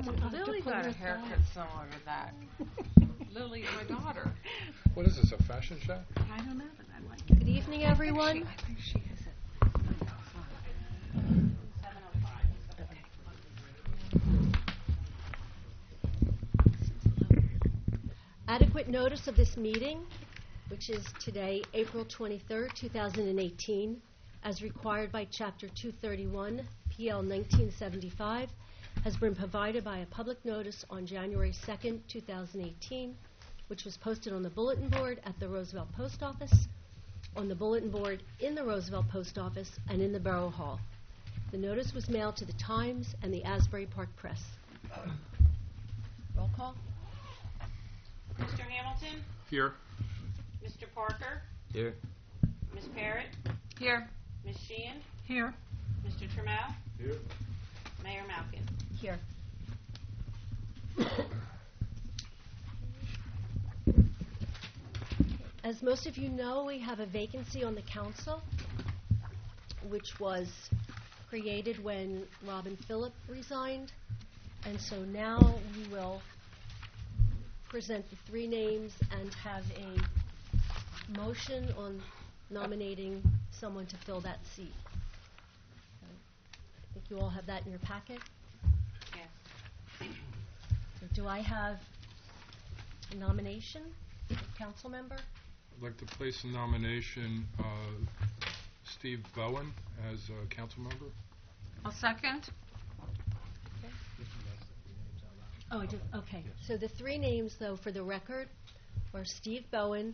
Lily got a haircut similar to that. Lily, my daughter. What is this, a fashion show? I don't know, but I like it. Good evening, everyone. I think she has it. Adequate notice of this meeting, which is today, April 23rd, 2018, as required by Chapter 231, PL 1975, has been provided by a public notice on January 2nd, 2018, which was posted on the bulletin board at the Roosevelt Post Office, on the bulletin board in the Roosevelt Post Office, and in the Borough Hall. The notice was mailed to the Times and the Asbury Park Press. Roll call. Mr. Hamilton? Here. Mr. Parker? Here. Ms. Parrott? Here. Ms. Sheehan? Here. Mr. Trammell? Here. Mayor Malkin? Here. As most of you know, we have a vacancy on the council, which was created when Robin Phillip resigned. And so now we will present the three names and have a motion on nominating someone to fill that seat. I think you all have that in your packet. Yes. So do I have a nomination, council member? I'd like to place a nomination Steve Bowen as a council member. I'll second. Oh, I do. Okay. So the three names, though, for the record, are Steve Bowen,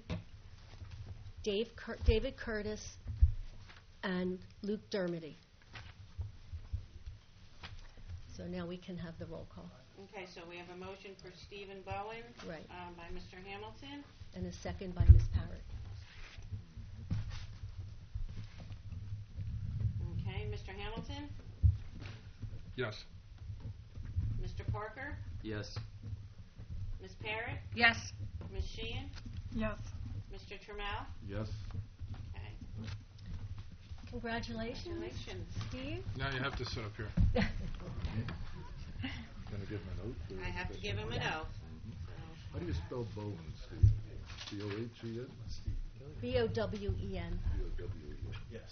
David Curtis, and Luke Dermody. So now we can have the roll call. Okay, so we have a motion for Stephen Bowen. Right. By Mr. Hamilton. And a second by Ms. Parrott. Okay, Mr. Hamilton? Yes. Mr. Parker? Yes. Ms. Parrott? Yes. Ms. Sheehan? Yes. Mr. Trammell? Yes. Okay. Congratulations, Congratulations. Steve. Now you have to sit up here. Gonna give him an oath? I have to give him an oath. How do you spell Bowen, Steve? B-O-H-E-N? B-O-W-E-N. B-O-W-E-N. Yes.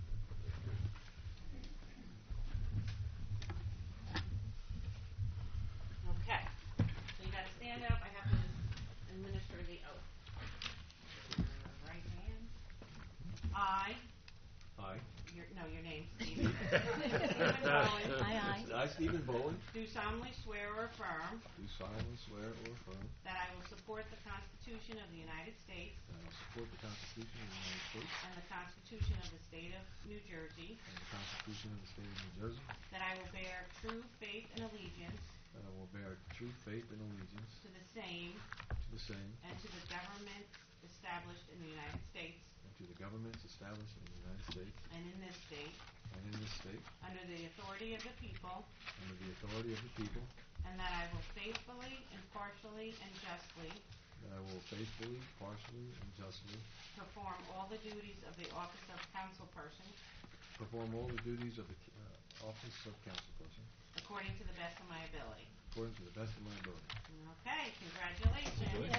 Okay. So you gotta stand up. I have to administer the oath. Right hand. I. Your name, Stephen. Stephen Bowen. Aye. I, Stephen Bowen, Do solemnly swear or affirm do solemnly swear or affirm that I will support the Constitution of the United States that I will support the Constitution of the United States and the Constitution of the State of New Jersey, and the Constitution of the State of New Jersey, that I will bear true faith and allegiance that I will bear true faith and allegiance to the same to the same and to the governments established in the United States and to the governments established in the United States and in this state, and in this state, under the authority of the people, under the authority of the people, and that I will faithfully, impartially, and justly that I will faithfully, partially, and justly perform all the duties of the office of councilperson perform all the duties of the office of councilperson according to the best of my ability. according to the best of my ability. Okay, congratulations.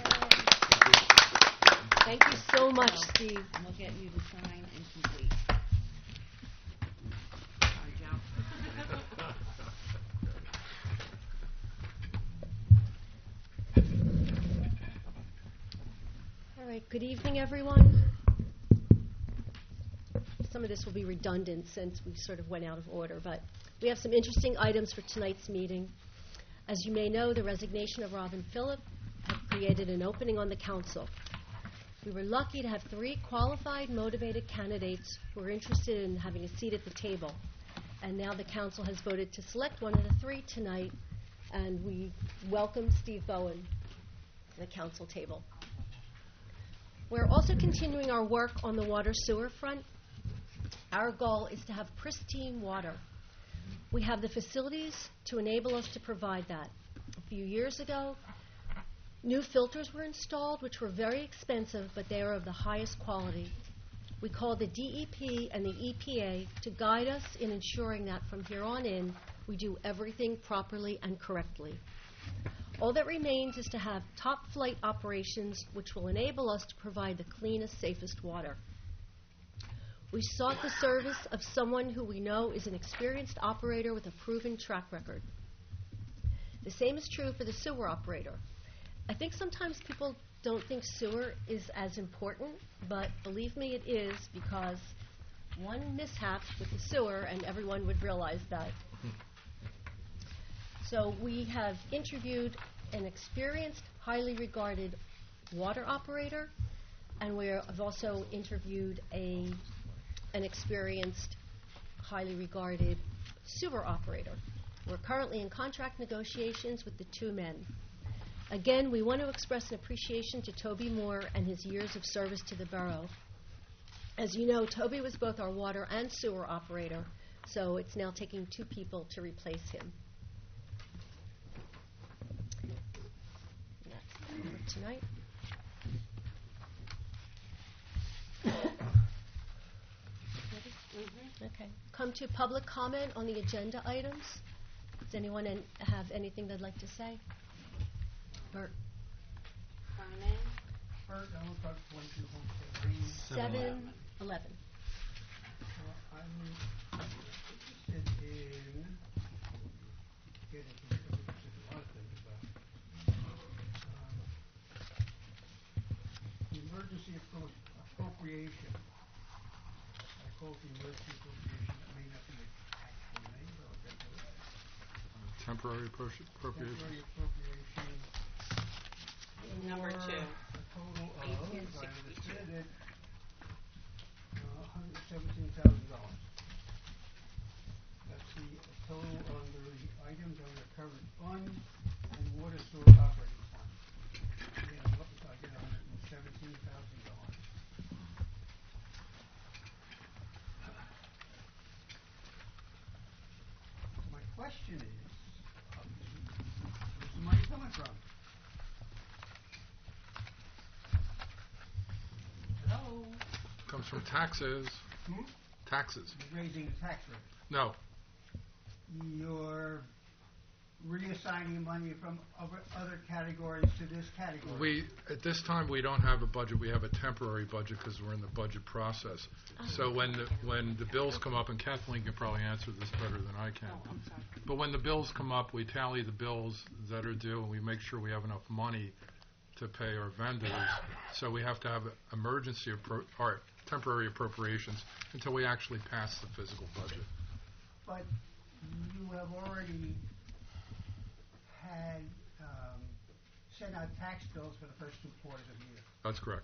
Thank you so much, Steve. And we'll get you to sign and complete. Sorry, Joe. All right, good evening, everyone. Some of this will be redundant since we sort of went out of order, but we have some interesting items for tonight's meeting. As you may know, the resignation of Robin Phillip had created an opening on the council. We were lucky to have three qualified, motivated candidates who were interested in having a seat at the table. And now the council has voted to select one of the three tonight, and we welcome Steve Bowen to the council table. We're also continuing our work on the water sewer front. Our goal is to have pristine water. We have the facilities to enable us to provide that. A few years ago, new filters were installed, which were very expensive, but they are of the highest quality. We call the DEP and the EPA to guide us in ensuring that from here on in, we do everything properly and correctly. All that remains is to have top-flight operations which will enable us to provide the cleanest, safest water. We sought the service of someone who we know is an experienced operator with a proven track record. The same is true for the sewer operator. I think sometimes people don't think sewer is as important, but believe me, it is, because one mishap with the sewer and everyone would realize that. So we have interviewed an experienced, highly regarded water operator, and we have also interviewed an experienced, highly regarded sewer operator. We're currently in contract negotiations with the two men. Again, we want to express an appreciation to Toby Moore and his years of service to the borough. As you know, Toby was both our water and sewer operator, so it's now taking two people to replace him. That's it for tonight. Okay. Come to public comment on the agenda items. Does anyone have anything they'd like to say? Bert. Carmen? Bert, I will talk to 22 Homestead Lane. 7-11. I'm interested in getting to a lot of things, but the emergency appropriation. I call it the emergency appropriation. That may not be the actual name, but I'll get to it. Temporary appropriations. Temporary appropriation. Number for 2. A total of, if I 1862. understand it, $117,000. That's the total under the items under current fund and water sewer operating fund. Again, I get $117,000. My question is, where's the money coming from? Hello? Comes from taxes. Hmm? Taxes. You're raising the tax rate. No. You're reassigning money from other categories to this category. At this time, we don't have a budget. We have a temporary budget because we're in the budget process. So when the bills come up, and Kathleen can probably answer this better than I can. Oh, I'm sorry. But when the bills come up, we tally the bills that are due, and we make sure we have enough money to pay our vendors. So we have to have emergency or temporary appropriations until we actually pass the physical budget. But you have already had sent out tax bills for the first 2 quarters of the year. That's correct.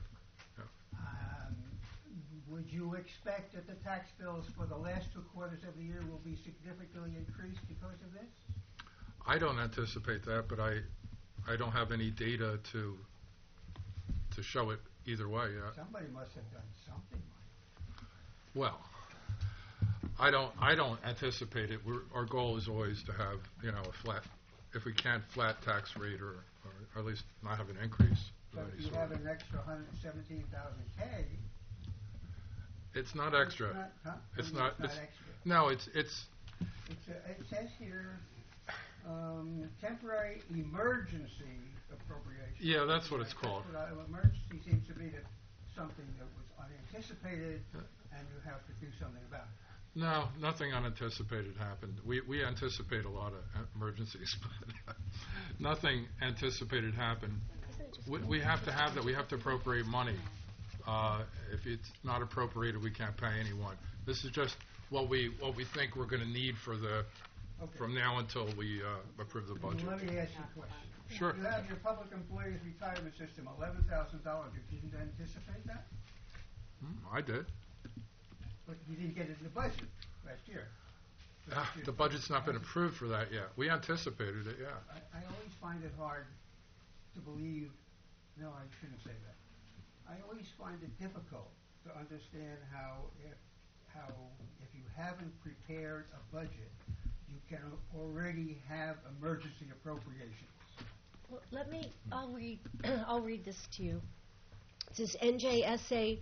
Would you expect that the tax bills for the last 2 quarters of the year will be significantly increased because of this? I don't anticipate that, but I don't have any data to show it either way. Somebody must have done something. Well, I don't anticipate it. Our goal is always to have a flat, if we can, flat tax rate or at least not have an increase. So if you have an extra 117,000 K. It's not extra. It's not extra. No, it says here temporary emergency appropriation. Yeah, that's what it's called. Emergency seems to be something that was unanticipated, and you have to do something about it. No, nothing unanticipated happened. We anticipate a lot of emergencies, but nothing anticipated happened. We have to have that. We have to appropriate money. If it's not appropriated, we can't pay anyone. This is just what we think we're going to need for from now until we approve the budget. Let me ask you a question. Sure. You have your public employees retirement system, $11,000. You didn't anticipate that? I did. But you didn't get it in the budget last year. The budget's not been approved for that yet. We anticipated it, yeah. I always find it hard to believe. No, I shouldn't say that. I always find it difficult to understand how if you haven't prepared a budget, you can already have emergency appropriations. Well, I'll read this to you. It says NJSA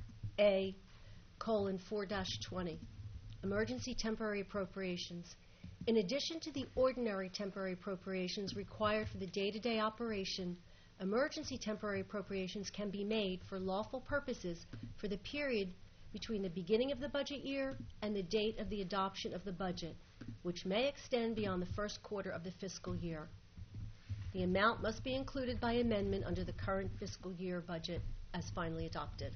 40A:4-20, Emergency Temporary Appropriations. In addition to the ordinary temporary appropriations required for the day-to-day operation, emergency temporary appropriations can be made for lawful purposes for the period between the beginning of the budget year and the date of the adoption of the budget, which may extend beyond the first quarter of the fiscal year. The amount must be included by amendment under the current fiscal year budget as finally adopted.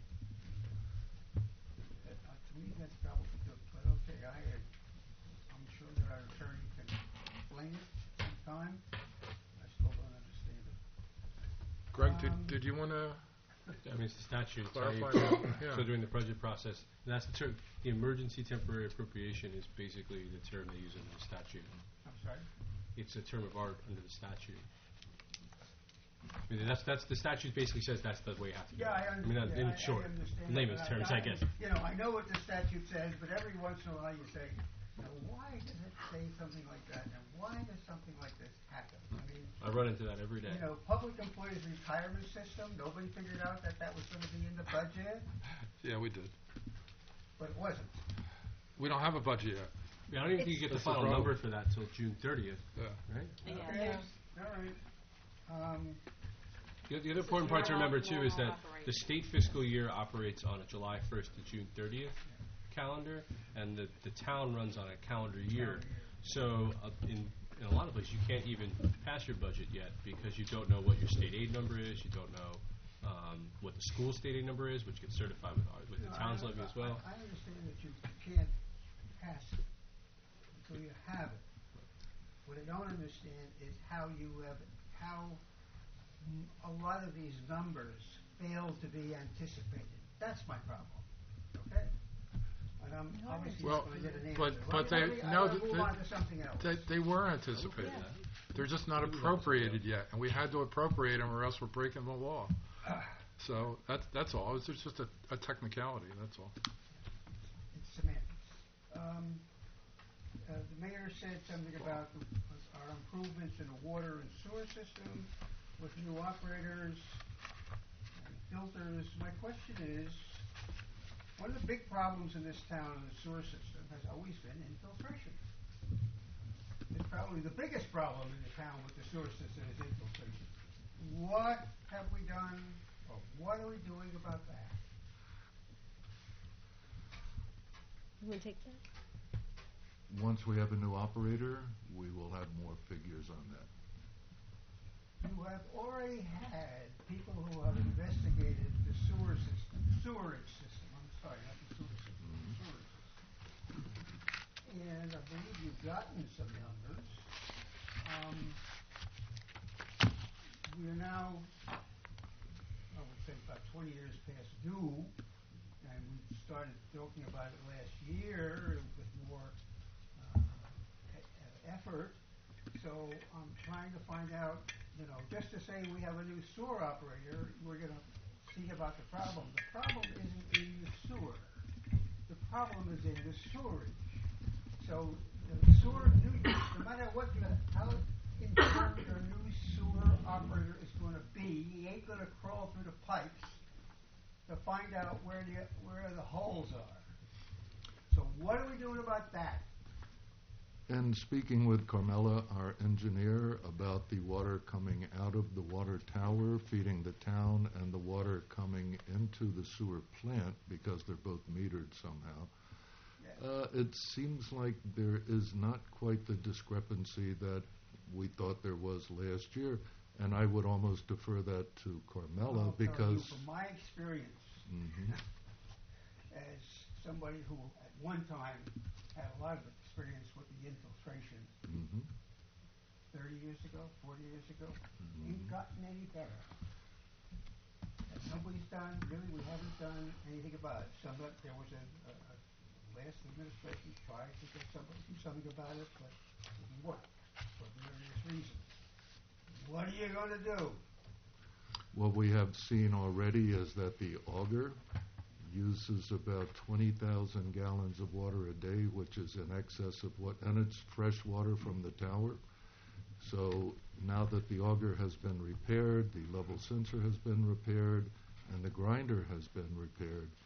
To me, that's probably good, but okay, I'm sure that our attorney can explain it sometime. I still don't understand it. Greg, did you want to I mean, it's the statute. clarify So, that? Yeah. so during the budget process, and that's the term. The emergency temporary appropriation is basically the term they use under the statute. I'm sorry? It's a term of art under the statute. I mean, that's the statute basically says that's the way you have to do it. Yeah, I understand. mean, in short, I understand layman's that. terms, I guess. You know, I know what the statute says, but every once in a while you say, now, why does it say something like that? And why does something like this happen? I mean, I run into that every day. you know, public employees retirement system, nobody figured out that that was going to be in the budget, Yeah, we did. but it wasn't. We don't have a budget yet. I don't even think you get the That's the final problem. number for that till June 30th, Yeah. right? Okay, all right. The other important part to remember too is that Normal the state fiscal year operates on a July 1st to June 30th calendar, and the town runs on a calendar year. So in a lot of places, you can't even pass your budget yet because you don't know what your state aid number is. You don't know what the school state aid number is, which gets certified with the town's levy as well. I understand that you can't pass it until you have it. What I don't understand is how a lot of these numbers fail to be anticipated. That's my problem, okay? And I'm obviously Well, just going to get an but- answer. but Let me they- no, move on to something else. They were anticipated. They're just not appropriated yet, and we had to appropriate them or else we're breaking the law. So that's all. It's just a technicality, that's all. It's semantics. The mayor said something about our improvements in the water and sewer system with new operators and filters. My question is, one of the big problems in this town in the sewer system has always been infiltration. It's probably the biggest problem in the town with the sewer system is infiltration. What have we done, or what are we doing about that? You want to take that? Once we have a new operator, we will have more figures on that. You have already had people who have investigated the sewerage system, I'm sorry, not the sewer system, the sewerage system. And I believe you've gotten some numbers. We are now, I would say about 20 years past due, and we started talking about it last year with more effort. So I'm trying to find out, just to say we have a new sewer operator, we're going to see about the problem. The problem isn't in the sewer. The problem is in the sewerage. So the sewer, no matter how informed your new sewer operator is going to be, he ain't going to crawl through the pipes to find out where the holes are. So what are we doing about that? And speaking with Carmela, our engineer, about the water coming out of the water tower, feeding the town, and the water coming into the sewer plant, because they're both metered somehow, it seems like there is not quite the discrepancy that we thought there was last year. And I would almost defer that to Carmela, I'll tell you because... from my experience, Mhm. as somebody who at one time had a lot of experience with the infiltration Mhm. 30 years ago, 40 years ago, ain't gotten any better. And nobody's done, really, we haven't done anything about it. There was a last administration tried to get somebody to do something about it, but it didn't work for various reasons. What are you going to do? What we have seen already is that the auger uses about 20,000 gallons of water a day, which is in excess of and it's fresh water from the tower. So now that the auger has been repaired, the level sensor has been repaired, and the grinder has been repaired,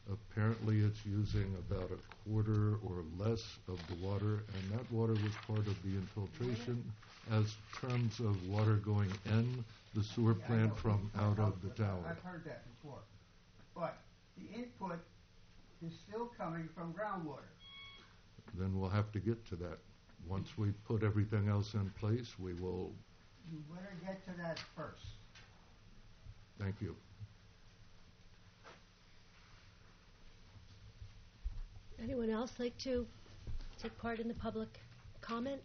Apparently, it's using about a quarter or less of the water, and that water was part of the infiltration as terms of water going in the sewer Yeah, I plant know. from out of the tower. I've heard that before. But the input is still coming from groundwater. Then we'll have to get to that. Once we put everything else in place, we will, You better get to that first. thank you. Anyone else like to take part in the public comment?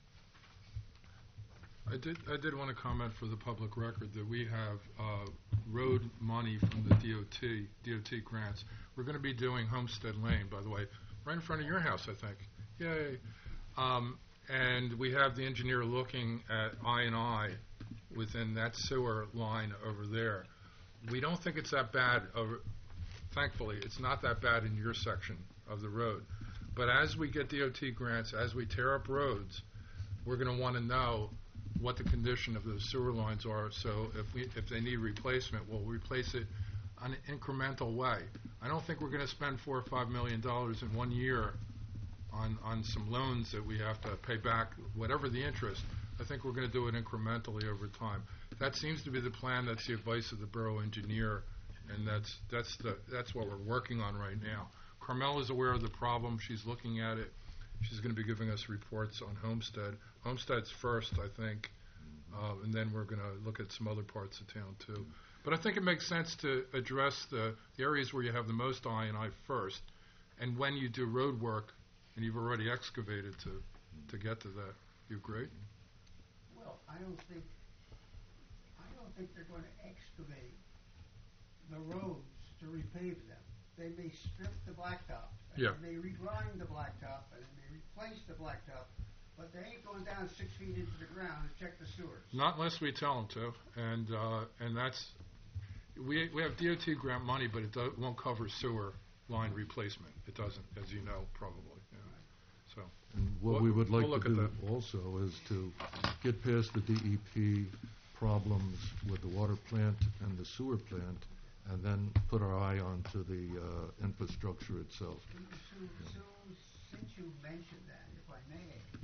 I did want to comment for the public record that we have road money from the DOT grants. We're going to be doing Homestead Lane, by the way, right in front of your house, I think. Yay. And we have the engineer looking at I&I within that sewer line over there. We don't think it's that bad. Thankfully, it's not that bad in your section of the road. But as we get DOT grants, as we tear up roads, we're going to want to know what the condition of those sewer lines are. So if they need replacement, we'll replace it on an incremental way. I don't think we're going to spend $4 or $5 million in 1 year on some loans that we have to pay back, whatever the interest. I think we're going to do it incrementally over time. That seems to be the plan. That's the advice of the borough engineer, and that's what we're working on right now. Carmela's aware of the problem. She's looking at it. She's going to be giving us reports on Homestead. Homestead's first, I think, and then we're going to look at some other parts of town, too. But I think it makes sense to address the areas where you have the most I&I first, and when you do road work, and you've already excavated to get to that. You agree? Well, I don't think they're going to excavate the roads to repave them. They may strip the blacktop, and Yeah. they may regrind the blacktop, and they may replace the blacktop, but they ain't going down 6 feet into the ground to check the sewers. Not unless we tell them to, and that's we have DOT grant money, but it won't cover sewer line replacement. It doesn't, as you know, probably. Yeah. So And what We'll- we would like we'll look to at do that. also is to get past the DEP problems with the water plant and the sewer plant, and then put our eye onto the infrastructure itself. So, since you mentioned that, if I may,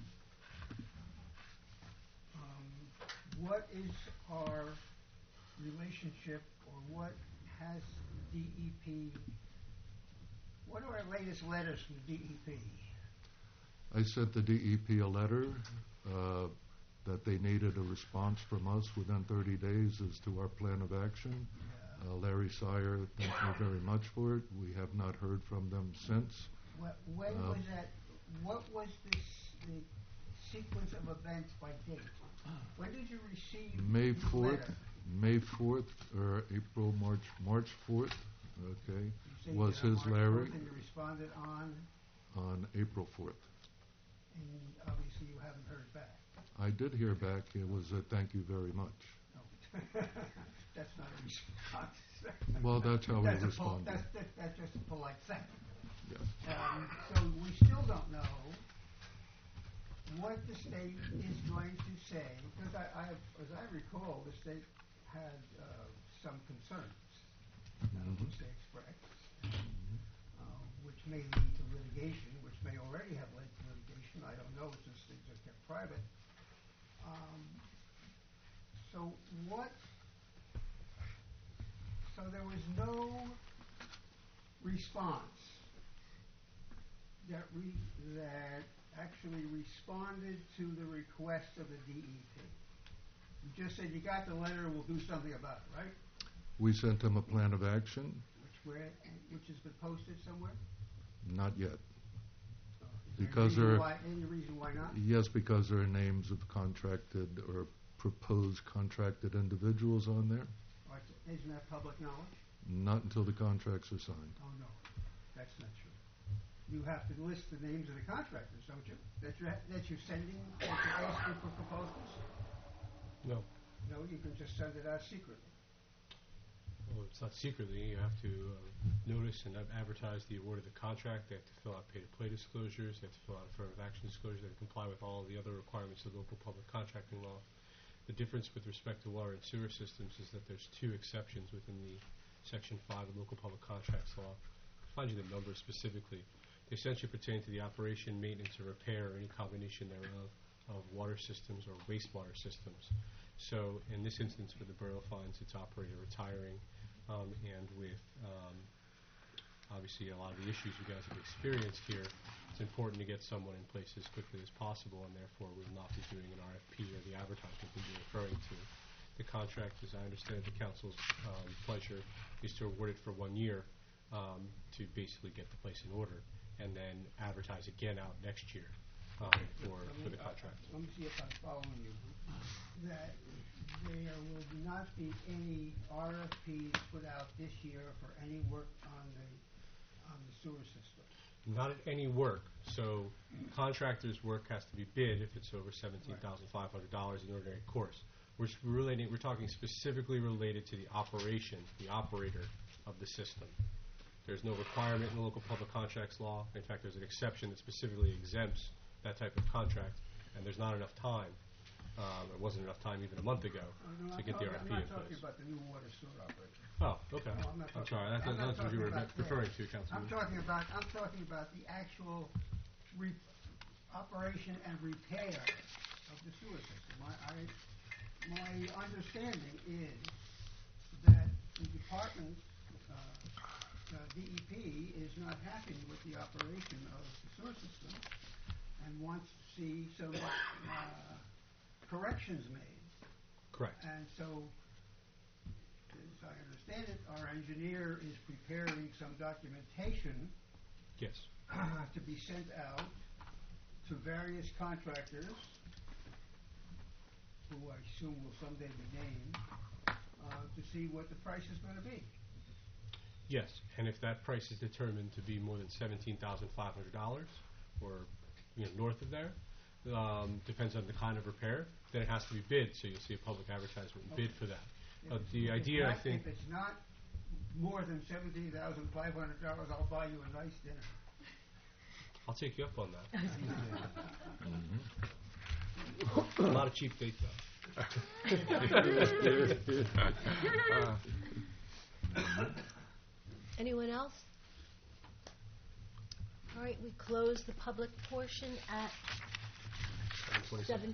what is our relationship, or what has DEP, what are our latest letters from DEP? I sent the DEP a letter that they needed a response from us within 30 days as to our plan of action. Larry Sire thanked me very much for it. We have not heard from them since. When was that, what was the sequence of events by date? When did you receive May the 4th, letter? May 4th, or April, March 4th, okay, You say you was did on his March Larry 4th and you responded on April 4th. and obviously you haven't heard back. I did hear back. It was a thank you very much. No. That's not a response. Well, that's how we That's responded. That's just a polite thing. Yes. So we still don't know what the state is going to say, because as I recall, the state had some concerns, which they expressed, which may lead to litigation, which may already have led to litigation. I don't know, since things are kept private. So there was no response that actually responded to the request of the DEP. You just said you got the letter and we'll do something about it, right? We sent them a plan of action. Which has been posted somewhere? Not yet. Is there Because any reason why not? Yes, because there are names of contracted or proposed contracted individuals on there. Isn't that public knowledge? Not until the contracts are signed. Oh, no, that's not true. You have to list the names of the contractors, don't you? That you're sending, that you're asking for proposals? No. No, you can just send it out secretly. Well, it's not secretly. You have to notice and advertise the award of the contract. They have to fill out pay-to-play disclosures. They have to fill out affirmative action disclosures. They have to comply with all the other requirements of local public contracting law. The difference with respect to water and sewer systems is that there's two exceptions within the Section 5 of local public contracts law. find you the numbers specifically. They essentially pertain to the operation, maintenance, or repair, or any combination thereof, of water systems or wastewater systems. So in this instance, where the borough finds its operator retiring, and with obviously a lot of the issues you guys have experienced here, it's important to get someone in place as quickly as possible, and therefore we will not be doing an RFP or the advertisement that you're referring to. The contract, as I understand the council's pleasure, is to award it for 1 year to basically get the place in order, and then advertise again out next year for the contract. Let me see if I'm following you. That there will not be any RFPs put out this year for any work on the sewer system. Not at any work. So contractor's work has to be bid if it's over $17,500 in ordinary course. We're talking specifically related to the operation, the operator of the system. There's no requirement in the local public contracts law. In fact, there's an exception that specifically exempts that type of contract, and there's not enough time. There wasn't enough time even a month ago to get the RFP in I'm not talking place. about the new water sewer operator. Oh, okay. No, I'm not I'm talking- sorry. I'm not That's what you were talking about referring that. to, Councilman. I'm talking about the actual operation and repair of the sewer system. My understanding is that the department, DEP, is not happy with the operation of the sewer system and wants to see some corrections made. Correct. And so, as I understand it, our engineer is preparing some documentation Yes. to be sent out to various contractors, who I assume will someday be named, to see what the price is going to be. Yes, and if that price is determined to be more than $17,500, or north of there, depends on the kind of repair, then it has to be bid. So you'll see a public advertisement and bid for that. The idea, I think, If it's not more than $17,500, I'll buy you a nice dinner. I'll take you up on that. A lot of cheap dates, though. Anyone else? All right, we close the public portion at 7:27.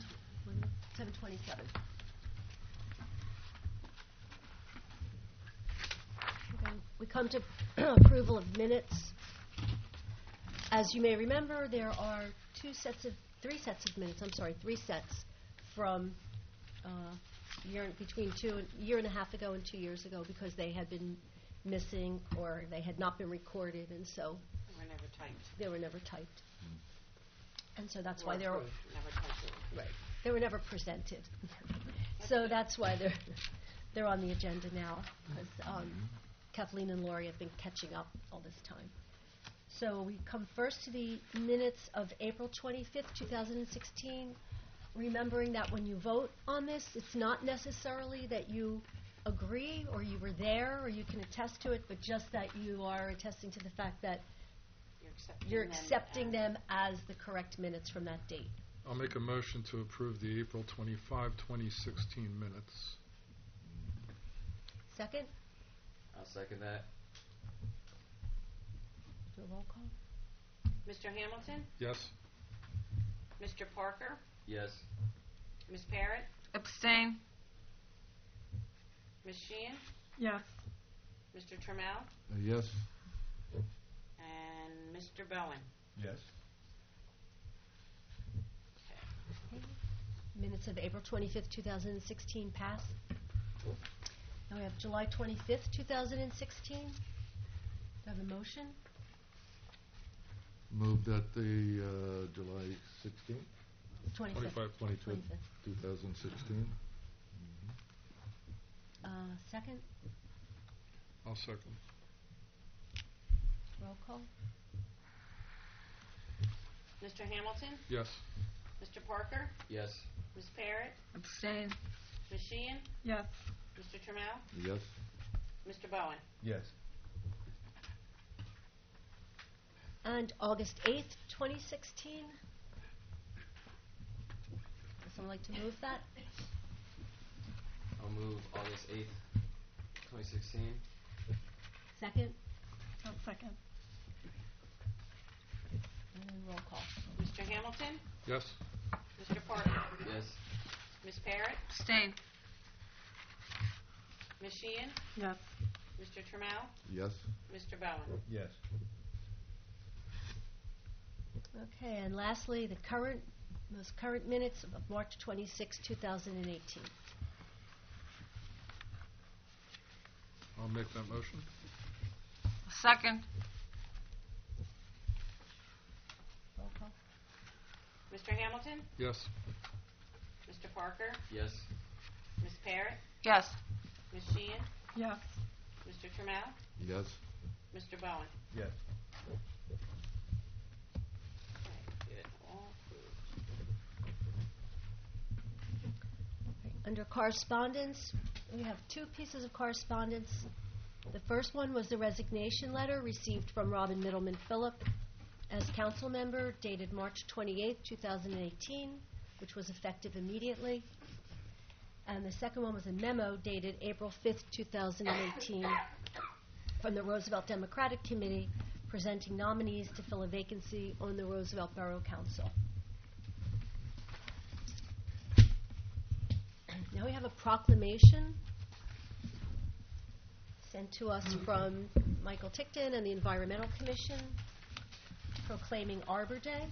Okay, we come to approval of minutes. As you may remember, there are three sets of minutes from between a year and a half ago and 2 years ago, because they had been missing or they had not been recorded, and so We're never typed. they were never typed. And so that's why Or they're approved, never typed. right. They were never presented. So that's why they're on the agenda now, because Kathleen and Lori have been catching up all this time. So we come first to the minutes of April 25th, 2016, remembering that when you vote on this, it's not necessarily that you agree or you were there or you can attest to it, but just that you are attesting to the fact that you're accepting them as the correct minutes from that date. I'll make a motion to approve the April 25, 2016 minutes. Second? I'll second that. Do a roll call? Mr. Hamilton? Yes? Mr. Parker? Yes. Ms. Parrott? Abstain. Ms. Sheehan? Yes. Mr. Trammell? Yes. And Mr. Bowen? Yes. Minutes of April 25th, 2016 pass. Now we have July 25th, 2016. Do I have a motion? Move that the July 16th, 25th. 25th, 2016. Second? I'll second. Roll call? Mr. Hamilton? Yes? Mr. Parker? Yes. Ms. Parrott? Abstain. Ms. Sheehan? Yes. Mr. Trammell? Yes. Mr. Bowen? Yes. And August 8th, 2016. Would someone like to move that? I'll move August 8th, 2016. Second? I'll second. And roll call. Mr. Hamilton? Yes? Mr. Parker? Yes. Ms. Parrott? Abstain. Ms. Sheehan? Yes. Mr. Trammell? Yes. Mr. Bowen? Yes. Okay, and lastly, the most current minutes of March 26, 2018. I'll make that motion. Second. Roll call. Mr. Hamilton? Yes? Mr. Parker? Yes. Ms. Parrott? Yes. Ms. Sheehan? Yes. Mr. Trammell? Yes. Mr. Bowen? Yes. Okay, good. All approved. Under correspondence, we have two pieces of correspondence. The first one was the resignation letter received from Robin Middleman Phillip as council member dated March 28, 2018, which was effective immediately. And the second one was a memo dated April 5th, 2018, from the Roosevelt Democratic Committee presenting nominees to fill a vacancy on the Roosevelt Borough Council. Now we have a proclamation sent to us from Michael Tickton and the Environmental Commission proclaiming Arbor Day.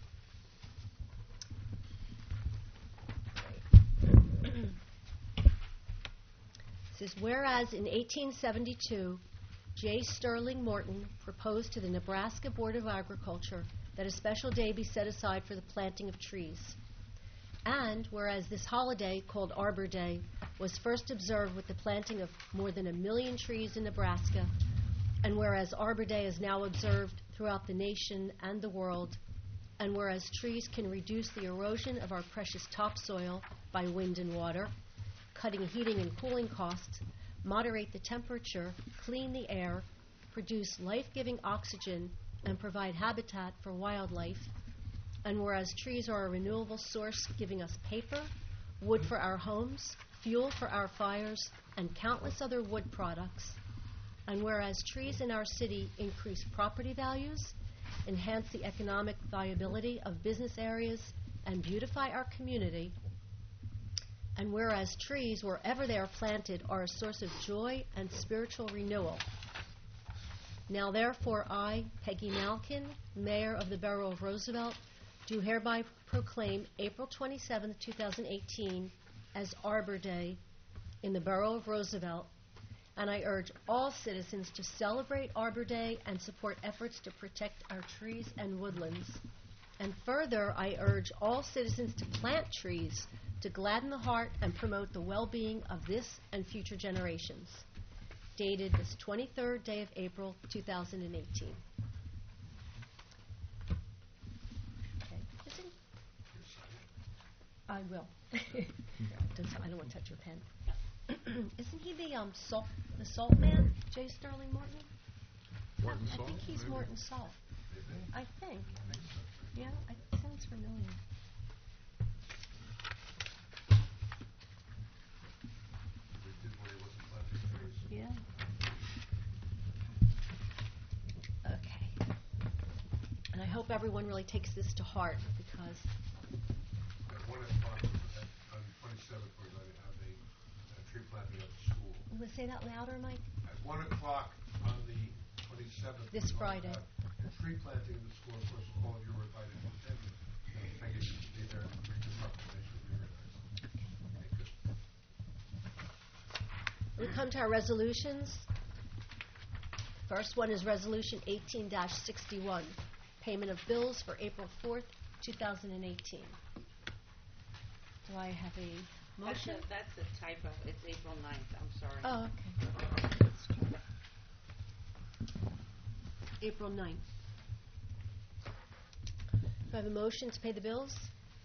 It says, whereas in 1872, J. Sterling Morton proposed to the Nebraska Board of Agriculture that a special day be set aside for the planting of trees. And whereas this holiday, called Arbor Day, was first observed with the planting of more than 1 million trees in Nebraska, and whereas Arbor Day is now observed throughout the nation and the world, and whereas trees can reduce the erosion of our precious topsoil by wind and water, cutting heating and cooling costs, moderate the temperature, clean the air, produce life-giving oxygen, and provide habitat for wildlife, and whereas trees are a renewable source giving us paper, wood for our homes, fuel for our fires, and countless other wood products, and whereas trees in our city increase property values, enhance the economic viability of business areas, and beautify our community, and whereas trees, wherever they are planted, are a source of joy and spiritual renewal. Now therefore I, Peggy Malkin, Mayor of the Borough of Roosevelt, do hereby proclaim April 27, 2018 as Arbor Day in the Borough of Roosevelt, and I urge all citizens to celebrate Arbor Day and support efforts to protect our trees and woodlands. And further, I urge all citizens to plant trees to gladden the heart and promote the well-being of this and future generations. Dated this 23rd day of April, 2018. Okay. I will. I don't want to touch your pen. Isn't he the salt man, J. Sterling Morton? Morton I Salt, think he's maybe? Morton Salt. I think. Yeah, it sounds familiar. Yeah. Okay. And I hope everyone really takes this to heart because At 1 o'clock on the 27th, we're going to have a tree planting at the school. you want to say that louder, Mike? At 1 o'clock on the 27th. This we're going to Friday. have a tree planting in the school. Of course, all of you are invited to attend it. And Peggy should be there and bring the proclamation. It'll be very nice. Okay, good. We come to our resolutions. First one is Resolution 18-61, payment of bills for April 4th, 2018. Do I have a motion? That's a typo. It's April 9th. I'm sorry. Oh, okay. April 9th. Do I have a motion to pay the bills?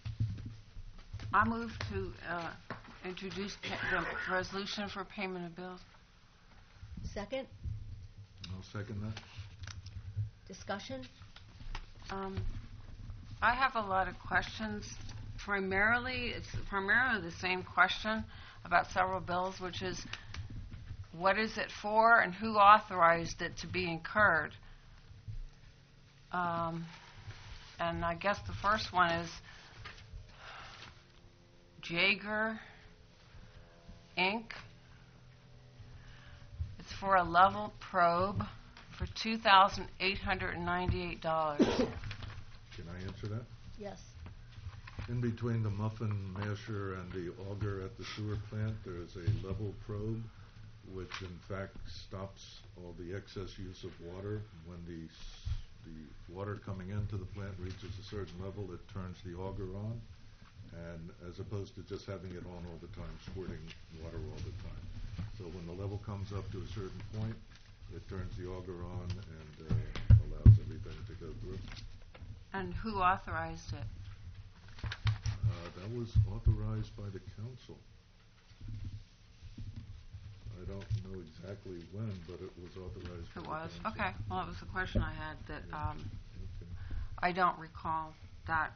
I move to introduce the resolution for payment of bills. Second? I'll second that. Discussion? I have a lot of questions. It's primarily the same question about several bills, which is what is it for and who authorized it to be incurred? and I guess the first one is Jaeger Inc. It's for a level probe for $2,898. Can I answer that? Yes. In between the muffin masher and the auger at the sewer plant, there is a level probe, which in fact stops all the excess use of water. When the water coming into the plant reaches a certain level, it turns the auger on, and as opposed to just having it on all the time, squirting water all the time. So when the level comes up to a certain point, it turns the auger on and allows everything to go through. And who authorized it? That was authorized by the council. I don't know exactly when, but it was authorized by It the was? council. Okay. Well, it was the question I had that Okay. I don't recall that.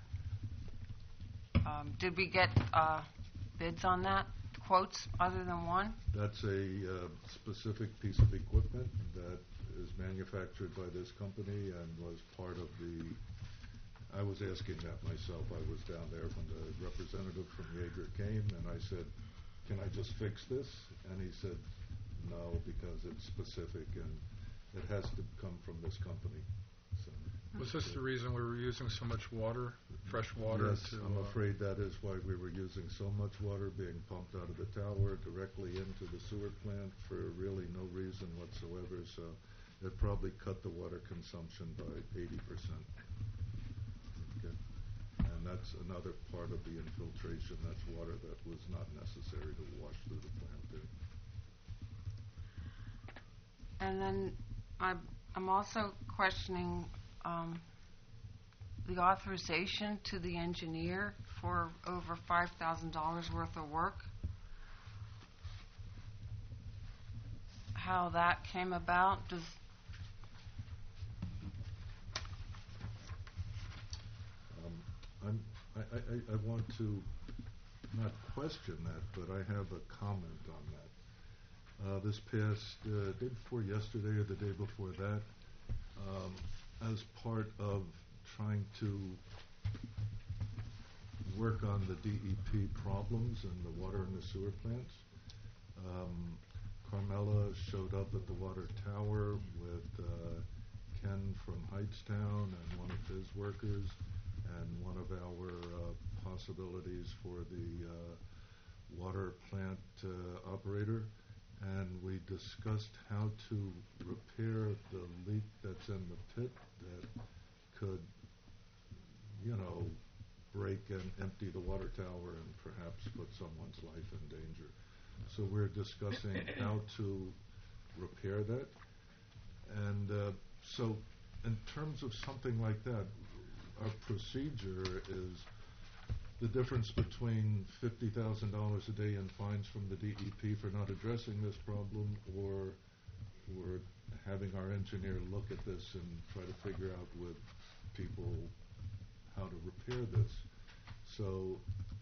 Did we get bids on that? Quotes other than one? That's a specific piece of equipment that is manufactured by this company and was part of the... I was asking that myself. I was down there when the representative from Jaeger came, and I said, can I just fix this? And he said, no, because it's specific and it has to come from this company. So, Was this the reason we were using so much water, fresh water? yes, I'm afraid that is why we were using so much water being pumped out of the tower directly into the sewer plant for really no reason whatsoever. So it probably cut the water consumption by 80%. Okay. And that's another part of the infiltration. That's water that was not necessary to wash through the plant there. And then I'm also questioning the authorization to the engineer for over $5,000 worth of work. How that came about? I want to not question that, but I have a comment on that. This past day before yesterday or the day before that, as part of trying to work on the DEP problems and the water in the sewer plants, Carmela showed up at the water tower with Ken from Heightstown and one of his workers and one of our possibilities for the water plant operator, and we discussed how to repair the leak that's in the pit that could, break and empty the water tower and perhaps put someone's life in danger. So we're discussing how to repair that. And so in terms of something like that, our procedure is the difference between $50,000 a day in fines from the DEP for not addressing this problem, or having our engineer look at this and try to figure out with people how to repair this. So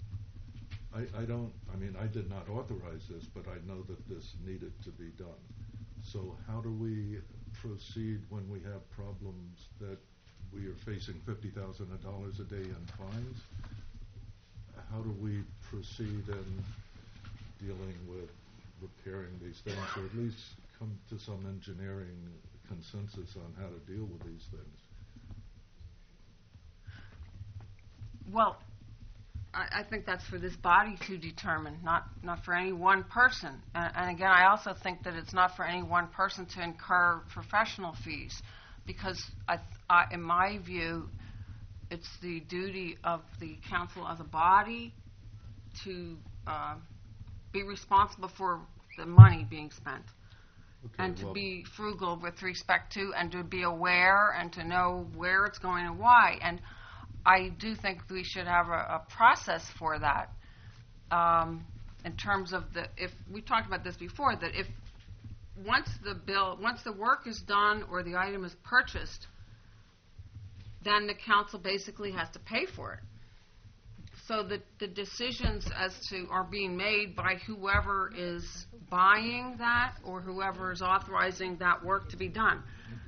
I did not authorize this, but I know that this needed to be done. So how do we proceed when we have problems that we are facing $50,000 a day in fines? How do we proceed in dealing with repairing these things, or at least come to some engineering consensus on how to deal with these things? Well, I think that's for this body to determine, not for any one person. And again, I also think that it's not for any one person to incur professional fees, because in my view, it's the duty of the council as a body to be responsible for the money being spent. Okay, And to well, be frugal with respect to, and to be aware, and to know where it's going and why. And I do think we should have a process for that. In terms of if we talked about this before, that if once the work is done or the item is purchased, then the council basically has to pay for it. So that the decisions are being made by whoever is buying that or whoever is authorizing that work to be done.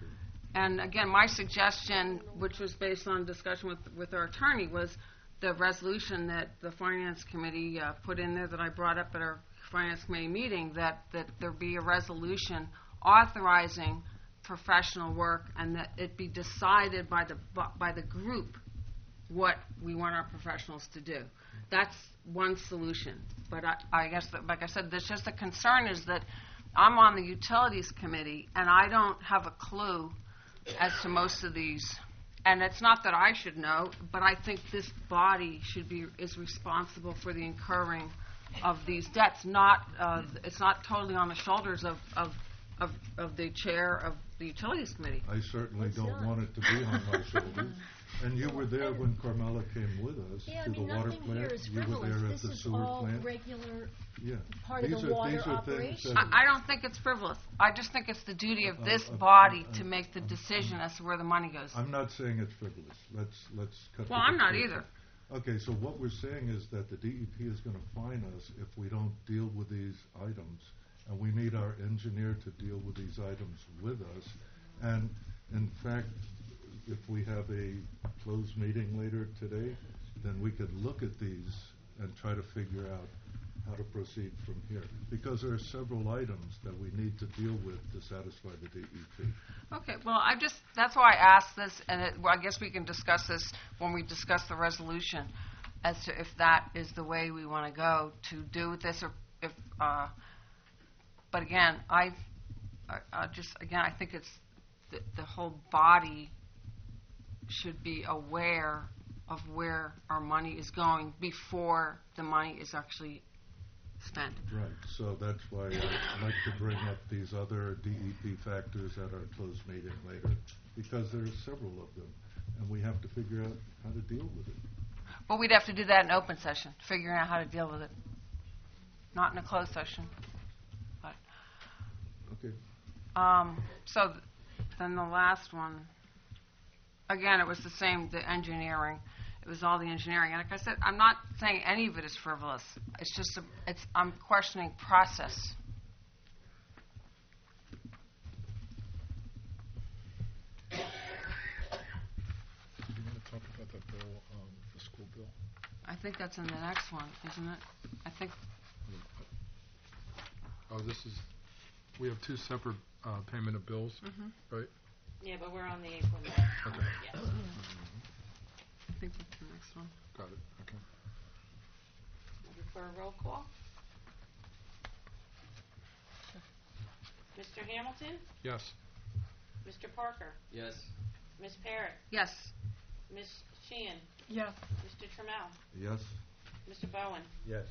And again, my suggestion, which was based on discussion with our attorney, was the resolution that the Finance Committee put in there that I brought up at our Finance Committee meeting, that there be a resolution authorizing professional work and that it be decided by the group what we want our professionals to do. That's one solution. But I guess, that, like I said, there's just a concern is that I'm on the Utilities Committee and I don't have a clue as to most of these. And it's not that I should know, but I think this body is responsible for the incurring of these debts. It's not totally on the shoulders of the chair of the Utilities Committee. I certainly It's don't not. want it to be on my shoulders. And you were there when Carmela came with us Yeah, I to the mean, water nothing here plant. is You were frivolous. there at This the is sewer all plant. regular Yeah. part of These the are- water these are things operation. that- I don't think it's frivolous. I just think it's the duty of this body to make the decision as to where the money goes. I'm not saying it's frivolous. Let's cut. Well, to I'm the not chase. either. Okay, so what we're saying is that the DEP is going to fine us if we don't deal with these items, and we need our engineer to deal with these items with us. And in fact, if we have a closed meeting later today, then we could look at these and try to figure out how to proceed from here. Because there are several items that we need to deal with to satisfy the DEP. Okay, well, that's why I asked this, and I guess we can discuss this when we discuss the resolution as to if that is the way we want to go to do with this, or if, but again, I think it's the whole body should be aware of where our money is going before the money is actually spent. Right, so that's why I'd like to bring up these other DEP factors at our closed meeting later, because there are several of them, and we have to figure out how to deal with it. But we'd have to do that in open session, figuring out how to deal with it, not in a closed session. But, Okay. so then the last one, again, it was the same, the engineering. It was all the engineering. And like I said, I'm not saying any of it is frivolous. It's just, I'm questioning process. Do you want to talk about that bill, the school bill? I think that's in the next one, isn't it? I think, Oh, we have two separate payment of bills, right? Yeah, but we're on the April 9th. Okay, Yes. I think that's the next one. got it, okay. Looking for a roll call? Mr. Hamilton? Yes. Mr. Parker? Yes. Ms. Parrott? Yes. Ms. Sheehan? Yes. Mr. Trammell? Yes? Mr. Bowen? Yes.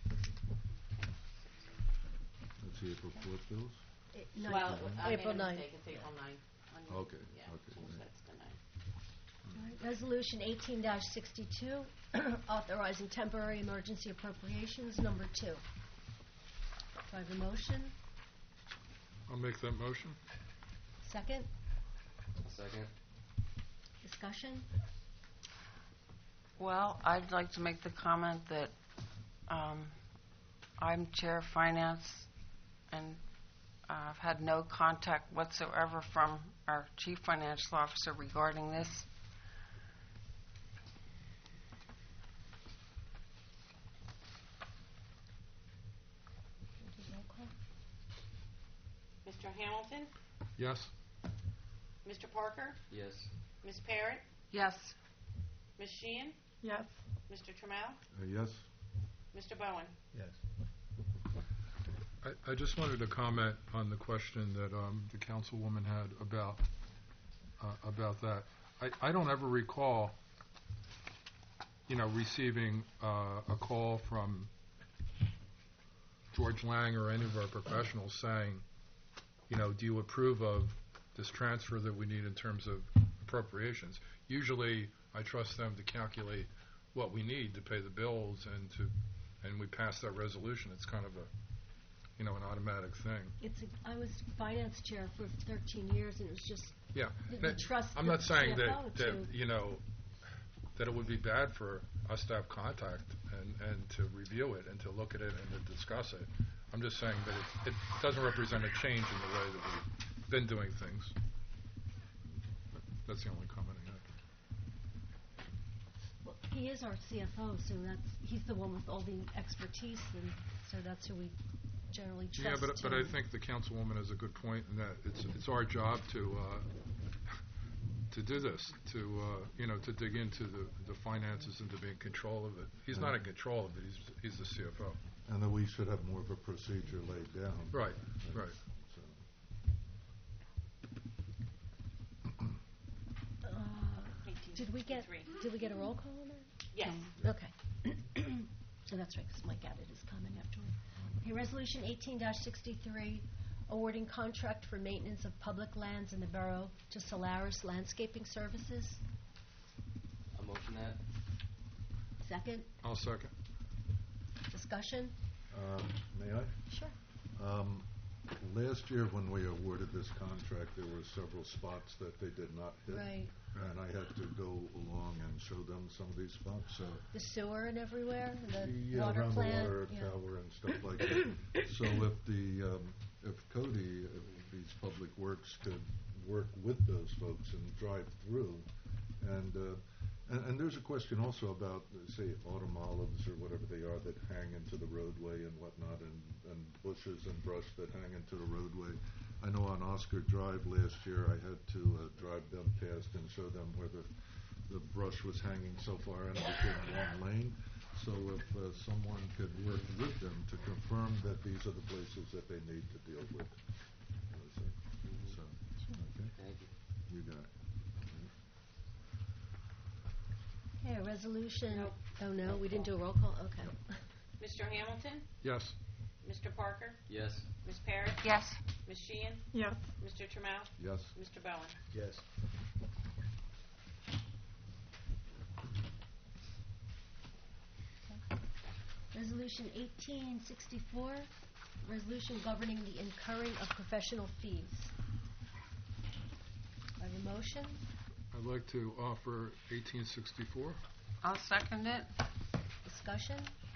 That's the April 4th bills? Well, I made April a 9th. mistake. It's April 9th. Okay, Yeah, okay. change that to the 9th. All right, Resolution 18-62, authorizing temporary emergency appropriations, number 2. Do I have a motion? I'll make that motion. Second? Second. Discussion? Well, I'd like to make the comment that I'm Chair of Finance, and I've had no contact whatsoever from our Chief Financial Officer regarding this. Roll call? Mr. Hamilton? Yes? Mr. Parker? Yes. Ms. Parrott? Yes. Ms. Sheehan? Yes. Mr. Trammell? Yes? Mr. Bowen? Yes. I just wanted to comment on the question that the councilwoman had about that. I don't ever recall, receiving a call from George Lang or any of our professionals saying, do you approve of this transfer that we need in terms of appropriations? Usually, I trust them to calculate what we need to pay the bills, and we pass that resolution. It's kind of an automatic thing. I was finance chair for 13 years, and it was just, Yeah. we trust I'm the not saying CFO that to- that it would be bad for us to have contact and to review it and to look at it and to discuss it. I'm just saying that it doesn't represent a change in the way that we've been doing things. That's the only comment I have. Well, he is our CFO, so he's the one with all the expertise, and so that's who we generally trust. Yeah, but I think the councilwoman has a good point in that it's our job to do this, to dig into the finances and to be in control of it. He's not in control of it. He's the CFO. And that we should have more of a procedure laid down. Right. So, Did we get a roll call on that? Yes. Okay. So that's right, because Mike added his comment afterward. Okay, Resolution 18-63, awarding contract for maintenance of public lands in the borough to Solaris Landscaping Services. I'll motion that. Second. I'll second. Discussion? May I? Sure. Last year, when we awarded this contract, there were several spots that they did not hit. Right. And I had to go along and show them some of these spots. So The sewer and everywhere, and the yeah, water around plant. the water yeah. tower and stuff like that. So if Cody, these public works could work with those folks and drive through, and there's a question also about, say, autumn olives or whatever they are that hang into the roadway and whatnot, and bushes and brush that hang into the roadway. I know on Oscar Drive last year I had to drive them past and show them where the brush was hanging so far and it was in one lane. So if someone could work with them to confirm that these are the places that they need to deal with. So, okay. Thank you. You got it. Okay, a resolution. Nope. Oh, no, we didn't do a roll call? Okay. Mr. Hamilton? Yes. Mr. Parker? Yes. Ms. Parrott? Yes. Ms. Sheehan? Yes. Mr. Trammell? Yes. Mr. Bowen? Yes. Resolution 1864, resolution governing the incurring of professional fees. I have a motion. I'd like to offer 1864. I'll second it. Discussion?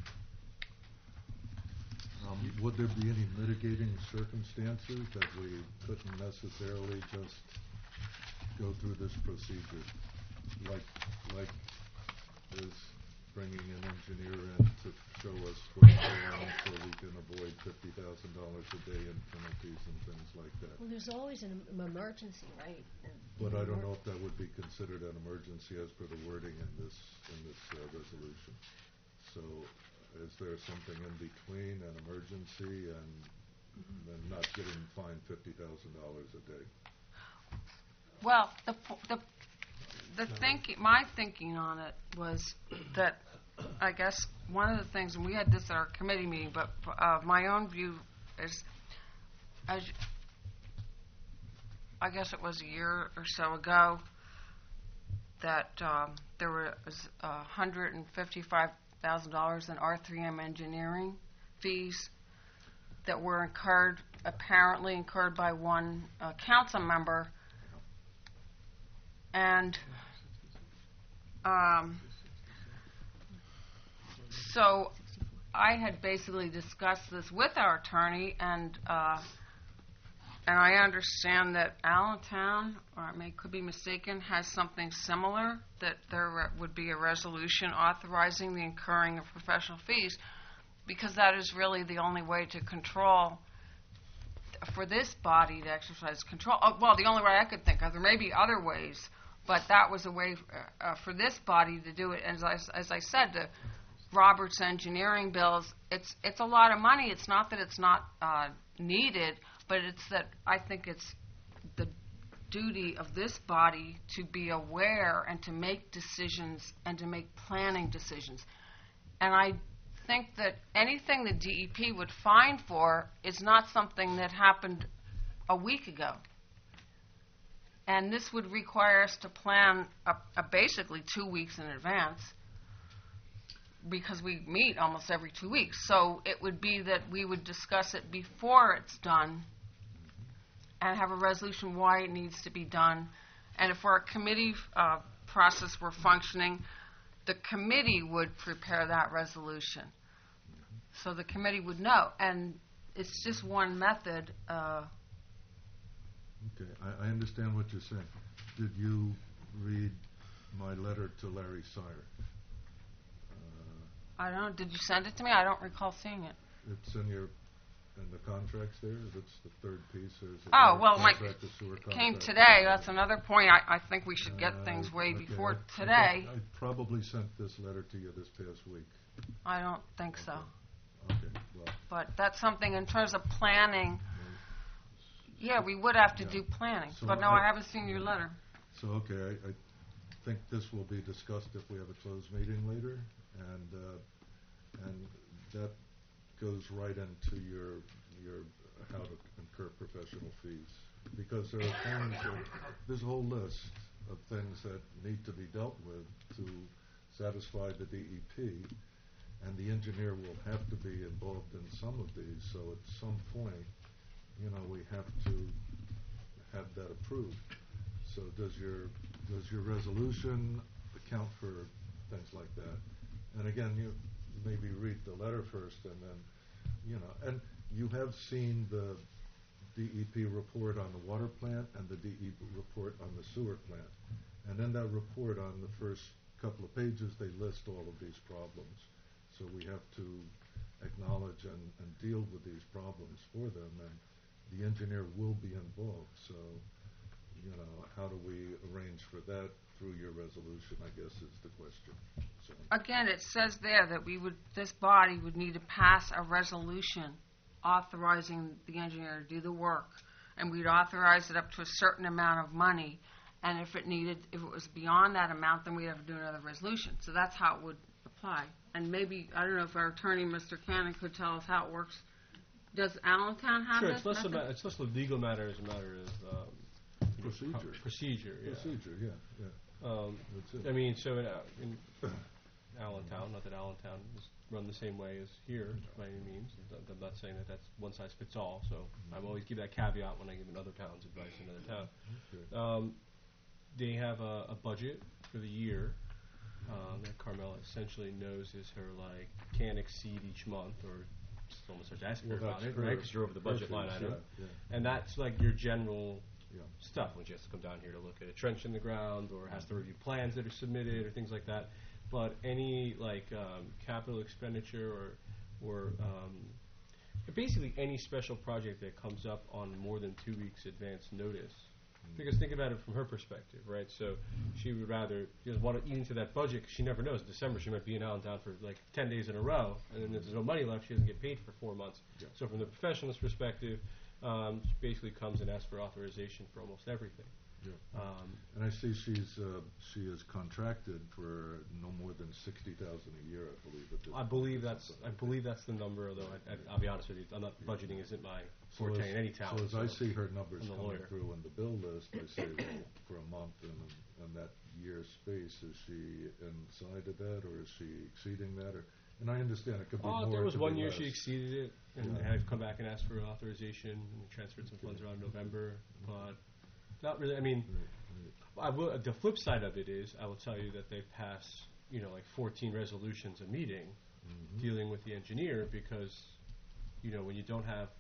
Would there be any mitigating circumstances that we couldn't necessarily just go through this procedure? Like is bringing an engineer in to show us what's going on so we can avoid $50,000 a day in penalties and things like that. Well, there's always an emergency, right? But I don't know if that would be considered an emergency as per the wording in this resolution. So is there something in between an emergency and not getting fined $50,000 a day? Well, my thinking on it was that I guess one of the things, and we had this at our committee meeting, but my own view is, I guess it was a year or so ago, that there was $155,000 in R3M engineering fees that were apparently incurred by one council member. And so I had basically discussed this with our attorney, and I understand that Allentown, or I could be mistaken, has something similar, that there would be a resolution authorizing the incurring of professional fees, because that is really the only way to control, for this body to exercise control. Well, the only way I could think of. There may be other ways, but that was a way for this body to do it. As I said, the Roberts engineering bills, it's a lot of money. It's not that it's not needed, but it's that I think it's the duty of this body to be aware and to make decisions and to make planning decisions. And I think that anything the DEP would fine for is not something that happened a week ago. And this would require us to plan basically 2 weeks in advance, because we meet almost every 2 weeks. So it would be that we would discuss it before it's done and have a resolution why it needs to be done. And if our committee process were functioning, the committee would prepare that resolution. So the committee would know. And it's just one method. Okay, I understand what you're saying. Did you read my letter to Larry Sire? I don't know. Did you send it to me? I don't recall seeing it. It's in the contracts there. That's the third piece. There's a Oh, water well, contract, a sewer it came contract. today. That's another point. I think we should get things way Okay, before I today. probably sent this letter to you this past week. I don't think so. Okay, well, But that's something in terms of planning. Yeah, we would have to Yeah. do planning. So But no, I haven't seen your letter. so, okay, I think this will be discussed if we have a closed meeting later, and that goes right into your how to incur professional fees. Because there are things, there's a whole list of things that need to be dealt with to satisfy the DEP, and the engineer will have to be involved in some of these, so at some point, we have to have that approved. So does your resolution account for things like that? And again, you maybe read the letter first, and then, and you have seen the DEP report on the water plant and the DEP report on the sewer plant. And in that report, on the first couple of pages, they list all of these problems. So we have to acknowledge and deal with these problems for them, and the engineer will be involved. So, how do we arrange for that through your resolution, I guess, is the question. So, Again, it says there that this body would need to pass a resolution authorizing the engineer to do the work, and we'd authorize it up to a certain amount of money, and if it was beyond that amount, then we'd have to do another resolution. So that's how it would apply. And maybe, I don't know if our attorney, Mr. Cannon, could tell us how it works. Does Allentown have Sure, this it's less, method? it's less a legal matter as a matter of Procedure. Procedure, yeah. Procedure, yeah. That's it. I mean, so in Allentown, not that Allentown is run the same way as here by any means. I'm not saying that that's one size fits all. So I always give that caveat when I give another town's advice in another town. They have a budget for the year that Carmela essentially knows is her can't exceed each month, or just almost starts asking her about it, right? Because you're over the budget line item, and that's your general stuff when she has to come down here to look at a trench in the ground or has to review plans that are submitted or things like that. But any capital expenditure or basically any special project that comes up on more than 2 weeks advance notice. Because think about it from her perspective, right? So she would rather want to eat into that budget because she never knows. In December she might be in Allentown for 10 days in a row, and then if there's no money left, she doesn't get paid for 4 months. Yeah. So from the professional's perspective, she basically comes and asks for authorization for almost everything. Yeah. And I see she is contracted for no more than $60,000 a year, I believe. I believe that's the number. Although I'll be honest with you, budgeting isn't my forte in any town. So as I see her numbers I'm a coming lawyer. through in the bill list, I say, well, for a month and that year space, is she inside of that, or is she exceeding that? And I understand it could be more. There was it could one be year less. she exceeded it, and Yeah. had to come back and ask for authorization, and we transferred some funds around November, but not really. I mean, the flip side of it is, I will tell you that they pass, 14 resolutions a meeting dealing with the engineer because, when you don't have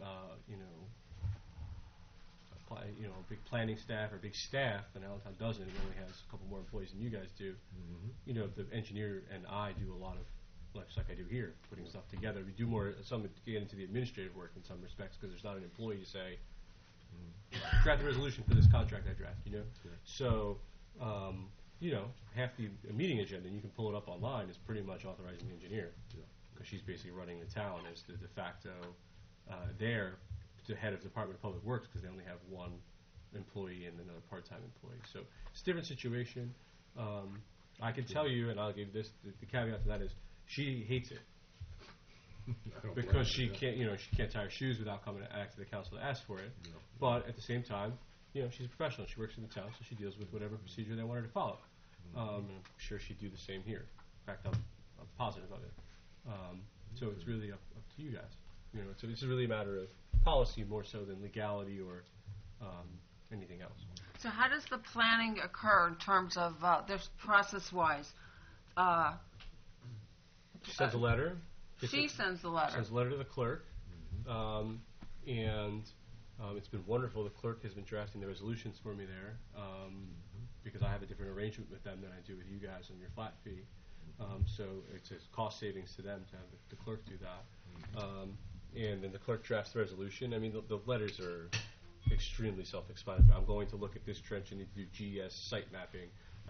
a big planning staff or big staff, and Allentown doesn't, it only has a couple more employees than you guys do. The engineer and I do a lot of, just like I do here, putting stuff together. We do more, some get into the administrative work in some respects because there's not an employee to say, draft a resolution for this contract I draft, So, half the meeting agenda, and you can pull it up online, is pretty much authorizing the engineer. Because she's basically running the town as the de facto the head of the Department of Public Works, because they only have one employee and another part-time employee. So it's a different situation. I can tell you, and I'll give this, the caveat to that is, she hates it. Because she can't, she can't tie her shoes without coming to the council to ask for it. Yeah. But at the same time, she's a professional. She works in the town, so she deals with whatever procedure they want her to follow. I'm sure she'd do the same here. In fact, I'm positive of it. So it's really up to you guys. So this is really a matter of policy more so than legality or anything else. So how does the planning occur in terms of this process-wise? She sends a letter. She sends the letter. Sends a letter to the clerk, and It's been wonderful. The clerk has been drafting the resolutions for me there because I have a different arrangement with them than I do with you guys on your flat fee. So it's a cost savings to them to have the clerk do that. And then the clerk drafts the resolution. I mean, the letters are extremely self-explanatory. I'm going to look at this trench and need to do GS site mapping.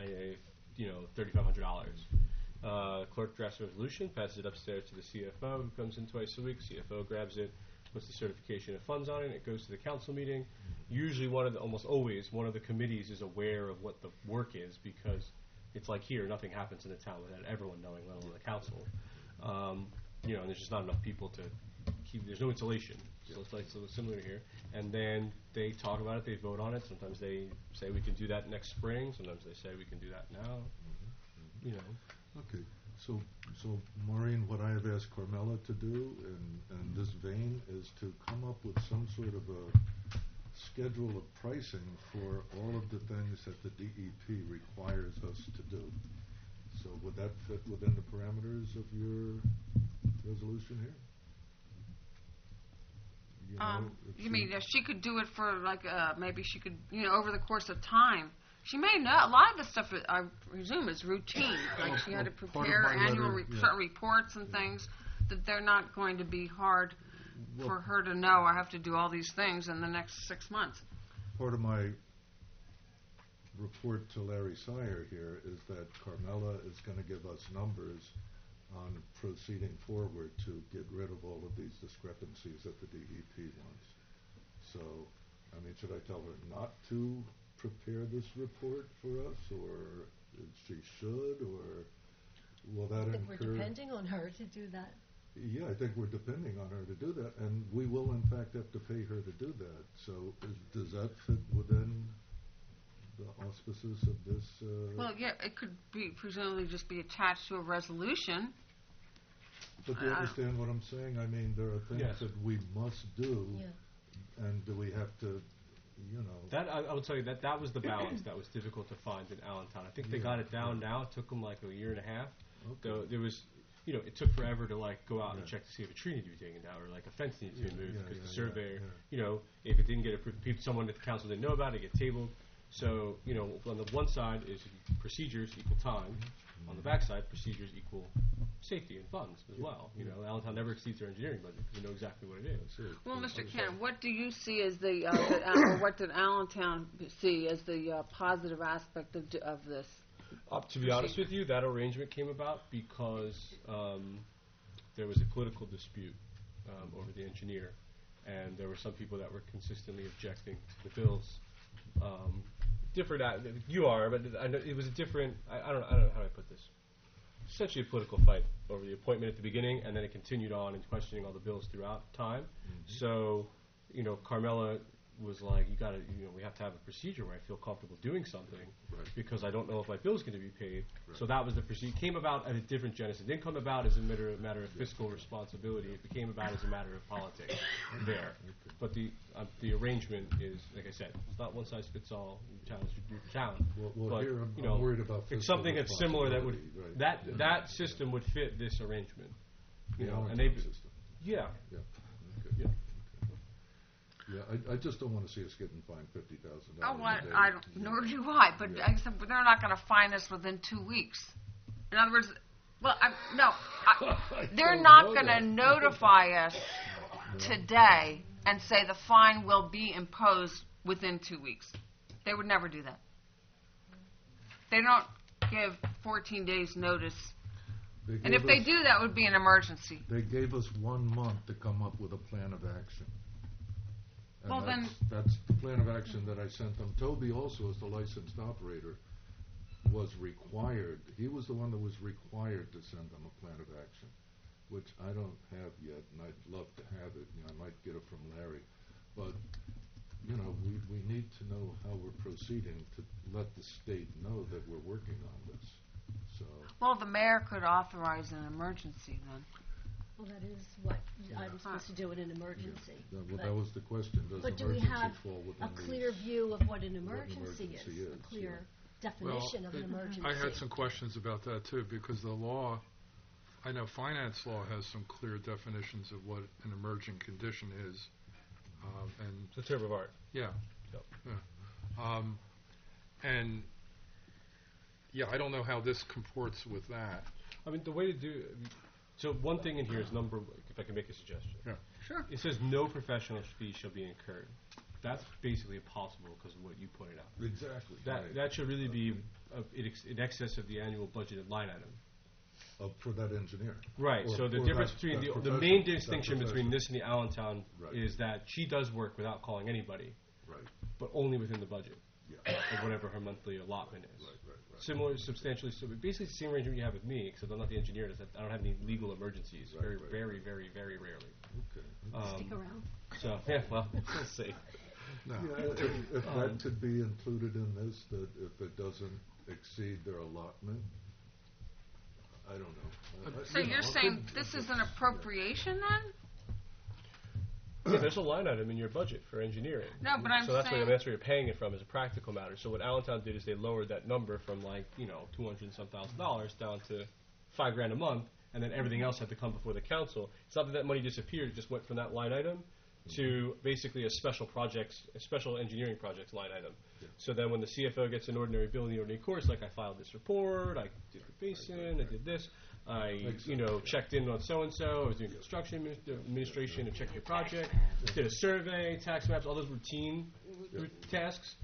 $3,500. Clerk drafts a resolution, passes it upstairs to the CFO, who comes in twice a week. CFO grabs it, puts the certification of funds on it. It goes to the council meeting. Usually, almost always, one of the committees is aware of what the work is because it's like here, nothing happens in the town without everyone knowing, let alone the council. And there's just not enough people to keep. There's no insulation, so it's similar here. And then they talk about it, they vote on it. Sometimes they say we can do that next spring. Sometimes they say we can do that now. Okay, so Maureen, what I have asked Carmela to do in this vein is to come up with some sort of a schedule of pricing for all of the things that the DEP requires us to do. So would that fit within the parameters of your resolution here? You mean if she could do it for maybe she could, over the course of time. She may not. A lot of the stuff, I presume, is routine. Like she had to prepare annual certain reports and things that they're not going to be hard for her to know. I have to do all these things in the next 6 months. Part of my report to Larry Sire here is that Carmela is going to give us numbers on proceeding forward to get rid of all of these discrepancies that the DEP wants. So, I mean, should I tell her not to prepare this report for us, or she should, or will that I think incur? we're depending on her to do that. Yeah, I think we're depending on her to do that, and we will in fact have to pay her to do that. So does that fit within the auspices of this? Well, yeah, it could be presumably just be attached to a resolution. But do you understand what I'm saying? I mean, there are things that we must do, and do we have to, That I will tell you that was the balance that was difficult to find in Allentown. I think they got it down now. It took them like a year and a half. Okay. There was, it took forever to go out and check to see if a tree needed to be taken down or a fence needed to be moved because the surveyor, if it didn't get approved, someone at the council didn't know about it, get tabled. So, on the one side is procedures equal time. On the back side, procedures equal safety and funds as well. Allentown never exceeds their engineering budget because we know exactly what it is. Well, Mr. Cannon, what do you see as or what did Allentown see as the positive aspect of this? To be honest with you, that arrangement came about because there was a political dispute over the engineer, and there were some people that were consistently objecting to the bills. Different, you are, but I know it was a different. I don't know how do I put this. Essentially, a political fight over the appointment at the beginning, and then it continued on in questioning all the bills throughout time. So, Carmela was like, "You got to, we have to have a procedure where I feel comfortable doing something, because I don't know if my bill's going to be paid." So that was the procedure. It came about at a different genesis. It didn't come about as a matter of fiscal responsibility. It became about as a matter of politics there. But the arrangement is, like I said, it's not one size fits all. Town, Well, but here I'm worried about fiscal it's something that's similar that would responsibility, that system would fit this arrangement. And they system. Yeah. Yeah. Okay. Yeah, I just don't want to see us getting fined $50,000. Oh, I don't, nor do I. But I said, they're not going to fine us within 2 weeks. In other words, they're not going to notify us today and say the fine will be imposed within 2 weeks. They would never do that. They don't give 14 days notice. And if they do, that would be an emergency. They gave us 1 month to come up with a plan of action. And well, that's the plan of action that I sent them. Toby also, as the licensed operator, was required. He was the one that was required to send them a plan of action, which I don't have yet, and I'd love to have it. I might get it from Larry. But we need to know how we're proceeding to let the state know that we're working on this. So. Well, the mayor could authorize an emergency then. Well, that is what I'm supposed to do in an emergency. Yeah. Well, that was the question. Does but do we have a clear view of what an emergency is? A clear definition of an emergency. I had some questions about that too, because the law, I know finance law has some clear definitions of what an emergent condition is. And It's a term of art. yeah. Yep. Yeah. And yeah, I don't know how this comports with that. I mean, the way to do so one thing in here is if I can make a suggestion. Yeah. Sure. It says no professional fee shall be incurred. That's basically impossible because of what you pointed out. Exactly. That should really be in excess of the annual budgeted line item. For that engineer. Right. Or So the for difference that- between that the profession- main that distinction between profession. this and the Allentown Right. is that she does work without calling anybody, Right. but only within the budget Yeah. of whatever her monthly allotment is. Right. Similar, substantially, so basically the same arrangement you have with me, except I'm not the engineer. I don't have any legal emergencies. Right, Very, right, very, very, very rarely. Okay. Stick around. So yeah, well, we'll see. No. Yeah, if that could be included in this, that if it doesn't exceed their allotment, I don't know. So you're saying this is an appropriation then? Yeah, there's a line item in your budget for engineering. No, but I'm So that's where saying, that's where you're paying it from as a practical matter. So what Allentown did is they lowered that number from $200 and some thousand down to $5,000 a month, and then everything else had to come before the council. It's not that that money disappeared; it just went from that line item to basically a special engineering projects line item. Yeah. So then when the CFO gets an ordinary bill in the ordinary course, like I filed this report, I did the basin, I did this, I checked in on so and so, I was doing construction administration and checked your project, did a survey, tax maps, all those routine tasks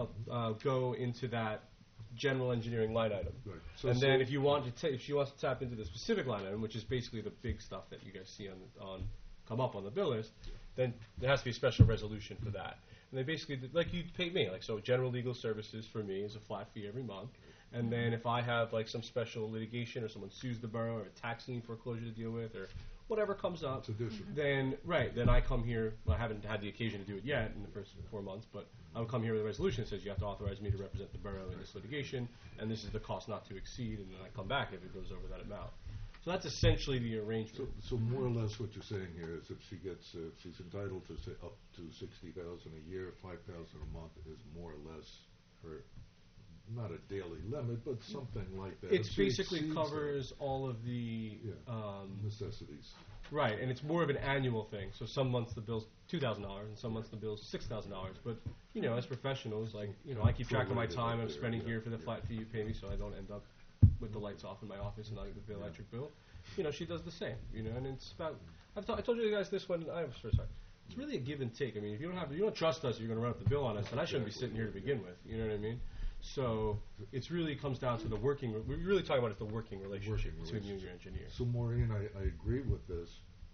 go into that general engineering line item. Right. So And then if you want to if she wants to tap into the specific line item, which is basically the big stuff that you guys see on come up on the bill list, then there has to be a special resolution for that. And they basically, like you pay me, so general legal services for me is a flat fee every month. And then if I have some special litigation or someone sues the borough or a tax lien foreclosure to deal with or whatever comes up, It's additional. then I come here. Well, I haven't had the occasion to do it yet in the first 4 months, but I will come here with a resolution that says you have to authorize me to represent the borough in this litigation, and this is the cost not to exceed, and then I come back if it goes over that amount. So that's essentially the arrangement. So more or less what you're saying here is if she's entitled to say up to $60,000 a year, $5,000 a month is more or less her, not a daily limit, but something like that. It If she basically exceeds covers all of the necessities. right, and it's more of an annual thing. So some months the bill's $2,000, and some months the bill's $6,000. But as professionals, I keep track of my time I'm spending here for the flat fee you pay me, so I don't end up with the lights off in my office and not with the electric bill. She does the same. And it's about. I told you guys this one. I'm sorry. It's really a give and take. I mean, if you don't trust us, you're going to run up the bill on us, and I shouldn't be sitting here to begin with. You know what I mean? So it's really comes down to the working. We're really talking about the working relationship between you and your engineer. So Maureen, I agree with this,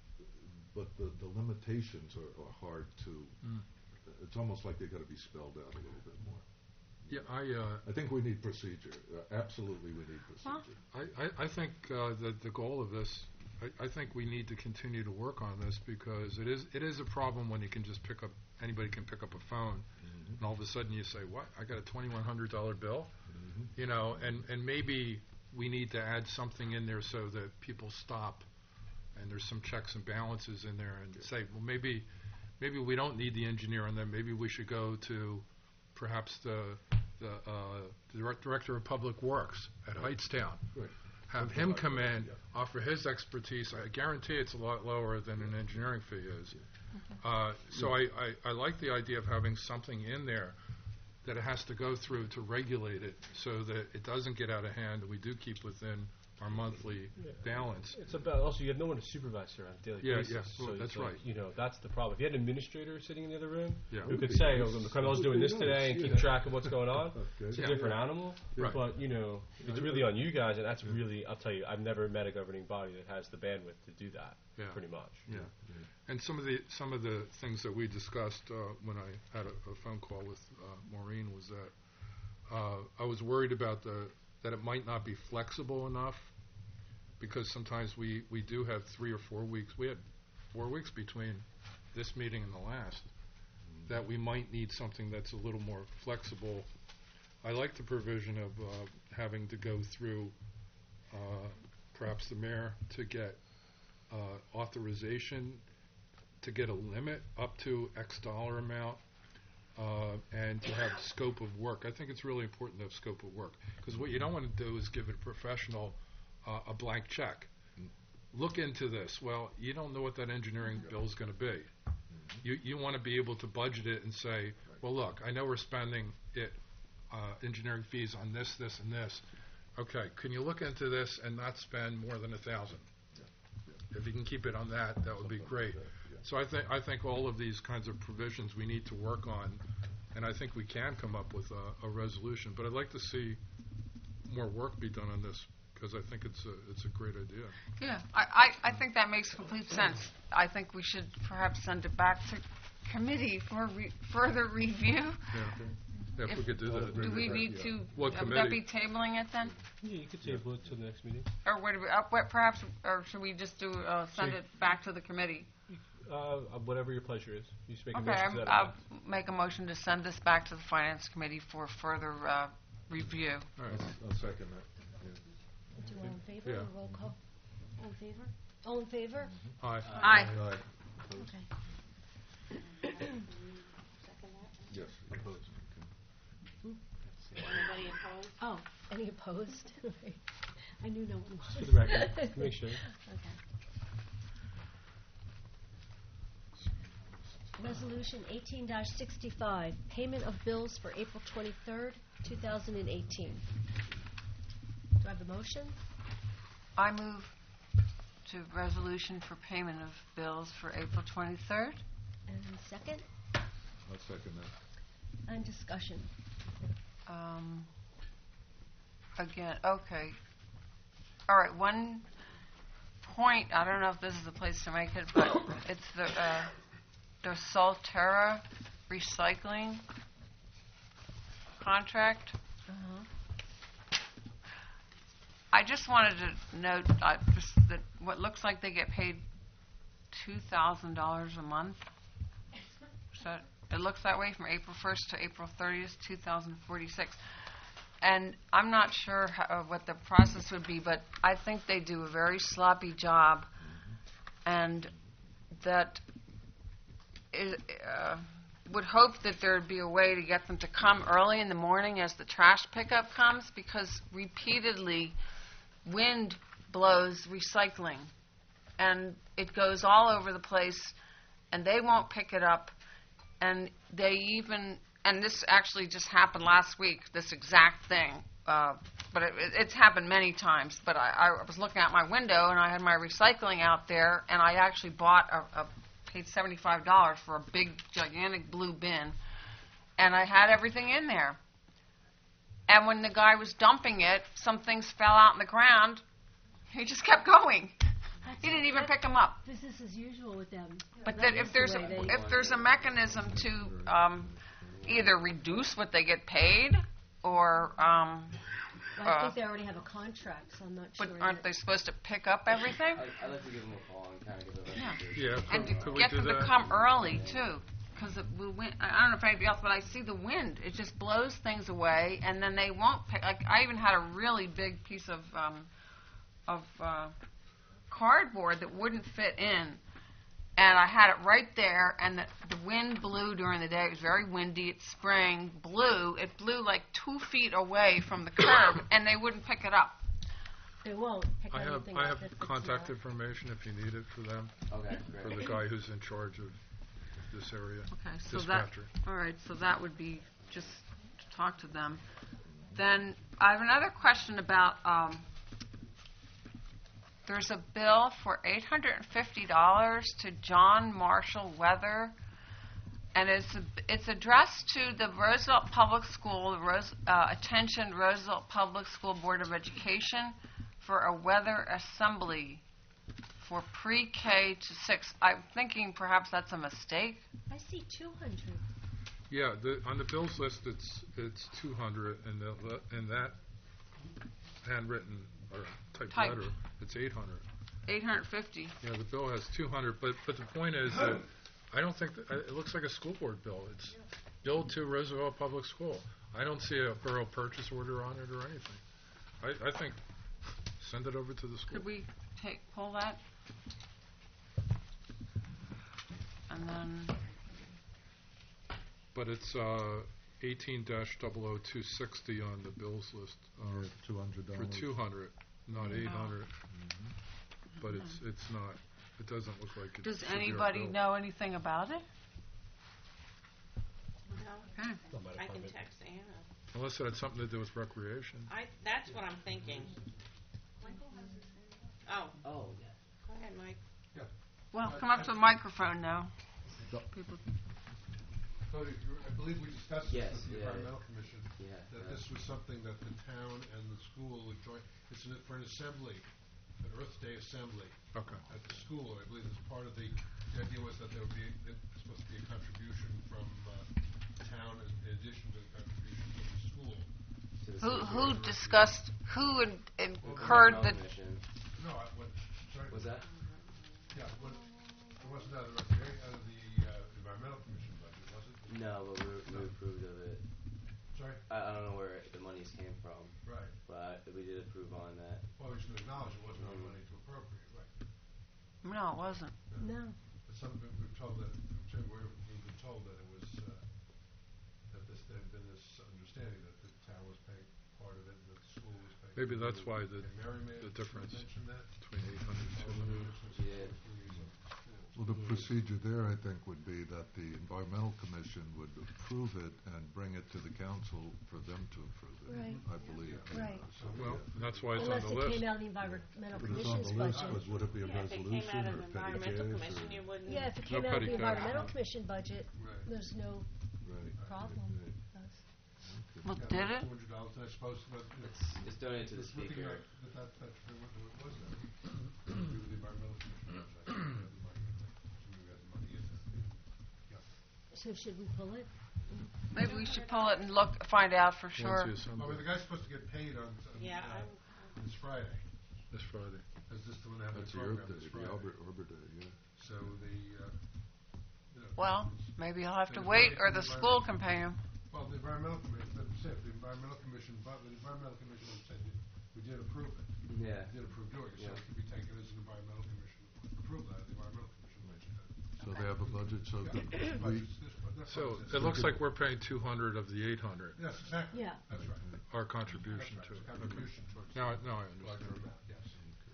but the limitations are hard to. It's almost like they got to be spelled out a little bit more. Yeah, I think we need procedure. Absolutely, we need procedure. I think that the goal of this, I think we need to continue to work on this because it is a problem when you can just anybody can pick up a phone, and all of a sudden you say, what? I got a $2,100 bill, and maybe we need to add something in there so that people stop, and there's some checks and balances in there, and say, well, maybe we don't need the engineer on them. Maybe we should go to perhaps the director of public works at Heightstown. Right. Have him come in, offer his expertise. I guarantee it's a lot lower than an engineering fee is. So I like the idea of having something in there that it has to go through to regulate it so that it doesn't get out of hand and we do keep within our monthly balance. It's about also you have no one to supervise her on a daily basis. Yeah, so well, that's right. That's the problem. If you had an administrator sitting in the other room who Would could be say, nice. "Oh, Carmelo's doing this today," and keep track of what's going on, it's a Okay. different animal. Right. But it's really on you guys, and that's really, I'll tell you, I've never met a governing body that has the bandwidth to do that. Yeah. Pretty much. Yeah. And some of the things that we discussed when I had a phone call with Maureen was that I was worried about that it might not be flexible enough because sometimes we do have 3 or 4 weeks. We had 4 weeks between this meeting and the last that we might need something that's a little more flexible. I like the provision of having to go through perhaps the mayor to get authorization to get a limit up to X dollar amount and to have scope of work. I think it's really important to have scope of work because what you don't want to do is give a professional a blank check. Look into this. Well, you don't know what that engineering bill is going to be. You want to be able to budget it and say, well, look, I know we're spending engineering fees on this, this, and this. Okay, can you look into this and not spend more than $1,000? If you can keep it on that, that would be great. So I think all of these kinds of provisions we need to work on, and I think we can come up with a resolution. But I'd like to see more work be done on this, because I think it's a great idea. Yeah, I think that makes complete sense. I think we should perhaps send it back to committee for further review. Yeah, if we could do that. Do we need to, What would that committee? be tabling it then? Yeah, you could table it till the next meeting. Or would we, perhaps, or should we just do, send it back to the committee? Whatever your pleasure is. You just make a Okay, motion to that I'll effect. make a motion to send this back to the finance committee for further review. All right. I'll second that. We'll do all in favor, Yeah. or roll call? All in favor? All in favor? Aye. Aye. Okay. Yes. Opposed. Anybody opposed? Oh, any opposed? I knew no one was. For the record, make sure. Okay. Resolution 18-65, payment of bills for April 23rd, 2018. Do I have a motion? I move to resolution for payment of bills for April 23rd. And second? I'll second that. And discussion. Again, okay. All right, one point, I don't know if this is the place to make it, but it's the Solterra recycling contract. Uh-huh. I just wanted to note just that what looks like they get paid $2,000 a month. So it looks that way from April 1st to April 30th, 2046. And I'm not sure what the process would be, but I think they do a very sloppy job, and that would hope that there would be a way to get them to come early in the morning as the trash pickup comes, because repeatedly wind blows recycling, and it goes all over the place, and they won't pick it up, and they even... And this actually just happened last week, this exact thing. But it's happened many times. But I was looking out my window, and I had my recycling out there, and I actually bought paid $75 for a big, gigantic blue bin, and I had everything in there. And when the guy was dumping it, some things fell out on the ground. He just kept going. He didn't even pick them up. Business as usual with them. But That that if is the there's way they- if there's a mechanism to either reduce what they get paid, or I think they already have a contract, so I'm not sure. but aren't they supposed to pick up everything? I'd like to give them a call and kind of give them a Yeah. Yeah, And to could we get do them to that? come early too, because the wind. I don't know if anybody else, but I see the wind. It just blows things away, and then they won't pick. Like I even had a really big piece of cardboard that wouldn't fit in. And I had it right there, and the wind blew during the day. It was very windy. It's spring. It blew like 2 feet away from the curb, and they wouldn't pick it up. They won't pick I anything have up if it's contact not. information if you need it for them, Okay, for great. the guy who's in charge of this area, Okay, so that, dispatcher. all right, so that would be just to talk to them. Then I have another question about, there's a bill for $850 to John Marshall Weather, and it's addressed to the Roosevelt Public School, attention Roosevelt Public School Board of Education, for a weather assembly for pre-K to 6. I'm thinking perhaps that's a mistake. I see 200. Yeah, on the bills list, it's 200, and that handwritten or typed Typed. letter, it's 800. 850. Yeah, the bill has 200, but the point is that I don't think that, it looks like a school board bill. It's billed to Roosevelt Public School. I don't see a borough purchase order on it or anything. I think send it over to the school. Could we pull that? And then, But it's 18-00260 on the bills list $200. for 200, not 800. But it's not. It doesn't look like it's. does a severe anybody bill. know anything about it? Okay. Not my I can department. text Anna. Unless it had something to do with recreation. That's what I'm thinking. Oh, Oh, yeah. go ahead, Mike. Well, come up to the microphone now. People. Cody, I believe we discussed this Yes, with the yeah, Environmental Commission, Yeah. that this was something that the town and the school would join, it's for an assembly, an Earth Day assembly Okay. at the school. I believe as part of the idea was that there would be, it's supposed to be a contribution from the town in addition to the contribution from the school. Who discussed, who incurred the, No, sorry? Was that? Yeah, it wasn't out of the Environmental Commission budget, was it? No, but we approved of it. Sorry? I don't know where the monies came from, Right. but we did approve on that. Well, we should acknowledge it wasn't our money to appropriate, right? no, it wasn't. No. But we've told that, we've been told that it was, that there had been this understanding that the town was paying part of it and that the school was paying. Maybe that's why Okay, Mary may the have difference mentioned that. between 800 and 200. Yeah. Well, the procedure there, I think, would be that the Environmental Commission would approve it and bring it to the council for them to approve it, Right. I believe. Right. So, Well, yeah. that's why it's on Unless the it list. came out of the Environmental But it's on Commission's the list, budget. but would it be a Yeah, if it came resolution out of or the petty Environmental cash Commission, or? you wouldn't. Yeah, if it No came out of petty the cash. Environmental Commission budget, Right. there's no Right. problem. Right. Well, did it? $200, and I suppose, but It's donated to the just looking speaker. at that's what it was then. Agree with the Environmental Commission, I think we have the money in there. Assuming we have the money in there. Yeah. So should we pull it? Maybe we should pull it and find out for sure. Wednesday or Well, I mean, Sunday. the guy's supposed to get paid on Yeah, this Friday. This Friday. Is this the one that have the That's the Earth program Day, this the Friday? Arbor Day, yeah. So the, Well, maybe he'll have to There's wait, money or from the the school can pay him. well, the Environmental Commission, the Environmental Commission, said we did approve it. Yeah. We did approve doing it, so Yeah. it could be taken as an Environmental Commission approval. The Environmental Commission mentioned that. So they have a budget, so Yeah. we, Budget's this, but that's So what it looks like we're paying 200 of the 800, Yes, exactly. Yeah. That's right. our contribution That's to right. it. It's Okay. contribution towards Now I the larger understand. amount, yes.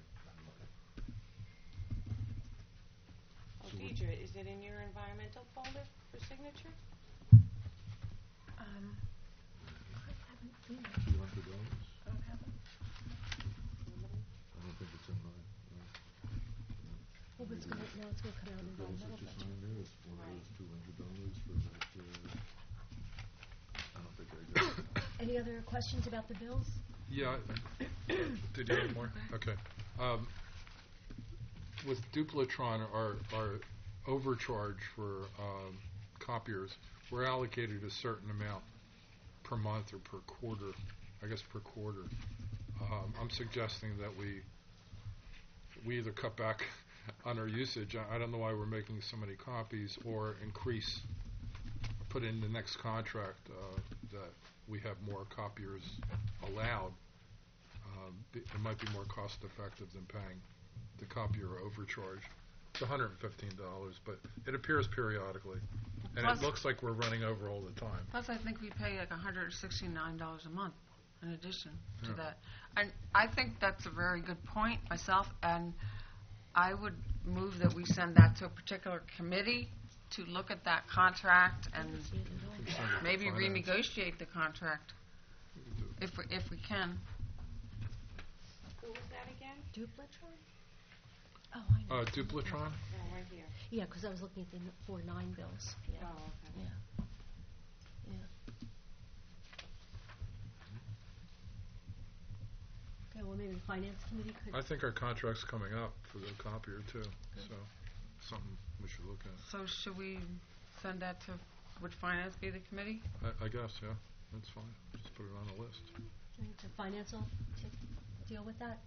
Oh, Deidre, is it in your environmental folder for signature? $200? I don't think it's in mine, no. Well, it's gonna come out of the Bills environmental that you budget. signed there, it's one of those $200 for that, I don't think I got it. Any other questions about the bills? Yeah. Did you have more? Okay. With Duplatron, our overcharge for copiers, we're allocated a certain amount per month or per quarter, I guess per quarter. I'm suggesting that we either cut back on our usage, I don't know why we're making so many copies, or increase, put in the next contract that we have more copiers allowed. It might be more cost effective than paying the copier overcharge. It's $115, but it appears periodically, and Plus- it looks like we're running over all the time. Plus, I think we pay like $169 a month in addition to Yeah. that. And I think that's a very good point myself, and I would move that we send that to a particular committee to look at that contract and Send it to maybe finance. renegotiate the contract if we can. Who was that again? Duplatron? Oh, I know. Duplatron? Oh, right here. Yeah, because I was looking at the 4-9 bills. Yeah. Oh, okay. Yeah. Yeah. Okay, well, maybe the finance committee could. I think our contract's coming up for the copier too, so something we should look at. So should we send that to, would finance be the committee? I guess, yeah, that's fine. Just put it on the list. The finance will deal with that.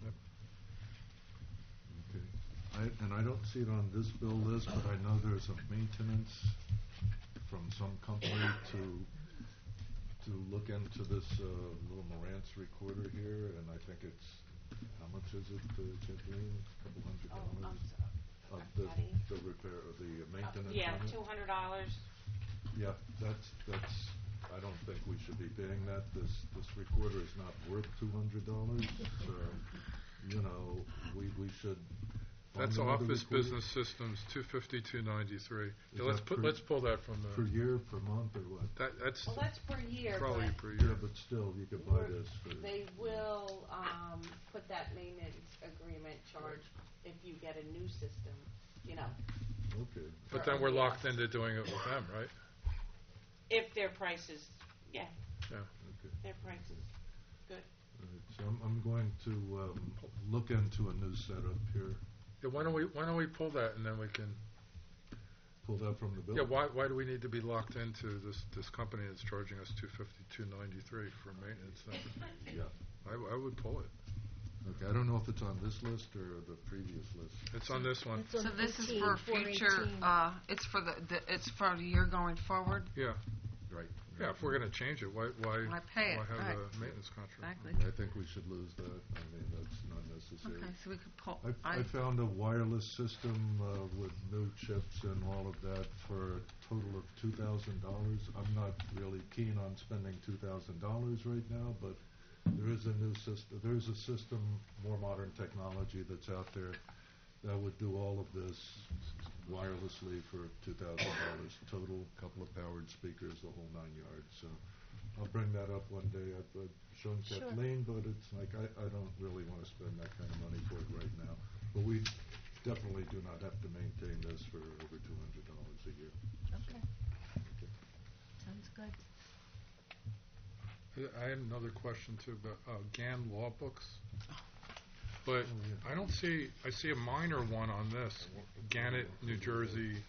Okay. And I don't see it on this bill list, but I know there's a maintenance from some company to look into this little Marantz recorder here, and I think it's, how much is it, Kathleen? $200? Oh, Of Patty. the repair, of the maintenance Yeah, on it? $200. Yeah, that's, I don't think we should be paying that. This recorder is not worth $200. So, you know, we should That's the weather Office recorder? Business Systems, 252.93. Yeah, Is that let's pull that from Per the, year, per month, or what? that's Well, that's per year, probably but per Yeah, year. but still, you could buy We're- this for... they will, put that maintenance agreement charge if you get a new system, you know, Okay. But then we're locked into doing it with them, right? if their price is, yeah, Okay. their price is good. All right, so I'm going to look into a new setup here. Yeah, why don't we pull that and then we can, Pull that from the bill. yeah, why do we need to be locked into this company that's charging us 252.93 for maintenance then? Yeah. I would pull it. Okay, I don't know if it's on this list or the previous list. It's on this one. It's on So this is 18, for 418. future, it's for it's for the year going forward? Yeah. Right. Yeah, if we're gonna change it, why Why pay it, have right. a maintenance contract? Exactly. I think we should lose that. I mean, that's not necessary. Okay, so we could pull, I found a wireless system with new chips and all of that for a total of $2,000. I'm not really keen on spending $2,000 right now, but there is a new system. There is a system, more modern technology that's out there that would do all of this wirelessly for $2,000 total. Couple of powered speakers, the whole 9 yards. So I'll bring that up one day. I've shown Sure. Kathleen, but it's like I don't really want to spend that kind of money for it right now. But we definitely do not have to maintain this for over $200 a year. Okay. Sounds good. I had another question too about GAN law books. But I don't see, I see a minor one on this, Gannett, New Jersey.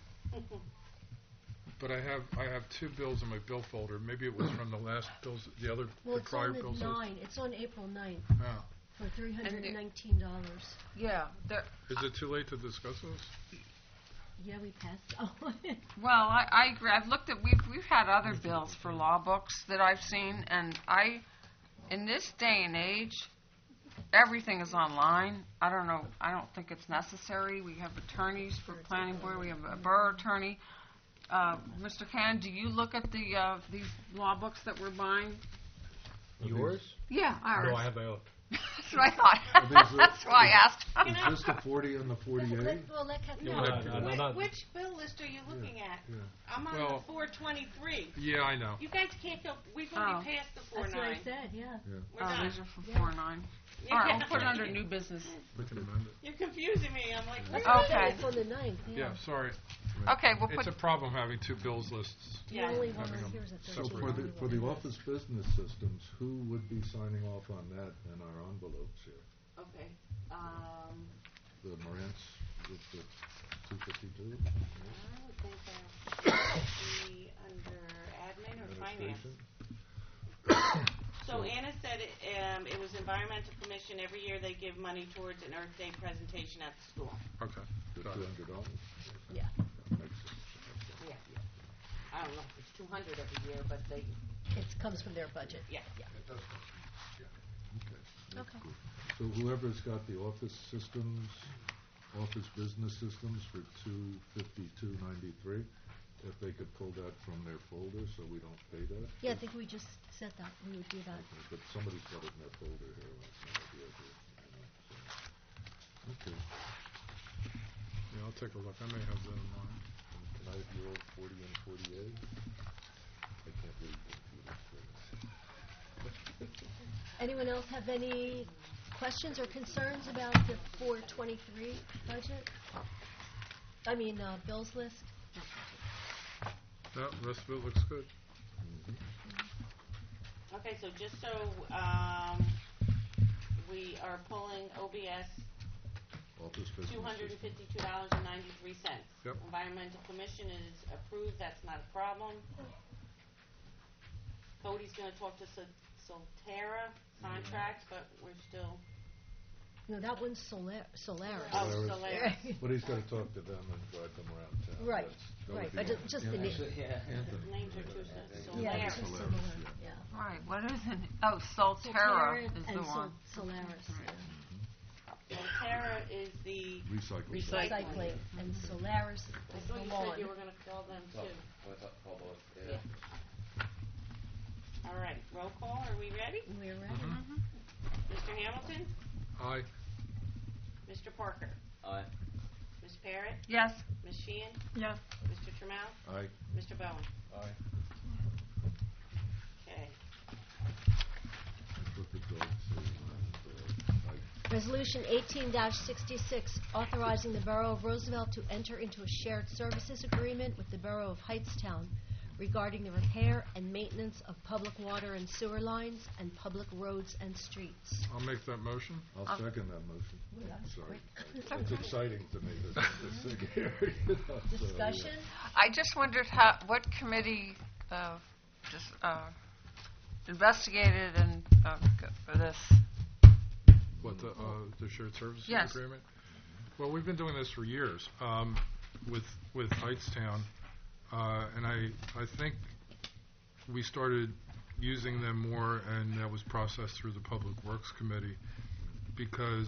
But I have two bills in my bill folder. Maybe it was from the last bills, the Well, the it's prior on the bills. 9. It's on April 9th Yeah. for $319. yeah, there, Is it too late to discuss those? Yeah, we passed. Oh. well, I agree. I've looked at, we've had other bills for law books that I've seen, and in this day and age, everything is online. I don't know, I don't think it's necessary. We have attorneys for planning board, we have a borough attorney. Mr. Cannon, do you look at these law books that we're buying? Yours? Yeah, ours. No, I have my own. That's what I thought. these That's why I asked. Is this the 40 and the 48? Well, let Kathleen. No, no, no. Which bill list are you looking at? Yeah. I'm on Well- the 423. Yeah, I know. You guys can't go, we've Oh. already passed the That's what I 49. said, yeah. We're Oh, done. these are for 4.9. All right, we'll put it under new business. We can amend it. You're confusing me. I'm like, That's where what I is said, Okay. it's on the 9th, yeah. Yeah, sorry. Okay, we'll It's put, a problem having two bills lists. The Yeah. only one Having on them here is a So 13. for the office business systems, who would be signing off on that in our envelopes here? Okay. The Morantz with the 252? I would think that would be under admin or finance. Administration? So Anna said it was Environmental Commission. Every year they give money towards an Earth Day presentation at the school. Okay. The Got it. $200? Yeah. Makes sense. Yeah. I don't know if it's 200 every year, but they, It comes from their budget. yeah. It does come Okay. that's Okay. good. So whoever's got the office systems, office business systems for 252.93, if they could pull that from their folder so we don't pay that? Yeah, I think we just said that, we would do that. Okay, but somebody's got it in their folder here, that's no idea here, so. Okay, Yeah, I'll take a look. I may have that in mind. and can I have your 40 and 48? I can't read computers. Anyone else have any questions or concerns about the 423 budget? I mean, bills list? No, the rest of it looks good. Okay, so just so we are pulling OBS Office business system. $252.93. Yep. Environmental Commission is approved, that's not a problem. Cody's gonna talk to Solterra contract, but we're still, No, that one's Solaris. oh, Solaris. Solaris. But he's gotta talk to them and drive them around town. Right, That would right, be but all. just the Yeah. name. Yeah. Anthony. Names are too simple. Yeah, Solaris. it's just Solaris, similar, yeah. yeah. right, what is it? Oh, Solterra is the and one. Solaris, yeah. Solterra is the, Recycle. Recycle. Recycling, and Solaris I is thought the you lawn. said you were gonna call them Call, too. call both, yeah. All right, roll call, are we ready? We're ready. Mm-hmm. Mr. Hamilton? Aye. Mr. Parker? Aye. Parrott? Yes. Ms. Sheehan? Yes. Mr. Trammell? Aye. Mr. Bowen? Aye. Okay. That's what the dog says. Aye. Resolution 18-66, authorizing the Borough of Roosevelt to enter into a shared services agreement with the Borough of Hightstown regarding the repair and maintenance of public water and sewer lines and public roads and streets. I'll make that motion. I'll second that motion. Sorry. It's It's okay. exciting to me, this thing here. you know, so, yeah. Discussion? I just wondered what committee investigated and for this. What, the shared services Yes. agreement? Well, we've been doing this for years with Hightstown, and I think we started using them more, and that was processed through the Public Works Committee, because,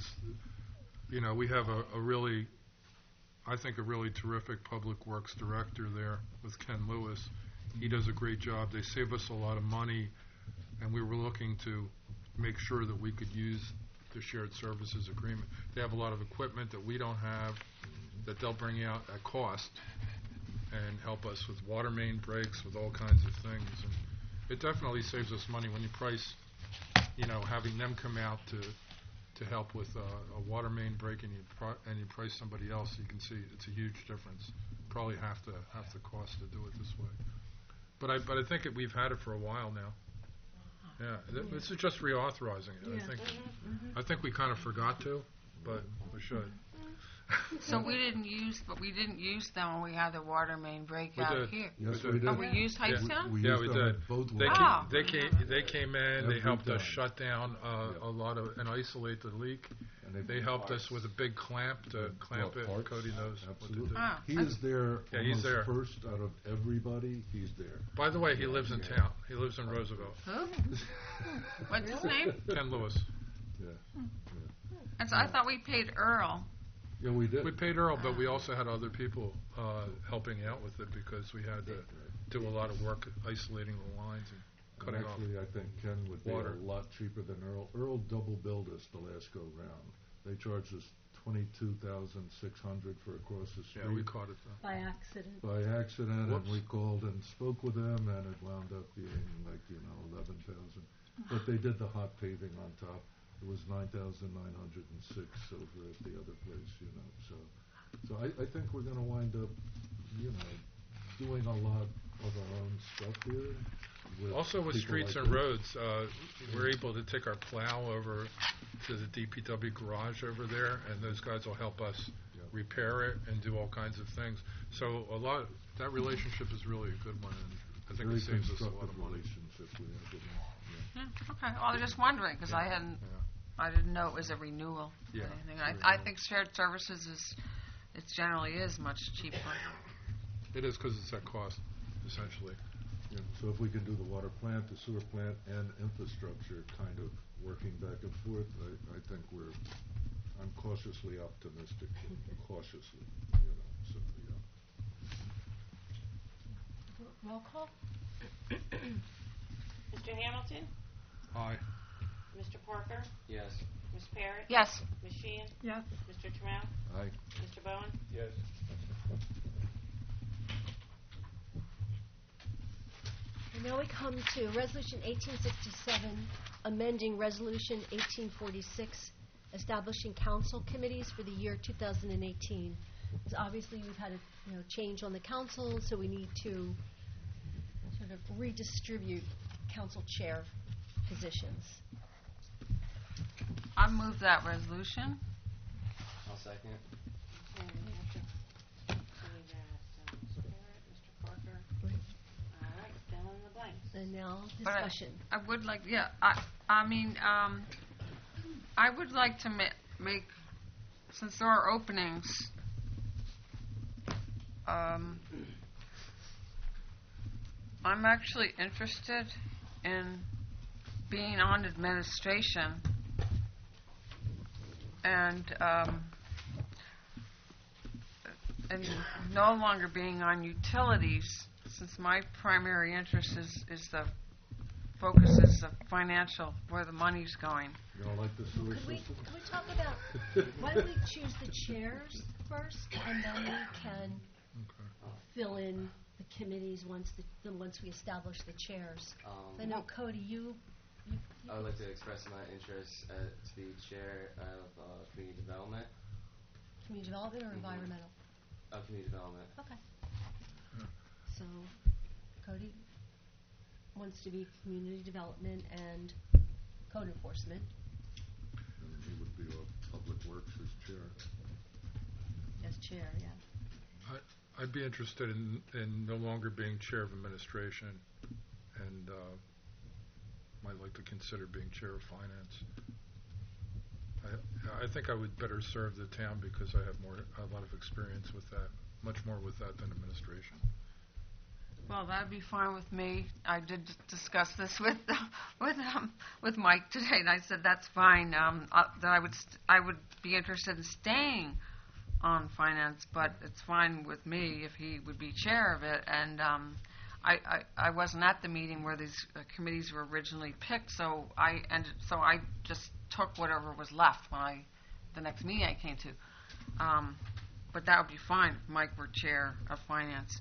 we have a really, I think, a really terrific Public Works director there with Ken Lewis. He does a great job. They save us a lot of money, and we were looking to make sure that we could use the shared services agreement. They have a lot of equipment that we don't have, that they'll bring out at cost and help us with water main breaks, with all kinds of things. And it definitely saves us money when you price, having them come out to help with a water main break, and you price somebody else, you can see it's a huge difference. Probably half the cost to do it this way. But I think we've had it for a while now. Yeah, this is just reauthorizing it. I think we kind of forgot to, but we should. So we didn't use them when we had the water main break We out did. here. Yes, We we did. did. Oh, we used Hightstown? We Yeah, used we them did. at both They water. Wow. came in. They Every helped us time. shut down a lot of and isolate the leak. And They helped us with a big clamp to clamp it. parts. Cody knows what to Absolutely. do. Wow. He is there Yeah, he's almost there. first out of everybody. He's there. By the way, he lives in town. He lives in Roosevelt. Who? What's his name? Ken Lewis. Yeah. And so I thought we paid Earl. Yeah, we did. We paid Earl, but we also had other people helping out with it, because we had to do a lot of work isolating the lines and And cutting off. actually, I think Ken would be water. a lot cheaper than Earl. Earl double billed us the last go round. They charged us $22,600 for across the street. Yeah, we caught it though. By accident. By accident, Whoops. and we called and spoke with them, and it wound up being like 11,000. But they did the hot paving on top. It was 9,906 over at the other place, So I think we're going to wind up, doing a lot of our own stuff here. Also with people streets like and this. roads, we're able to take our plow over to the DPW garage over there, and those guys will help us Yeah. repair it and do all kinds of things. So that relationship is really a good one, and I think Very it saves us a lot constructive of money. relationship we have with them. Yeah, okay. Well, I was just wondering, because I didn't know it was a renewal or Yeah, anything. it's a I renewal. think shared services it generally is much cheaper. It is, because it's at cost, essentially. Yeah, so if we can do the water plant, the sewer plant, and infrastructure kind of working back and forth, I think I'm cautiously optimistic, cautiously, so, yeah. Roll call? Mr. Hamilton? Aye. Mr. Parker? Yes. Ms. Parrott? Yes. Ms. Sheehan? Yes. Mr. Trammell? Aye. Mr. Bowen? Yes. And now we come to Resolution 1867, amending Resolution 1846, establishing council committees for the year 2018. Because obviously we've had a change on the council, so we need to sort of redistribute council chair positions. I move that resolution. I'll second. Okay, we have to see that, Mr. Parrott, Mr. Parker. All right, fill in the blanks. And now But discussion. I would like, I would like to make, since there are openings, I'm actually interested in being on administration and no longer being on utilities, since my primary interest is the focus is financial, where the money's going. You don't like the sewer Could we system? talk about, why don't we choose the chairs first, and then we can fill in the committees once we establish the chairs. I know, Cody, you I would like to express my interest to be chair of community development. community development or environmental? Community development. Okay. So, Cody wants to be community development and code enforcement And he would be Public Works as chair. as chair, yeah. I'd be interested in no longer being chair of administration, and might like to consider being chair of finance. I think I would better serve the town because I have a lot of experience with that, much more with that than administration. Well, that'd be fine with me. I did discuss this with Mike today, and I said that's fine. That I would be interested in staying on finance, but it's fine with me if he would be chair of it. And I wasn't at the meeting where these committees were originally picked, so I just took whatever was left when the next meeting I came to. But that would be fine if Mike were chair of finance.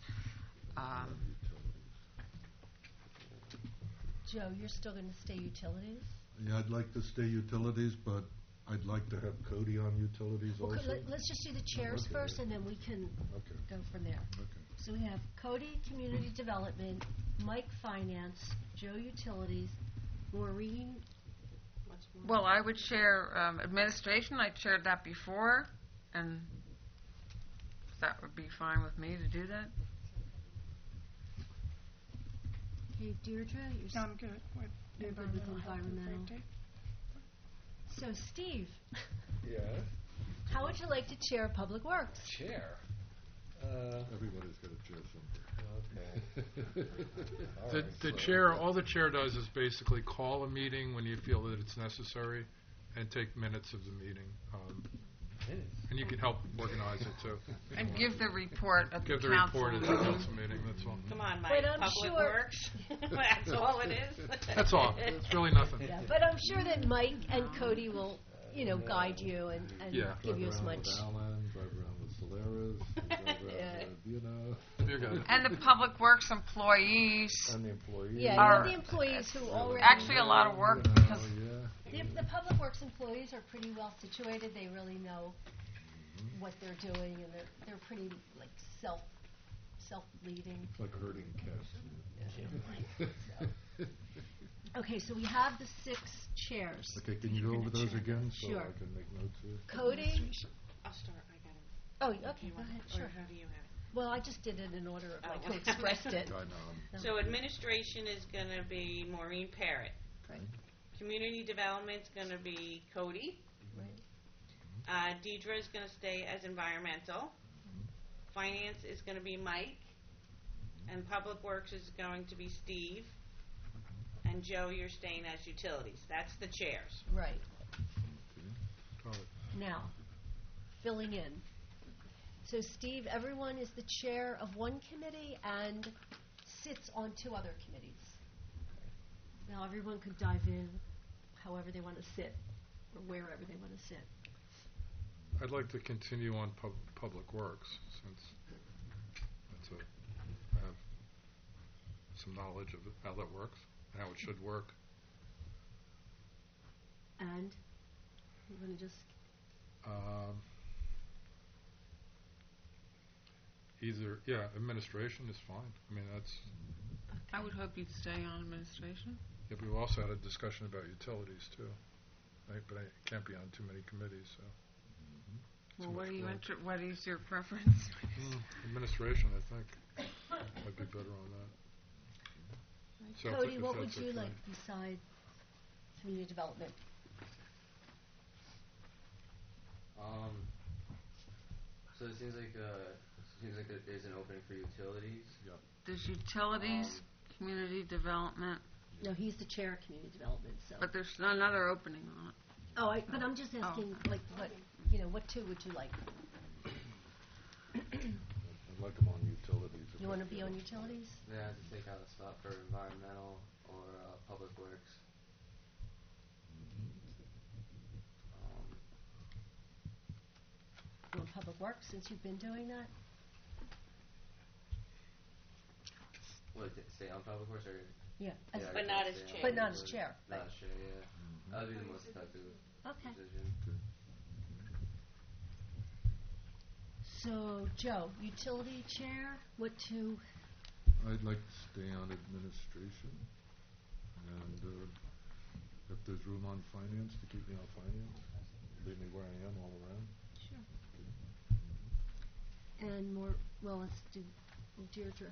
Joe, you're still going to stay utilities? Yeah, I'd like to stay utilities, but I'd like to have Cody on utilities Well, also. let's just do the chairs Okay. first, and then we can Okay. go from there. Okay. So we have Cody, community development, Mike, finance, Joe, utilities, Maureen. What's Maureen? Well, I would chair administration. I chaired that before, and that would be fine with me to do that. Okay, Deirdre, you're I'm good with You're good with health and environmental. safety. So, Steve, Yeah, how would you like to chair Public Works? chair. Everybody's got a chair somewhere. Okay. The chair, all the chair does is basically call a meeting when you feel that it's necessary, and take minutes of the meeting. And you can help organize it too. And give the report at Give the the council report at the meeting. council meeting. That's all. Come on, Mike, But I'm Public sure- Works. That's all it is. That's all. It's really nothing. Yeah, but I'm sure that Mike and Cody will, guide you and Yeah. give you Drive as around much. with Alan, drive around with Solaris, drive around Yeah. with, You got it. And the public works employees. and the employees. Yeah, Are- the employees who already. Actually, a lot of work because The Public Works employees are pretty well situated. They really know what they're doing, and they're pretty self-leading. It's like herding cats. Okay, so we have the 6 chairs. Okay, can you go over those again so Sure. I can make notes here? Cody. I'll start, I got it. Oh, okay, go ahead. Sure. Or how do you have it? Well, I just did it in order of like Oh. who expressed it. I know. No. So administration is gonna be Maureen Parrott. Right. Community development's gonna be Cody. Right. Deidre's gonna stay as environmental. Finance is gonna be Mike. And Public Works is going to be Steve. And Joe, you're staying as utilities. That's the chairs. Right. Got it. Now, filling in. So, Steve, everyone is the chair of one committee and sits on 2 other committees. Now, everyone could dive in however they want to sit or wherever they want to sit. I'd like to continue on Public Works since I have some knowledge of how that works, how it should work. And you want to just Administration is fine. I mean, that's. I would hope you'd stay on administration. Yeah, we also had a discussion about utilities too, right? But I can't be on too many committees, so. Well, much work. what is your preference? Administration, I think. I'd be better on that. So if- Cody, if what would that's you okay. like besides community development? So it seems like there's an opening for utilities. There's utilities, community development, No, he's the chair of community development, so. but there's another opening on it. But I'm just asking, like, what 2 would you like? I'd like them on utilities. You want to be on utilities? Yeah, to take out a spot for environmental or Public Works. Well, Public Works, since you've been doing that? What, stay on Public Works or? Yeah. Yeah, But I not could as stay on chair. But not Public as Works. chair, Not right. as chair, yeah. That would be the most effective Okay. position. So, Joe, utility chair, what to, I'd like to stay on administration, and if there's room on finance, to keep me on finance, leave me where I am all around. and more, well, let's do Deirdre.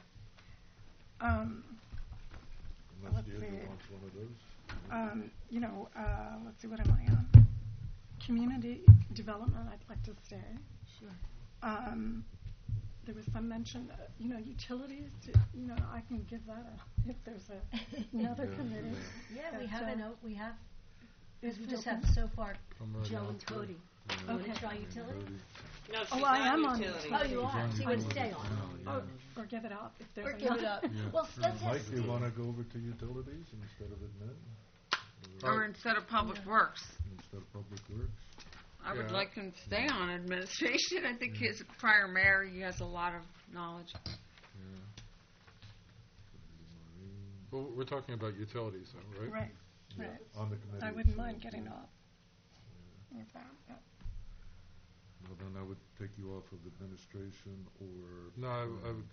Unless Let's Deirdre see. wants one of those. Let's see, what am I on? Community development, I'd like to stay. Sure. There was some mention, utilities, I can give that up if there's another Yeah, committee. Yeah, we But, have a note, we have, Is we it just open? have so far I'm already Joe on and three. Cody. Yeah. You want Okay. to try utilities? No, she's Oh, I am on on utilities. Oh, you are, so you want to stay on? Or give it up if there's Or give it up. Yeah. Well, let's have Mike, you Steve. want to go over to utilities instead of admin? Or instead of Public Works. Instead of public works? I would Yeah. like him to stay on administration. I think his prior mayor, he has a lot of knowledge. Yeah. Well, we're talking about utilities, though, right? Right, Yeah, right. on the committee. I wouldn't itself, mind getting yeah. off. With that, yeah. Well, then I would take you off of administration or. No, I would- finance,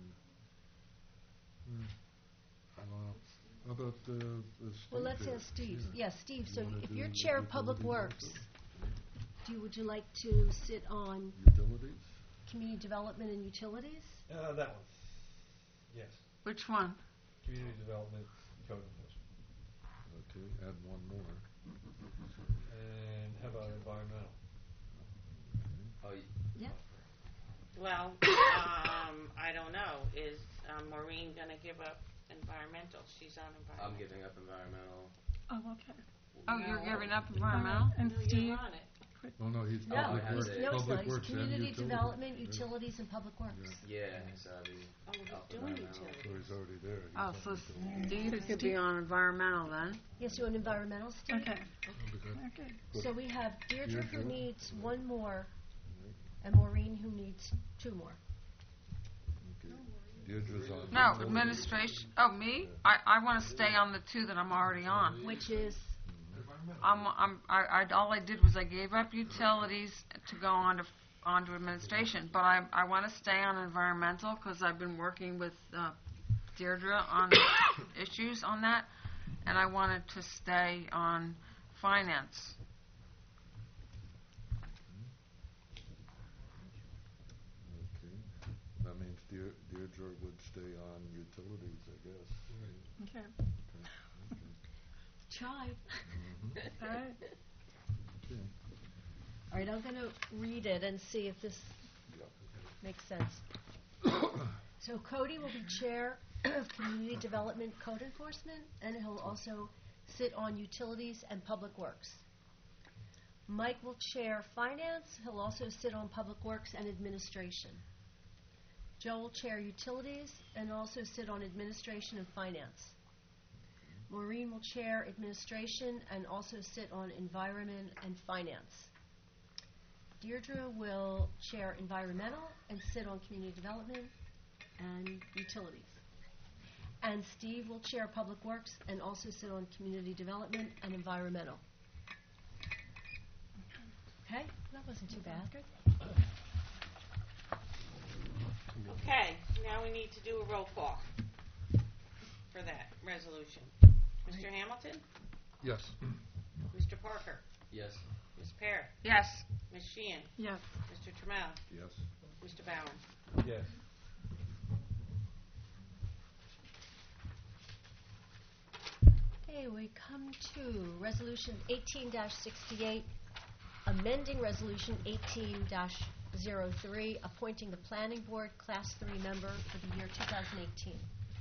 yeah. I don't know. How about Steve? Well, let's there? ask Steve. Yeah. Yeah, Steve, You so wanna if do you're chair of Public utilities Works, also? would you like to sit on Utilities? community development and utilities? That one. Yes. Which one? Community development, code enforcement. Okay, add one more. And how about environmental? Oh, Yeah. Well, I don't know. Is Maureen going to give up environmental? She's on environmental. I'm giving up environmental. Oh, okay. Oh, you're No. giving up environmental? And No, Steve, you're on it. Oh, no, he's No, public I he's, works. had no, he's Public not. He's works and community utilities. development, Yeah. utilities, and public works. Yeah, so I'll be Oh, we're off doing environmental. utilities. So he's already there. He's Oh, on so utilities. Steve could be on environmental then. Yes, you're on environmental, Steve? okay, That'll be good. okay. So we have Deirdre who Deirdre. needs one more, and Maureen who needs two more. Okay. Deirdre's on. No, utilities. administration. Oh, me? I want to stay on the two that I'm already on. Which is, All I did was I gave up utilities to go onto administration, but I want to stay on environmental because I've been working with Deirdre on issues on that, and I wanted to stay on finance. Okay. That means Deirdre would stay on utilities, I guess. Okay. tried. All right. Okay. All right, I'm going to read it and see if this makes sense. So Cody will be chair of Community Development Code Enforcement, and he'll also sit on Utilities and Public Works. Mike will chair Finance. He'll also sit on Public Works and Administration. Joe will chair Utilities and also sit on Administration and Finance. Maureen will chair Administration and also sit on Environment and Finance. Deirdre will chair Environmental and sit on Community Development and Utilities. And Steve will chair Public Works and also sit on Community Development and Environmental. Okay, that wasn't too bad. Okay, now we need to do a roll call for that resolution. Mr. Hamilton? Yes. Mr. Parker? Yes. Ms. Pear? Yes. Ms. Sheehan? Yes. Mr. Trammell? Yes. Mr. Bowen? Yes. Okay, we come to Resolution 18-68, amending Resolution 18-03, appointing the Planning Board Class 3 member for the year 2018.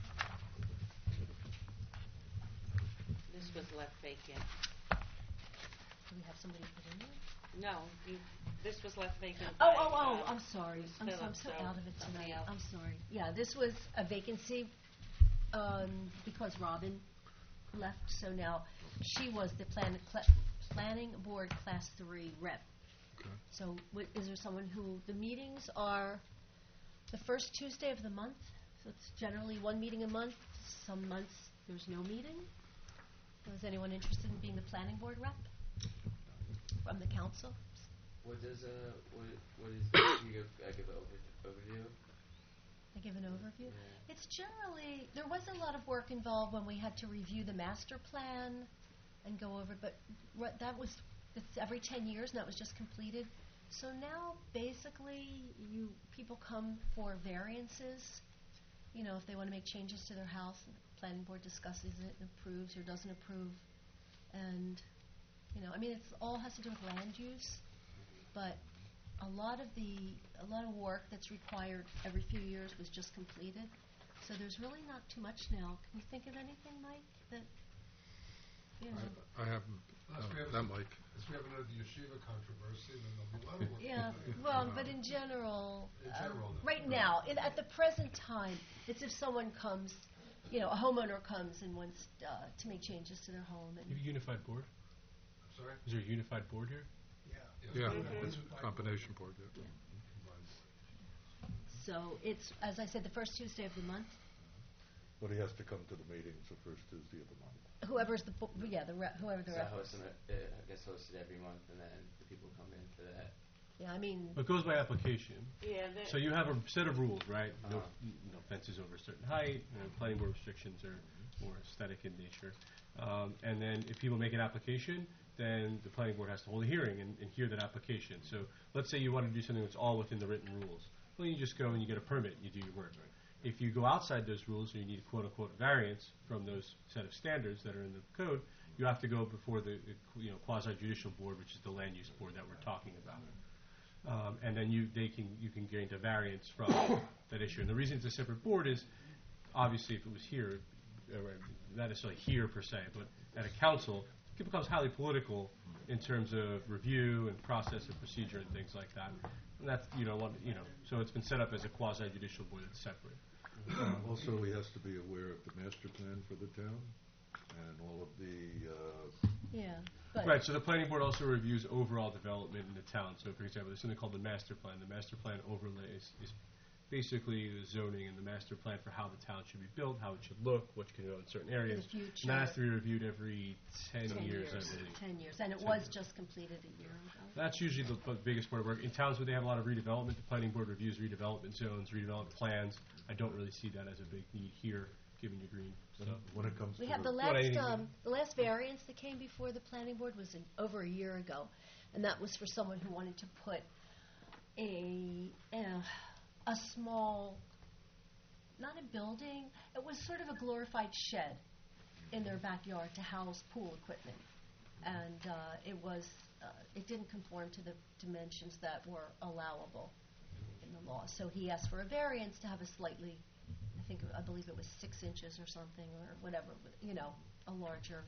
This was left vacant. Do we have somebody put in there? No, this was left vacant. Oh, by, I'm sorry. I'm Phillips, so so out of it somebody tonight. else. I'm sorry. Yeah, this was a vacancy because Robin left, so now she was the planning board Class 3 rep. Okay. So is there someone who, the meetings are the first Tuesday of the month, so it's generally one meeting a month. Some months there's no meeting. Is anyone interested in being the planning board rep from the council? What does what is can you give an overview? I give an overview. Yeah. It's generally, there was a lot of work involved when we had to review the master plan and go over, but it's every 10 years, and that was just completed. So now, basically, people come for variances. You know, if they want to make changes to their house, the planning board discusses it and approves or doesn't approve. And, you know, I mean, it all has to do with land use, but a lot of work that's required every few years was just completed. So there's really not too much now. Can you think of anything, Mike, that, you know? I have that, Mike. If we have another yeshiva controversy, then there'll be a lot of work. Yeah, well, but in general, no. right now, at the present time, it's if someone comes, you know, a homeowner comes and wants to make changes to their home. You have a unified board? Sorry? Is there a unified board here? Yeah, it's a combination board. Yeah. So it's, as I said, the first Tuesday of the month. But he has to come to the meetings the first Tuesday of the month. Whoever's the whoever the So rep. I guess hosted every month, and then the people come in for that. Yeah, I mean, It goes by application. Yeah, So you have a set of rules, right? No fences over a certain height, planning board restrictions are more aesthetic in nature. And then if people make an application, then the planning board has to hold a hearing and hear that application. So let's say you want to do something that's all within the written rules. Well, you just go and you get a permit and you do your work. If you go outside those rules and you need a quote-unquote variance from those set of standards that are in the code, you have to go before the quasi-judicial board, which is the land use board that we're talking about. And then you can gain a variance from that issue. And the reason it's a separate board is, obviously, if it was here, not necessarily here per se, but at a council, it becomes highly political in terms of review and process and procedure and things like that. And that's, so it's been set up as a quasi-judicial board that's separate. Also, he has to be aware of the master plan for the town and all of the yeah. But Right, so the planning board also reviews overall development in the town. So, for example, there's something called the master plan. The master plan overlay is basically the zoning and the master plan for how the town should be built, how it should look, what can go in certain areas. For the future. And that has to be reviewed every 10 years, I believe. 10 years, and it 10 was years. just completed a year ago. That's usually the biggest part of work. In towns where they have a lot of redevelopment, the planning board reviews redevelopment zones, redevelopment plans. I don't really see that as a big need here, given your green stuff. when it comes We to have the the last variance that came before the planning board was over a year ago, and that was for someone who wanted to put a small, not a building, it was sort of a glorified shed in their backyard to house pool equipment, and it didn't conform to the dimensions that were allowable in the law. So he asked for a variance to have a slightly, I believe it was 6 inches or something, or whatever, a larger,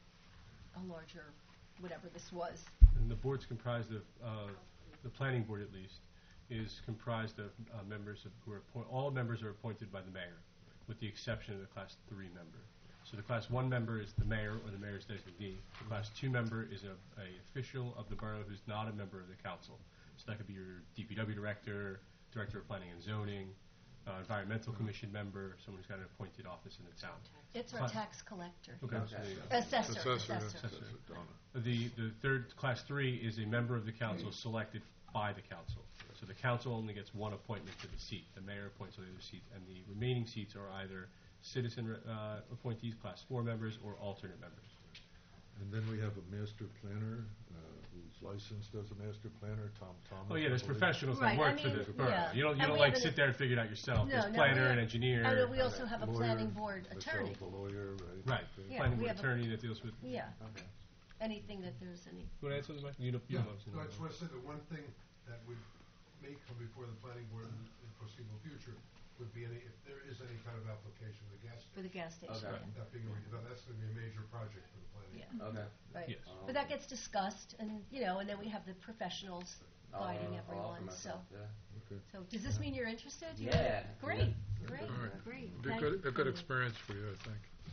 whatever this was. And the board's comprised of, the planning board at least, is comprised of members all members are appointed by the mayor, with the exception of the Class 3 member. So the Class 1 member is the mayor or the mayor's designee. The Class 2 member is a official of the borough who's not a member of the council. So that could be your DPW director, director of planning and zoning, environmental commission member, someone who's got an appointed office in the town. It's our tax collector. Okay. Assessor. The third, Class 3, is a member of the council selected by the council. So the council only gets one appointment to the seat. The mayor appoints all the other seats, and the remaining seats are either citizen appointees, Class 4 members, or alternate members. And then we have a master planner who's licensed as a master planner, Tom Thomas. Oh yeah, there's I believe. professionals Right, that work I for mean, the borough. yeah. You don't And we like have sit there and figure it out yourself. No, There's no, planner we and have- engineer. And we also have a Lawyer, planning board myself, attorney. a lawyer, Right, Yeah, planning we board have a- attorney that deals with. Yeah. Anything that there's any. You want to answer the question? You know, No, I just want to say that one thing that may come before the planning board in the foreseeable future would be if there is any kind of application for the gas station. For the gas station, Okay. yeah. That being redeveloped, that's going to be a major project for the planning. Yeah. Okay. Right. Yes. But that gets discussed, and and then we have the professionals guiding I'll everyone. offer myself, yeah. So does this mean you're interested? Yeah. Great, Yeah. great, All right. great. Be Thank a you good for- experience for you, I think.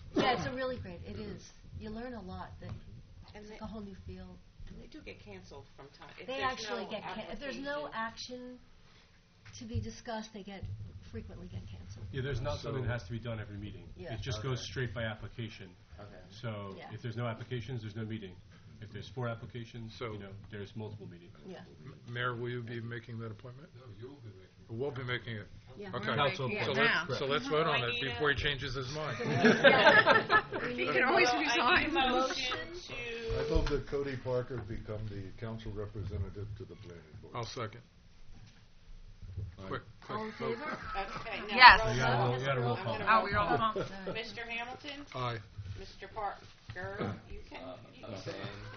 Yeah, it's a really great, it is. You learn a lot, that And it's they, like a whole new field. and they do get canceled from time. If They there's actually no get, if there's no application. action to be discussed, they frequently get canceled. Yeah, there's not something So- that has to be done every meeting. Yeah. It just goes straight by application. Okay. So Yeah. if there's no applications, there's no meeting. If there's 4 applications, So- there's multiple meetings. Yeah, Mayor, will you be making that appointment? No, you'll be making. We'll be making it. yeah. Okay. Council Yeah, So now. let's, so let's vote on I it need a- before he changes his mind. He can always Well, I resign. need a motion I to, move that Cody Parker become the council representative to the planning board. I'll second. Quick, All in quick vote. favor? okay, now. Yes. roll You call. gotta roll I'm call. gonna Oh, we all come. Mr. Hamilton, Aye. Mr. Parker, you can, Abstain.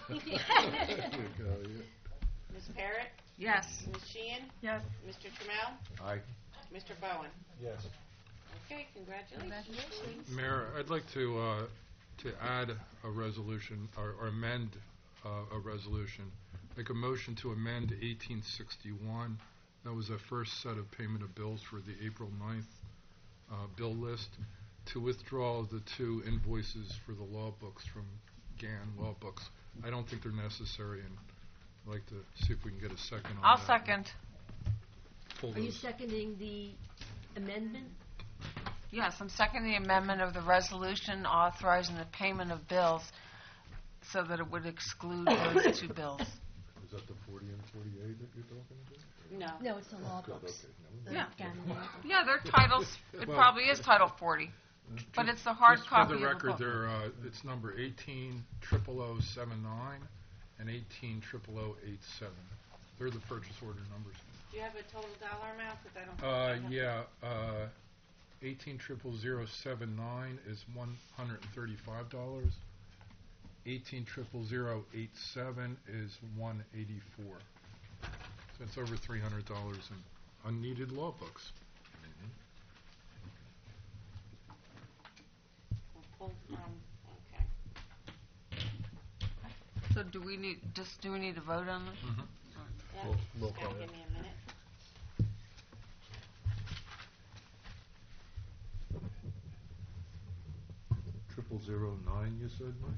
Ms. Parrott, Yes. Ms. Sheehan, Yes. Mr. Trammell, Aye. Mr. Bowen. Yes. Okay, congratulations. Congratulations. Mayor, I'd like to add a resolution, or amend a resolution. Make a motion to amend 1861. That was the first set of payment of bills for the April 9th bill list. To withdraw the 2 invoices for the law books from GAN Law Books. I don't think they're necessary, and I'd like to see if we can get a second on that. I'll second. Pull Are you those. seconding the amendment? Yes, I'm seconding the amendment of the resolution authorizing the payment of bills so that it would exclude those 2 bills. Is that the 40 and 48 that you're talking about? No. No, it's the law Good, books. okay. No, The Yeah. Gannon law books. Yeah, their titles, it probably is Title 40, but it's the hard Just copy for of the the record, book. it's number 18-00079 and 18-00087. They're the purchase order numbers. Do you have a total dollar amount? Because I don't. Yeah, 18-00079 is $135. 18-00087 is $184. So it's over $300 in unneeded law books. We'll pull from, okay. So do we need to vote on this? Yeah, Roll just call, gotta yeah. give me a minute. 0009, you said, Mike?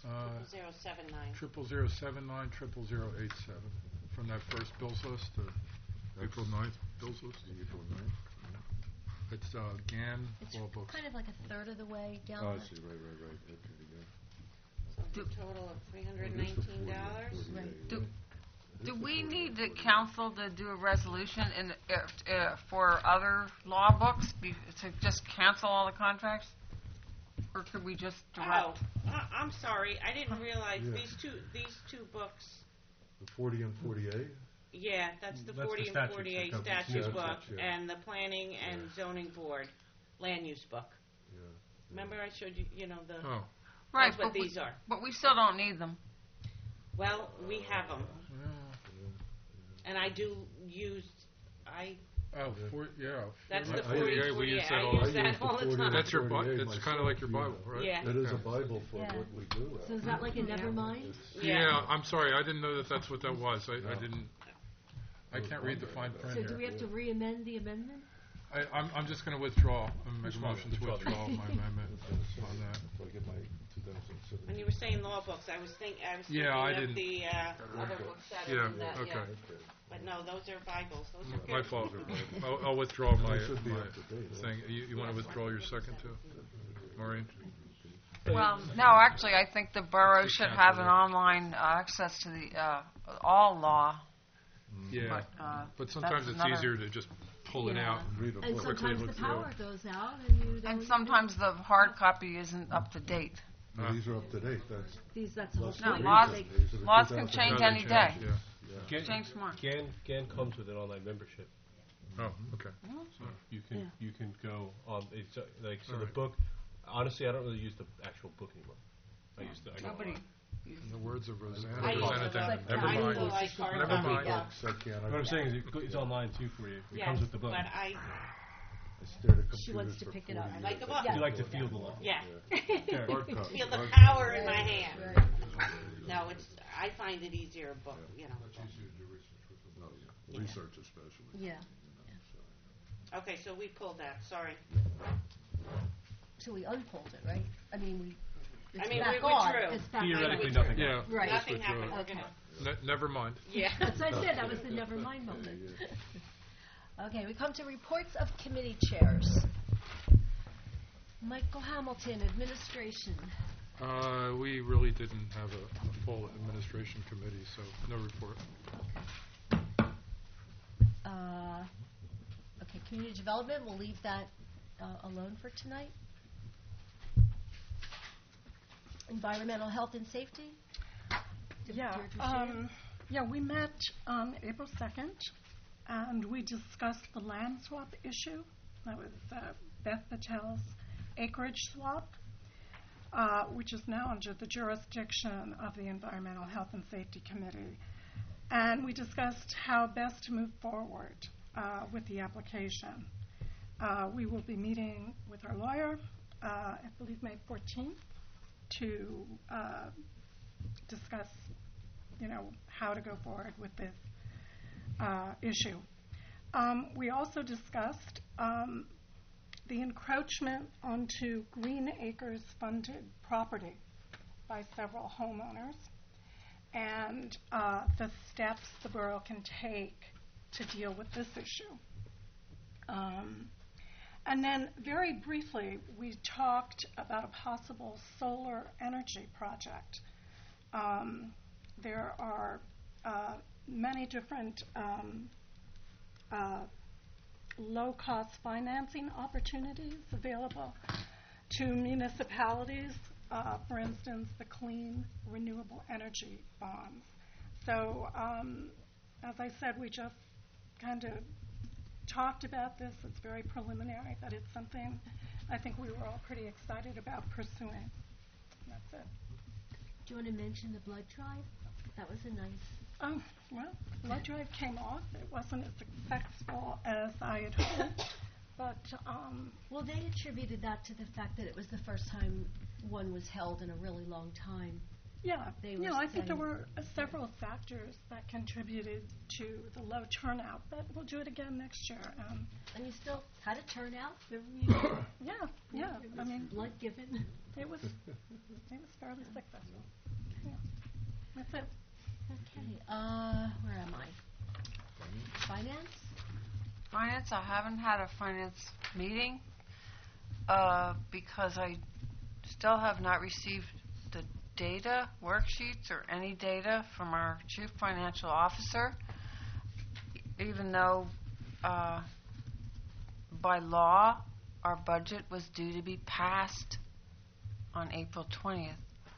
079. 0079, 0087, from that first bills list, the April 9th bills list. April 9th? It's GAN It's Law Books. kind of like a third of the way down. Oh, I the- see, right, okay, yeah. So the total of $319. Right. Do we need the council to do a resolution for other law books to just cancel all the contracts? Or could we just Oh, direct? I'm sorry, I didn't realize Yeah. these two books, The 40 and 48? yeah, that's the That's the 40 and statutes that 48 cover- statute yeah, book, yeah. and the planning and zoning board land use book. Yeah. Remember I showed you, the, Oh, Right, that's what but we- these are. But we still don't need them. Well, we have them, yeah. and I do use, Oh, that's the 40, 40, yeah, we use that I all use the use that the all the 40 time. That's your Bible, 48 it's kind of like your myself, Bible, right? Yeah. It is a Bible for Yeah. what we do. So is that like a never mind? Yeah, I'm sorry, I didn't know that that's what that was. I didn't, I can't read the fine print So here. do we have to re-amend the amendment? I'm just going to withdraw, I'm going to make a Which one? motion to Which one? withdraw my amendment on that. If I get my 2007. When you were saying law books, I was thinking Yeah, I of didn't- the other books that are Yeah, in that, okay. But no, those are Bibles, those are good. My fault. I'll withdraw my They should be up to date, huh? thing. You want to withdraw your second too? Maureen? Well, no, actually, I think the borough should have an online access to the all law. Yeah, But but sometimes that's it's another- easier to just pull it Yeah. out. Read a And book. sometimes the look through it. power goes out and you don't. And sometimes the hard copy isn't up to date. No, these are up to date, that's. These, that's the whole less No, point. laws- recent. These are the laws can 2000. change Now they any day. Yeah. GAN, Change tomorrow. GAN comes with an online membership. Oh, okay. So you can Yeah. you can go on. It's like so All the right. book. Honestly, I don't really use the actual book anymore. I use the. I go Nobody. online. In the words of Rosanna, I use Rosanna the Dennett, book. never I mind. use like hard Never copy mind. books. I can't. What I'm saying is it's online too for you. It Yes, comes with the book. but I stared at She computers wants to for pick it 40 up. I like years. a book. Yeah. You like to feel the law. Yeah. Hard copy. Feel the Hard power in my hand. Right. No, I find it easier book, It's easier to do research with the No, yeah. Research especially. Yeah. Okay, so we pulled that, sorry. till we unfold it, right? I mean, it's I mean, back we on. withdrew. It's back Theoretically, on. nothing Yeah. Right. just Nothing withdraw happened. it. We're gonna. Never mind. Yeah. That's what I said. That was the never mind moment. Okay, we come to reports of committee chairs. Michael Hamilton, administration. We really didn't have a full administration committee, so no report. Okay, community development, we'll leave that alone for tonight. Environmental health and safety? Yeah, we met on April 2nd, and we discussed the land swap issue. That was Beth Patel's acreage swap, which is now under the jurisdiction of the Environmental Health and Safety Committee. And we discussed how best to move forward with the application. We will be meeting with our lawyer, I believe May 14th, to discuss, how to go forward with this issue. We also discussed the encroachment onto Green Acres funded property by several homeowners and the steps the borough can take to deal with this issue. And then very briefly, we talked about a possible solar energy project. There are many different low-cost financing opportunities available to municipalities, for instance, the Clean Renewable Energy Bonds. So, as I said, we just kind of talked about this. It's very preliminary, but it's something I think we were all pretty excited about pursuing. That's it. Do you want to mention the blood drive? That was a nice... Well, blood drive came off. It wasn't as successful as I had hoped, but... Well, they attributed that to the fact that it was the first time one was held in a really long time. Yeah, I think there saying- were several factors that contributed to the low turnout, but we'll do it again next year. And you still had a turnout? Yeah. I mean, Blood given? it was fairly successful. Yeah. That's it. Okay, where am I? Finance? Finance, I haven't had a finance meeting because I still have not received the data, worksheets, or any data from our chief financial officer, even though by law our budget was due to be passed on April 20th.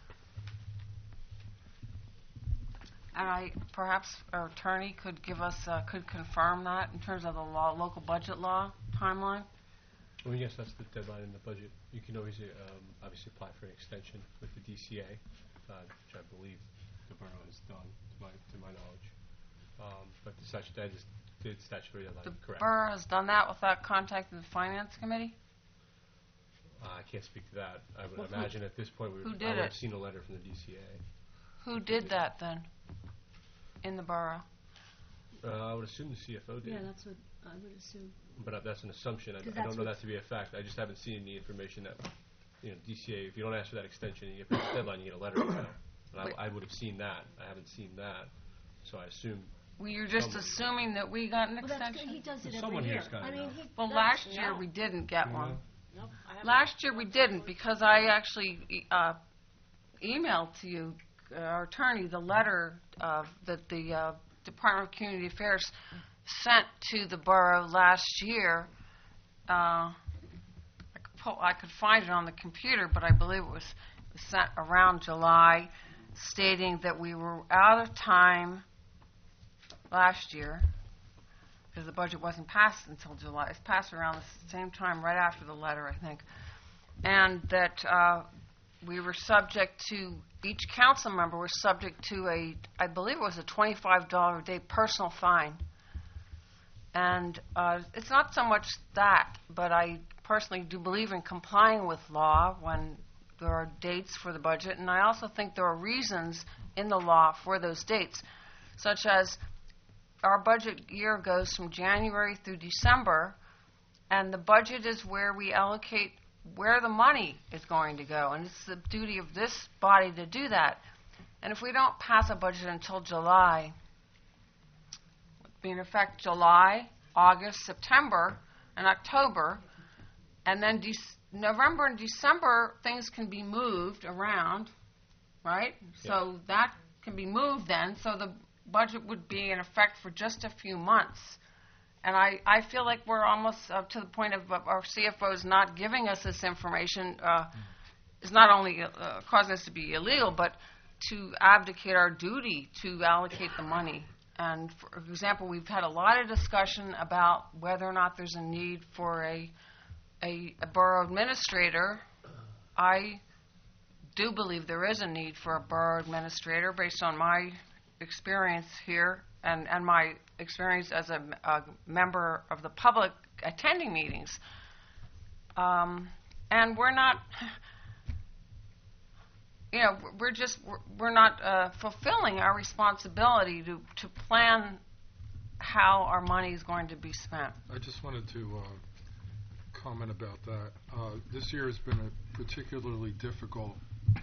And perhaps our attorney could give us, could confirm that in terms of the law, local budget law timeline. Well, yes, that's the deadline in the budget. You can always obviously apply for an extension with the DCA, which I believe the borough has done, to my knowledge. But the statutory deadline, The correct. borough has done that without contacting the finance committee? I can't speak to that. I would Well, who- imagine at this point who I did would it? have seen a letter from the DCA. Who did that then in the borough? I would assume the CFO did. Yeah, that's what I would assume. But that's an assumption. I Because don't that's know what- that to be a fact. I just haven't seen any information that, DCA, if you don't ask for that extension and you get past the deadline, you get a letter. And I would have seen that. I haven't seen that. So I assume. Well, you're just Someone- assuming that we got an Well, that's good. extension? He does it Someone every year. here's got I it mean, now. Well, that's- last year No. we didn't get one. Nope, I haven't. Last year we didn't because I actually emailed to you, our attorney, the letter that the Department of Community Affairs sent to the borough last year. I could find it on the computer, but I believe it was sent around July, stating that we were out of time last year because the budget wasn't passed until July. It was passed around the same time, right after the letter, I think. And that we were subject to, each council member was subject to I believe it was a $25 a day personal fine. And it's not so much that, but I personally do believe in complying with law when there are dates for the budget, and I also think there are reasons in the law for those dates, such as our budget year goes from January through December, and the budget is where we allocate where the money is going to go, and it's the duty of this body to do that. And if we don't pass a budget until July, be in effect July, August, September, and October, and then November and December, things can be moved around, right? So that can be moved then, so the budget would be in effect for just a few months. And I feel like we're almost to the point of our CFOs not giving us this information is not only causing us to be illegal, but to abdicate our duty to allocate the money. And for example, we've had a lot of discussion about whether or not there's a need for a borough administrator. I do believe there is a need for a borough administrator based on my experience here and my experience as a member of the public attending meetings. And we're not, we're not fulfilling our responsibility to plan how our money is going to be spent. I just wanted to comment about that. This year has been a particularly difficult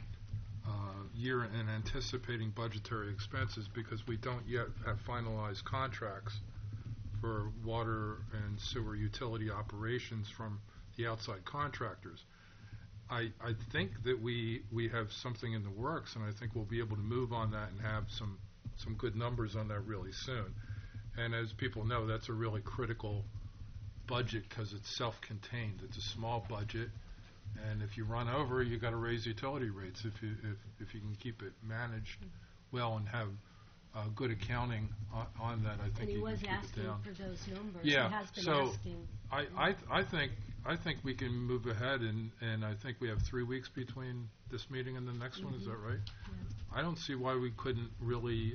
year in anticipating budgetary expenses because we don't yet have finalized contracts for water and sewer utility operations from the outside contractors. I think that we have something in the works, and I think we'll be able to move on that and have some good numbers on that really soon. And as people know, that's a really critical budget because it's self-contained. It's a small budget, and if you run over, you got to raise utility rates. If you can keep it managed well and have good accounting on that, I think you can keep it down. And he was asking for those numbers. Yeah, He has been so asking. I think we can move ahead, and I think we have 3 weeks between this meeting and the next one. Is that right? Yeah. I don't see why we couldn't really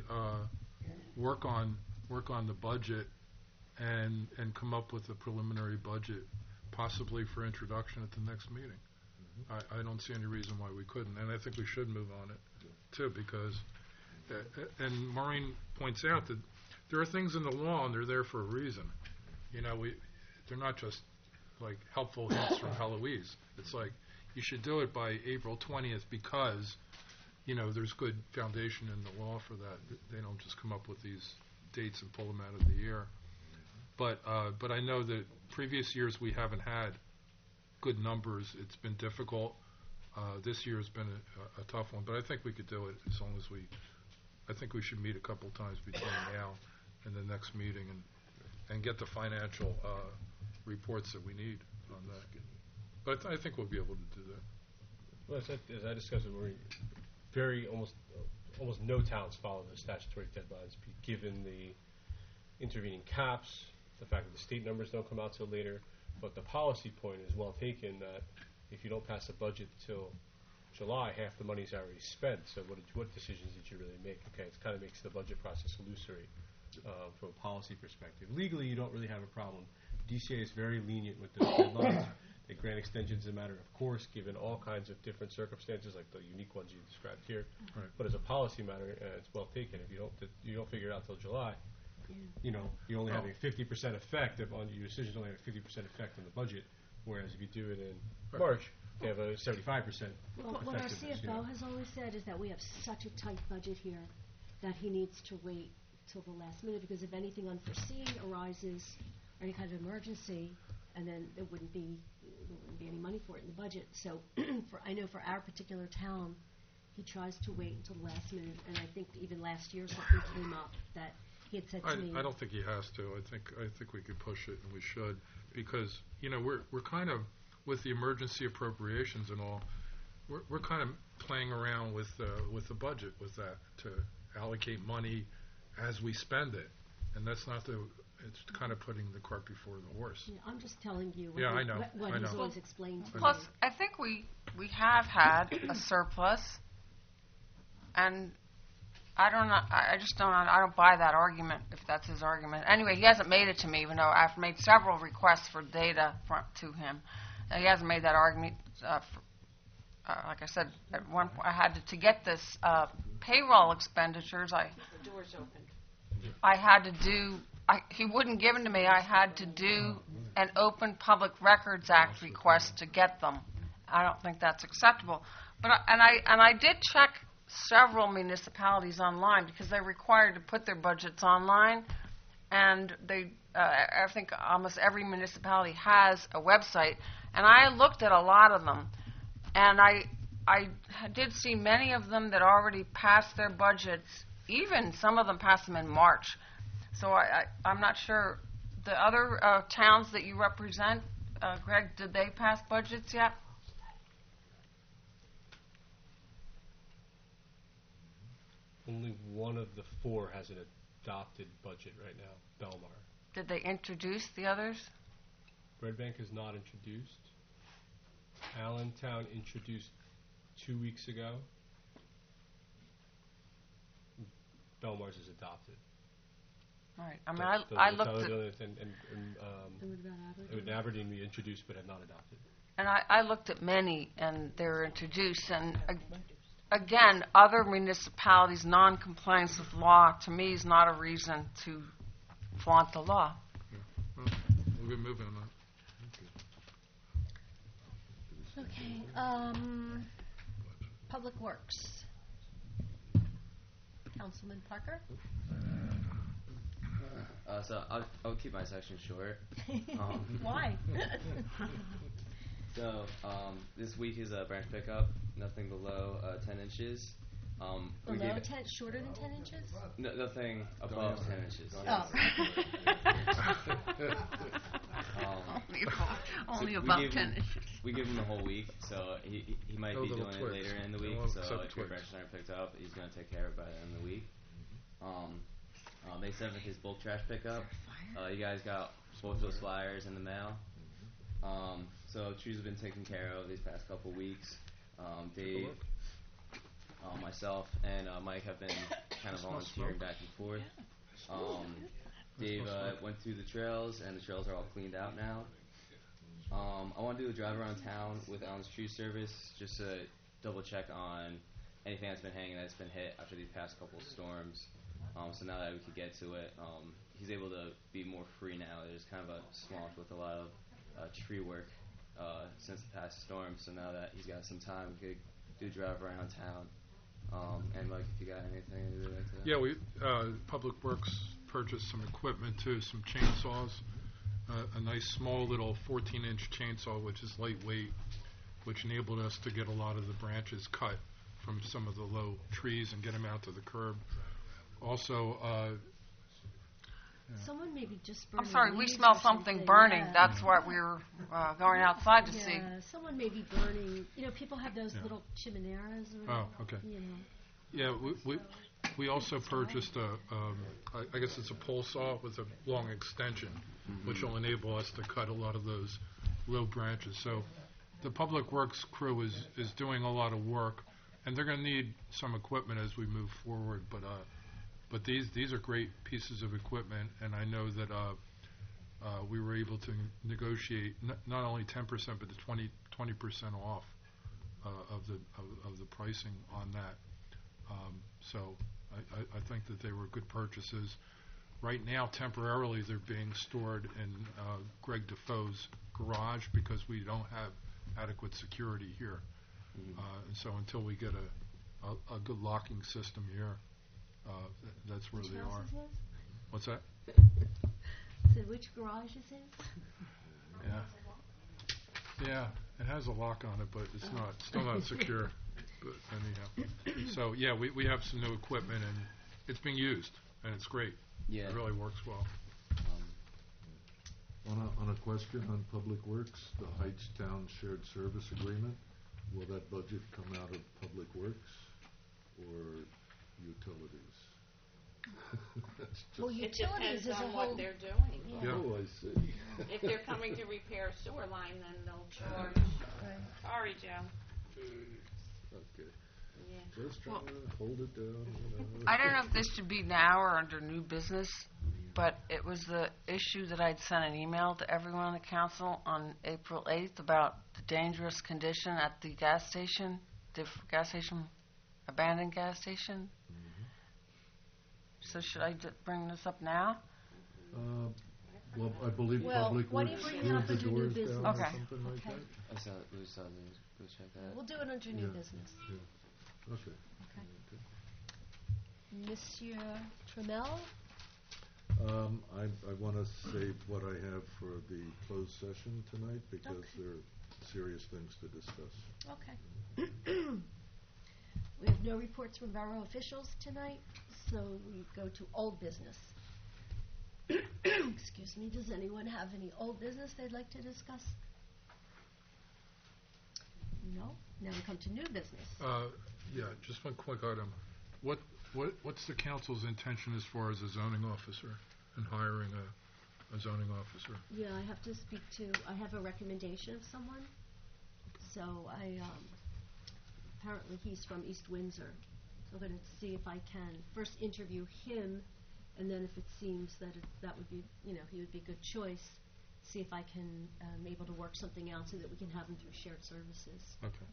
work on the budget and come up with a preliminary budget, possibly for introduction at the next meeting. I don't see any reason why we couldn't, and I think we should move on it too, because and Maureen points out that there are things in the law and they're there for a reason. They're not just like helpful hints from Heloise. It's like you should do it by April 20th because there's good foundation in the law for that. They don't just come up with these dates and pull them out of the air. But I know that previous years we haven't had good numbers. It's been difficult. This year has been a tough one, but I think we could do it as long as I think we should meet a couple times between now and the next meeting and get the financial reports that we need on that. But I think we'll be able to do that. Well, as I discussed with Marie, almost no towns follow the statutory deadlines, given the intervening caps, the fact that the state numbers don't come out till later. But the policy point is well taken that if you don't pass the budget till July, half the money's already spent. So what decisions did you really make? Okay, it kind of makes the budget process illusory from a policy perspective. Legally, you don't really have a problem. DCA is very lenient with those deadlines. They grant extensions as a matter of course, given all kinds of different circumstances, like the unique ones you described here. Right. But as a policy matter, it's well taken. If you don't figure it out till July, you only have a 50% effect on your decisions. Only have a 50% effect on the budget. Whereas if you do it in March, they have a 75%. Well, what our CFO has always said is that we have such a tight budget here that he needs to wait till the last minute because if anything unforeseen arises, or any kind of emergency, and then there wouldn't be any money for it in the budget. So I know for our particular town, he tries to wait until the last minute, and I think even last year something came up that he had said to me. I don't think he has to. I think we could push it, and we should, because we're kind of with the emergency appropriations and all. We're kind of playing around with the budget with that to allocate money as we spend it, and that's not the. It's kind of putting the cart before the horse. Yeah, I'm just telling you what, I know. what he's always explained to me. Plus, I think we have had a surplus, and I don't buy that argument if that's his argument. Anyway, he hasn't made it to me, even though I've made several requests for data to him. And he hasn't made that argument. Like I said, at one point I had to get this payroll expenditures. The door's open. I had to do. He wouldn't give them to me. I had to do an Open Public Records Act request to get them. I don't think that's acceptable. But I did check several municipalities online because they're required to put their budgets online, and I think almost every municipality has a website. And I looked at a lot of them, and I did see many of them that already passed their budgets. Even some of them passed them in March. So I'm not sure. The other towns that you represent, Greg, did they pass budgets yet? Only one of the four has an adopted budget right now, Belmar. Did they introduce the others? Red Bank is not introduced. Allentown introduced 2 weeks ago. Belmar's is adopted. All right. I mean, That's I the looked at... other thing, and Aberdeen we introduced but have not adopted. And I looked at many, and they're introduced. And again, other municipalities' non-compliance with law, to me, is not a reason to flaunt the law. Well, we'll be moving on that. Okay, Public Works. Councilman Parker? So I'll keep my section short. Why? So this week is a branch pickup, nothing below 10 inches. We Below gave 10, shorter than 10 inches? nothing above 10 inches. Oh. Only So about 10 inches. We give him the whole week, so he might be little doing twigs. it later in the week. They'll So accept if your twigs. branches aren't picked up, he's going to take care of it by the end of the week. May 7th, his bulk trash pickup. You guys got both those flyers in the mail. So trees have been taken care of these past couple weeks. Dave, myself, and Mike have been kind of volunteering back and forth. Dave went through the trails, and the trails are all cleaned out now. I want to do a drive around town with Allen's Tree Service just to double check on anything that's been hanging that's been hit after these past couple of storms. So now that we could get to it, he's able to be more free now. There's kind of a swamp with a lot of tree work since the past storm. So now that he's got some time, we could do a drive around town. And Mike, if you got anything to do with that. Yeah, we Public Works purchased some equipment too, some chainsaws, a nice small little 14-inch chainsaw, which is lightweight, which enabled us to get a lot of the branches cut from some of the low trees and get them out to the curb. Also, Someone maybe just burning I'm sorry, we leaves smell or something burning. Yeah. That's what we were going outside to see. Yeah, someone may be burning. You know, people have those little chimeneas. Or, Oh, okay. You know. yeah, we also purchased I guess it's a pole saw with a long extension, which will enable us to cut a lot of those low branches. So the Public Works crew is doing a lot of work, and they're going to need some equipment as we move forward. But these are great pieces of equipment, and I know that we were able to negotiate not only 10% but the 20% off of the pricing on that. So I think that they were good purchases. Right now, temporarily, they're being stored in Greg Defoe's garage because we don't have adequate security here. And so until we get a good locking system here, that's where Which they house are. is his? What's that? So which garage is his? Yeah, it has a lock on it, but it's still not secure. But anyhow, so yeah, we have some new equipment, and it's being used, and it's great. Yeah. It really works well. On a question on Public Works, the Heightstown Shared Service Agreement, will that budget come out of Public Works or utilities? That's just Well, It utilities depends is a on whole. what they're doing. Yeah. Oh, I see. If they're coming to repair a sewer line, then they'll charge. Sorry, Joe. Okay. Yeah. Just trying to hold it down. I don't know if this should be now or under new business, but it was the issue that I'd sent an email to everyone on the council on April 8th about the dangerous condition at the gas station, abandoned gas station. So should I bring this up now? Well, I believe Well, Public why don't you Works bring it screwed up the under new doors business? down or Okay. something like Okay. that? I saw it. We saw it. Go check that. We'll do it under new Yeah. business. Yeah. Okay. Okay. Monsieur Trammell? I want to save what I have for the closed session tonight because Okay. there are serious things to discuss. Okay. We have no reports from borough officials tonight, so we go to old business. Excuse me, does anyone have any old business they'd like to discuss? No? Now we come to new business. Yeah, just one quick item. What's the council's intention as far as a zoning officer and hiring a zoning officer? Yeah, I have to speak to, I have a recommendation of someone. So apparently he's from East Windsor. So I'm going to see if I can first interview him, and then if it seems that that would be, he would be a good choice, see if I can, able to work something out so that we can have him through shared services. Okay.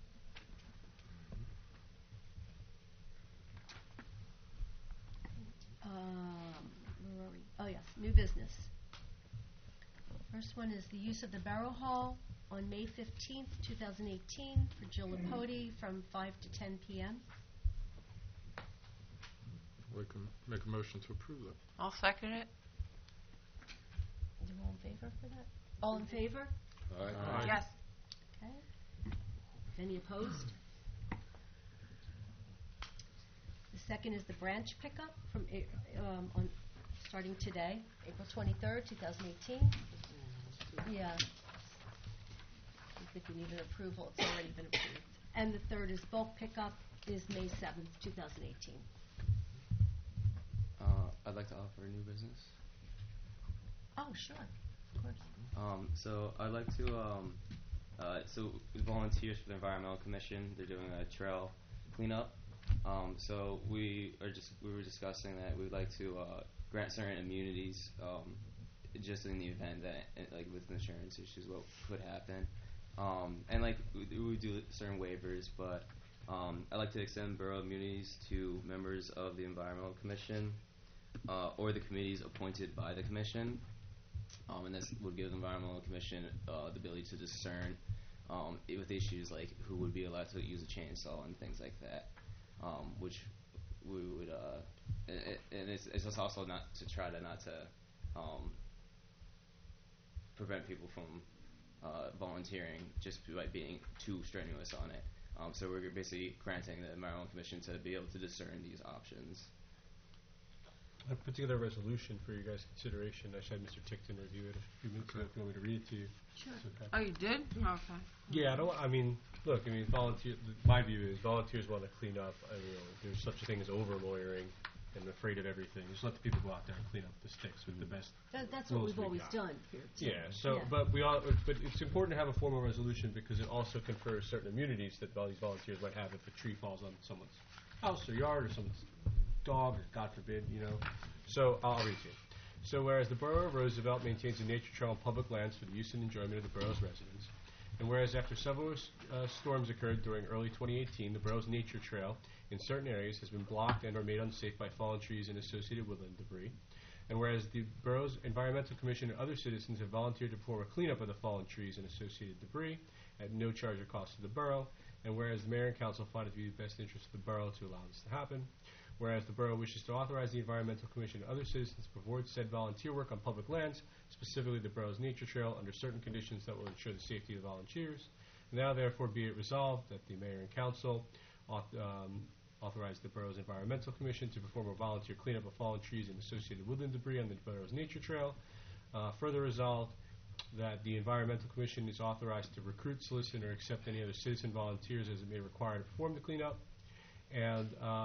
Where are we? Oh, yes, new business. First one is the use of the Borough Hall on May 15th, 2018 for Jill Lapoti from 5 to 10 p.m. We can make a motion to approve that. I'll second it. Is you all in favor for that? All in favor? Aye. Yes. Okay. Any opposed? The second is the branch pickup from starting today, April 23rd, 2018. Yeah. I think we need an approval. It's already been approved. And the third is bulk pickup is May 7th, 2018. I'd like to offer a new business. Oh, sure. Of course. So I'd like to, so volunteers for the Environmental Commission, they're doing a trail cleanup. So we were discussing that we'd like to grant certain immunities, just in the event that, like with insurance issues, what could happen. And like we do certain waivers, but I'd like to extend borough immunities to members of the Environmental Commission or the committees appointed by the commission. And this would give the Environmental Commission the ability to discern with issues like who would be allowed to use a chainsaw and things like that, which we would, and it's just also not to try to prevent people from volunteering just by being too strenuous on it. So we're basically granting the Environmental Commission to be able to discern these options. I put together a resolution for your guys' consideration. I should have Mr. Tickton review it a few minutes ago if you want me to read it to you. Sure. It's okay. Oh, you did? Okay. Yeah, volunteer. My view is volunteers want to clean up. There's such a thing as over lawyering and afraid of everything. Just let the people go out there and clean up the sticks with the best. That's what rules we've we always got. done here, too. Yeah. So, Yeah. but it's important to have a formal resolution because it also confers certain immunities that all these volunteers might have if a tree falls on someone's house or yard or someone's dog, or God forbid, So I'll read to you. So whereas the Borough of Roosevelt maintains a nature trail on public lands for the use and enjoyment of the borough's residents, and whereas after several storms occurred during early 2018, the borough's nature trail in certain areas has been blocked and or made unsafe by fallen trees and associated woodland debris, and whereas the borough's Environmental Commission and other citizens have volunteered to perform a cleanup of the fallen trees and associated debris at no charge or cost to the borough, and whereas the mayor and council find it to be the best interest of the borough to allow this to happen, whereas the borough wishes to authorize the Environmental Commission and other citizens to perform said volunteer work on public lands, specifically the borough's nature trail, under certain conditions that will ensure the safety of the volunteers. Now, therefore, be it resolved that the mayor and council authorize the borough's Environmental Commission to perform a volunteer cleanup of fallen trees and associated woodland debris on the borough's nature trail. Further resolved that the Environmental Commission is authorized to recruit, solicit, or accept any other citizen volunteers as it may require to perform the cleanup. And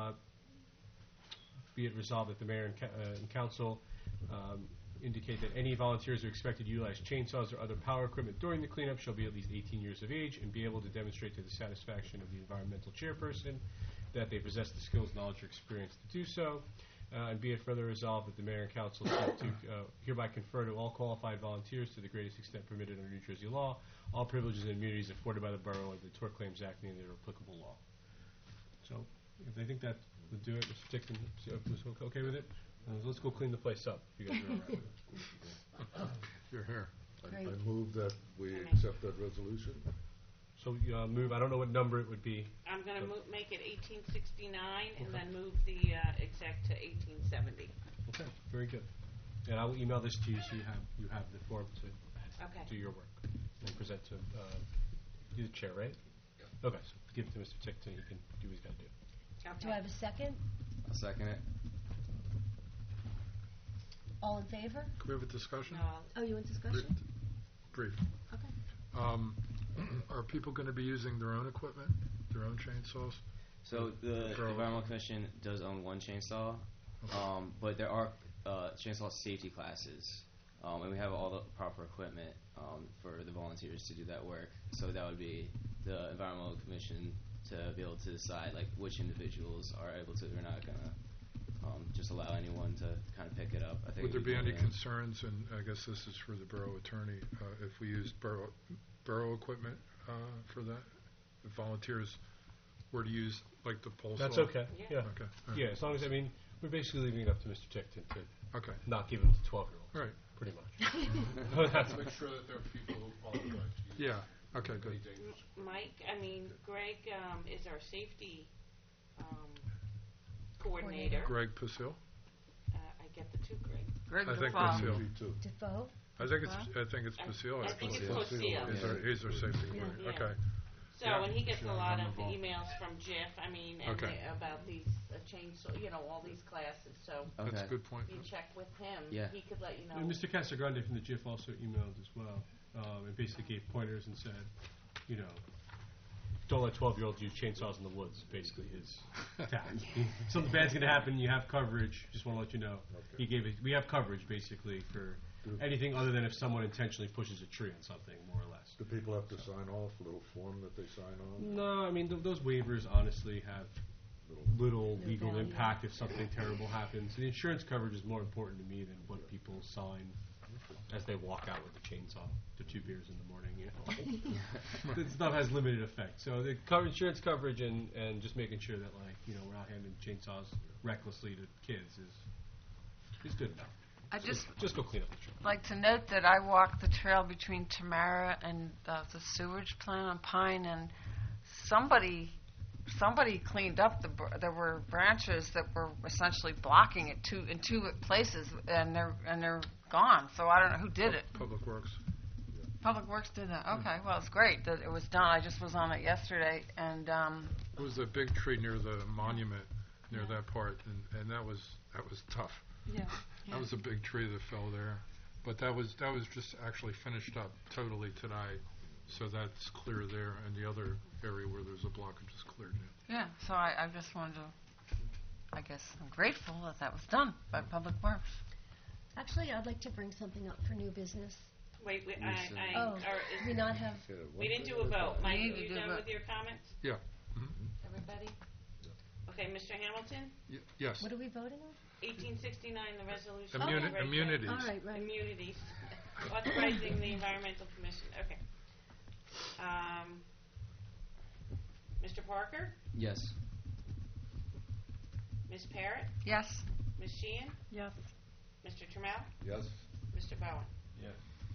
be it resolved that the mayor and council indicate that any volunteers who are expected to utilize chainsaws or other power equipment during the cleanup shall be at least 18 years of age and be able to demonstrate to the satisfaction of the environmental chairperson that they possess the skills, knowledge, or experience to do so. And be it further resolved that the mayor and council hereby confer to all qualified volunteers to the greatest extent permitted under New Jersey law all privileges and immunities afforded by the borough under the Tort Claims Act and their applicable law. So if they think that would do it, Mr. Tickton was okay with it? Let's go clean the place up. If you guys are all right. Your hair. I Great. move that we accept that resolution. So move. I don't know what number it would be. I'm gonna make it 1869 and then move the exec to 1870. Okay, very good. And I will email this to you so you have the form to Okay. do your work and present to you, the chair, right? Okay, so give it to Mr. Tickton. He can do what he's got to do. Okay. Do I have a second? I'll second it. All in favor? Can we have a discussion? No, Oh, you want discussion? Brief. Okay. Are people going to be using their own equipment, their own chainsaws? So the Borough. Environmental Commission does own one chainsaw, but there are chainsaw safety classes, and we have all the proper equipment for the volunteers to do that work. So that would be the Environmental Commission to be able to decide like which individuals are able to. We're not gonna just allow anyone to kind of pick it up. I think Would there it'd be any doing- concerns, and I guess this is for the borough attorney, if we used borough equipment for that? If volunteers were to use, like, the pole That's saw? okay. Yeah. Yeah. Okay. All right. Yeah, as long as we're basically leaving it up to Mr. Tickton to Okay. not give them to 12-year-olds. All right. Pretty much. That's Make sure that there are people who qualify to use Yeah. Okay, any good. dangerous. Mike, Greg is our safety coordinator. Greg Pasil? I get the two Greg. Greg I think Defoe. Pasil. Me too. Defoe? I think it's I Pasil. I think it's actually. Lucille. He's our safety Yeah. coordinator. Yeah. Okay. So, Yeah. and he gets a lot of Involved. emails from Jeff, and Okay. about these chainsaw, all these classes, so Okay. That's a good point. you check with him. Yeah. He could let you know. And Mr. Casagrande from the GIF also emailed as well, and basically gave pointers and said, don't let 12-year-olds use chainsaws in the woods, basically his task. Something bad's going to happen, you have coverage, just want to let you know. We have coverage, basically, for anything other than if someone intentionally pushes a tree on something, more or less. Do people have to sign off, a little form that they sign on? No, those waivers honestly have little No legal value. impact if something terrible happens. The insurance coverage is more important to me than what people sign as they walk out with the chainsaw to 2 beers in the morning. That stuff has limited effect. So the insurance coverage and just making sure that we're not handing chainsaws recklessly to kids is good enough. I just Just go clean up the trail. like to note that I walked the trail between Tamara and the sewage plant on Pine, and somebody cleaned up there were branches that were essentially blocking it in two places, and they're gone. So I don't know who did it. Public Works. Public Works did that. Okay, well, it's great that it was done. I just was on it yesterday, and It was a big tree near the monument, near that part, and that was tough. Yeah. That was a big tree that fell there, but that was just actually finished up totally today, so that's clear there, and the other area where there's a blockage is cleared now. yeah. So I just wanted to. I guess I'm grateful that was done by Public Works. Actually, I'd like to bring something up for new business. Wait, Oh, we not have, we didn't do a vote. Mike, need are to you do done a- with your comments? Yeah. Everybody? Okay, Mr. Hamilton, Yes. what are we voting on? 1869, the resolution. Immunities. All right, right. Immunities, authorizing the Environmental Commission, okay. Mr. Parker, Yes. Ms. Parrott, Yes. Ms. Sheehan, Yes. Mr. Trammell, Yes. Mr. Bowen. Yes.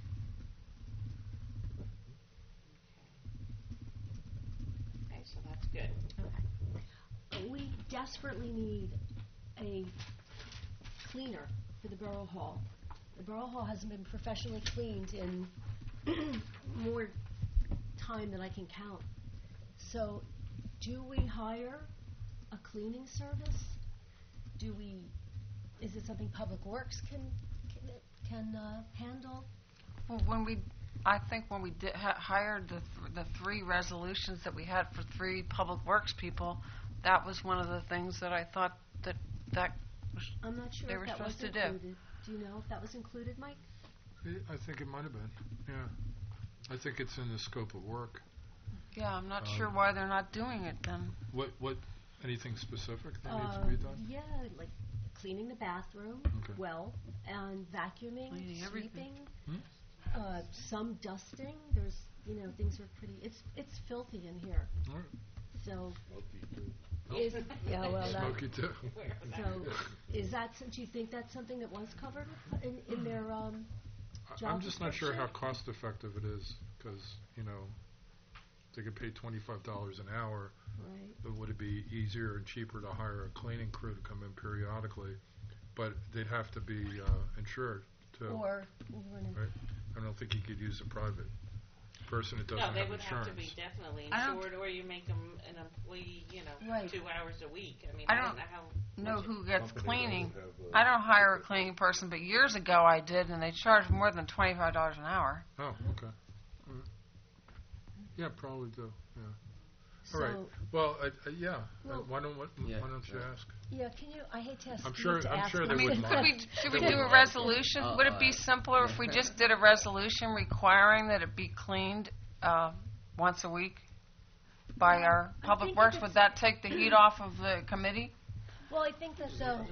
Okay, so that's good. We desperately need a cleaner for the Borough Hall. The Borough Hall hasn't been professionally cleaned in more time than I can count. So, do we hire a cleaning service? Is it something Public Works can handle? Well, I think when we hired the 3 resolutions that we had for 3 Public Works people, that was one of the things that I thought that I'm not sure They if were that was supposed to do. included. Do you know if that was included, Mike? I think it might have been. Yeah. I think it's in the scope of work. yeah, I'm not sure why they're not doing it then. What? Anything specific that needs to be done? Yeah, like cleaning the bathroom, Okay. well, and vacuuming, Cleaning everything. sweeping, some dusting. There's, things are pretty. It's filthy in here. All right. So Is, yeah, well, that, Smoky too. so, do you think that's something that was covered in their, job I'm just not sure how description? cost effective it is, because, they get paid $25 an hour. Right. But would it be easier and cheaper to hire a cleaning crew to come in periodically? But they'd have to be insured too, Or, right? I don't think you could use a private person that doesn't No, they have would insurance. have to be definitely I don't- insured, or you make them an employee, Right. 2 hours a week. I mean, I I don't don't know how. know much who gets Company cleaning. doesn't have, I don't hire a cleaning person, but years ago I did, and they charged more than $25 an hour. Oh, okay. All right. Yeah, probably do, yeah. so, All right. Well, yeah, Well- why don't Yeah, you yeah. ask? yeah, I hate to ask I'm Steve sure- to I'm ask sure him. they I mean, wouldn't should mind. we do a resolution? Would it be simpler if we just did a resolution requiring that it be cleaned once a week by our I public think works? if Would it's- that take the heat off of the committee? Well, I think that though,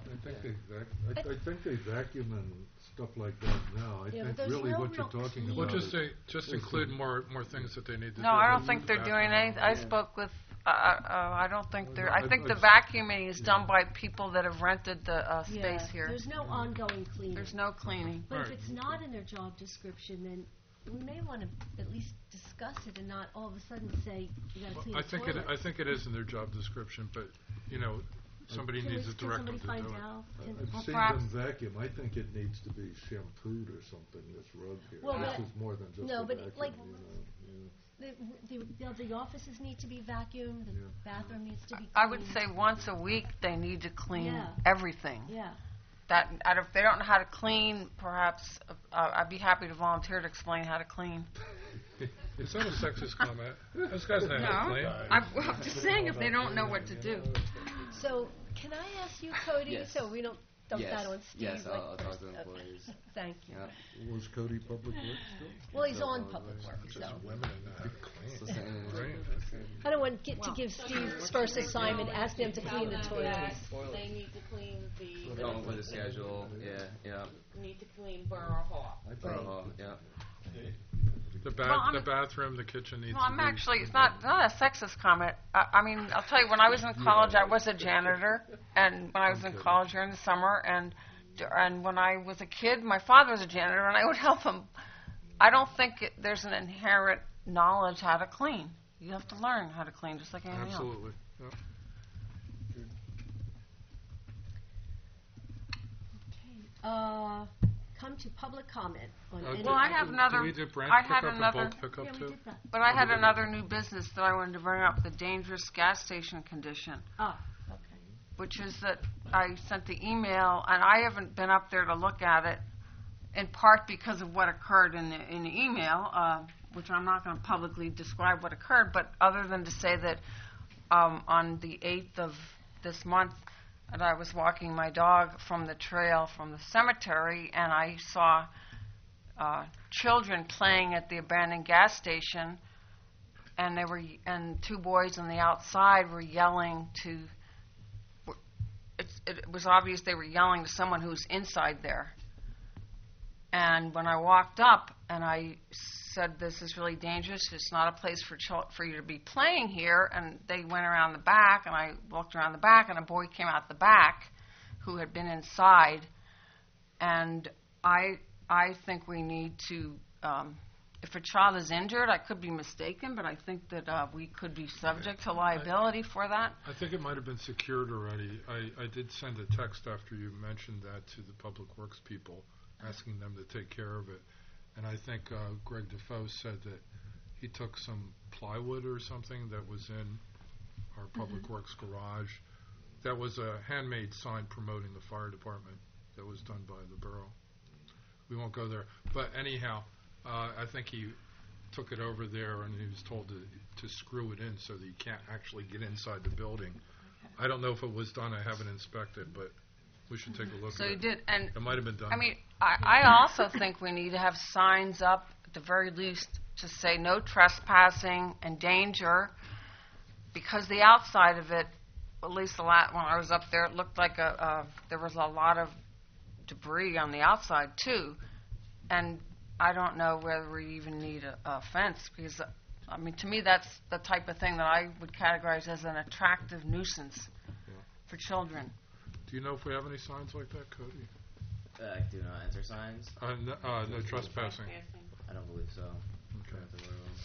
I think they vacuum and stuff like that now. I Yeah, think but there's really no what you're real talking clean- Well, about just is include some- more things that they need to do. No, I don't Use think the they're doing bathroom. anything. I spoke with, I don't think they're, I I've- think the I've- vacuuming is done by people that have rented the yeah, space here. there's no ongoing cleaning. There's no cleaning. But if Right. it's not in their job description, then we may want to at least discuss it and not all of a sudden say, you gotta Well, clean I the think toilets. I think it is in their job description, but, somebody Can needs we- to direct them to Can do somebody it. find out? I've Well, seen perhaps- them vacuum. I think it needs to be shampooed or something, this rug here. Well, This but- is more than just no, a but vacuum, like- yeah. The offices need to be vacuumed, the Yeah. bathroom needs to be cleaned. I would say once a week they need to clean Yeah. everything. Yeah, That, and if they don't know how to clean, perhaps I'd be happy to volunteer to explain how to clean. Is that a sexist comment? Those guys know how to clean. I'm just saying if they don't know what to do. so can I ask you, Cody, Yes. so we don't dump Yes. that on Steve? Yes, like I'll talk first? to Okay. employees. Thank you. Yeah. Was Cody Public Works still? Well, he's So, on public works, Just so. women in that So clean. saying- Right. I don't want to give Steve's first assignment, ask them to clean the toilets. They need to clean the. Going with the schedule, yeah. Need to clean Borough Hall. Borough Hall, yeah. The Well, I'm- bathroom, the kitchen needs Well, to I'm be. actually, it's not a sexist comment. I mean, I'll tell you, when I was in college, I was a janitor, and when I was in college during the summer, and when I was a kid, my father was a janitor, and I would help him. I don't think there's an inherent knowledge how to clean. You have to learn how to clean, just like anything else. Absolutely. Yeah. Come to public comment on Uh, any. Well, I have Do another. we do branch I had pickup and another. bulk pickup Yeah, we too? did that. But I had another new business that I wanted to bring up: the dangerous gas station condition. Ah, okay. Which is that I sent the email, and I haven't been up there to look at it, in part because of what occurred in the email, which I'm not going to publicly describe what occurred, but other than to say that on the 8th of this month, and I was walking my dog from the trail from the cemetery, and I saw children playing at the abandoned gas station, and and two boys on the outside were yelling to. It was obvious they were yelling to someone who was inside there. And when I walked up and I said, "This is really dangerous. It's not a place for you to be playing here," and they went around the back, and I walked around the back, and a boy came out the back who had been inside. And I think we need to. If a child is injured, I could be mistaken, but I think that we could be subject to liability for that. I think it might have been secured already. I did send a text after you mentioned that to the Public Works people, asking them to take care of it. And I think Greg Defoe said that he took some plywood or something that was in our Public Works garage. That was a handmade sign promoting the fire department that was done by the borough. We won't go there. But anyhow, I think he took it over there and he was told to screw it in so that you can't actually get inside the building. I don't know if it was done. I haven't inspected, but we should take a look So at you it. did, and It might have been done. I mean, I also think we need to have signs up at the very least to say no trespassing and danger, because the outside of it, at least when I was up there, it looked like there was a lot of debris on the outside too, and I don't know whether we even need a fence, because I mean, to me, that's the type of thing that I would categorize as an attractive nuisance Yeah. for children. Do you know if we have any signs like that, Cody? Do not enter signs? No trespassing. I don't believe so. Okay. Have to worry about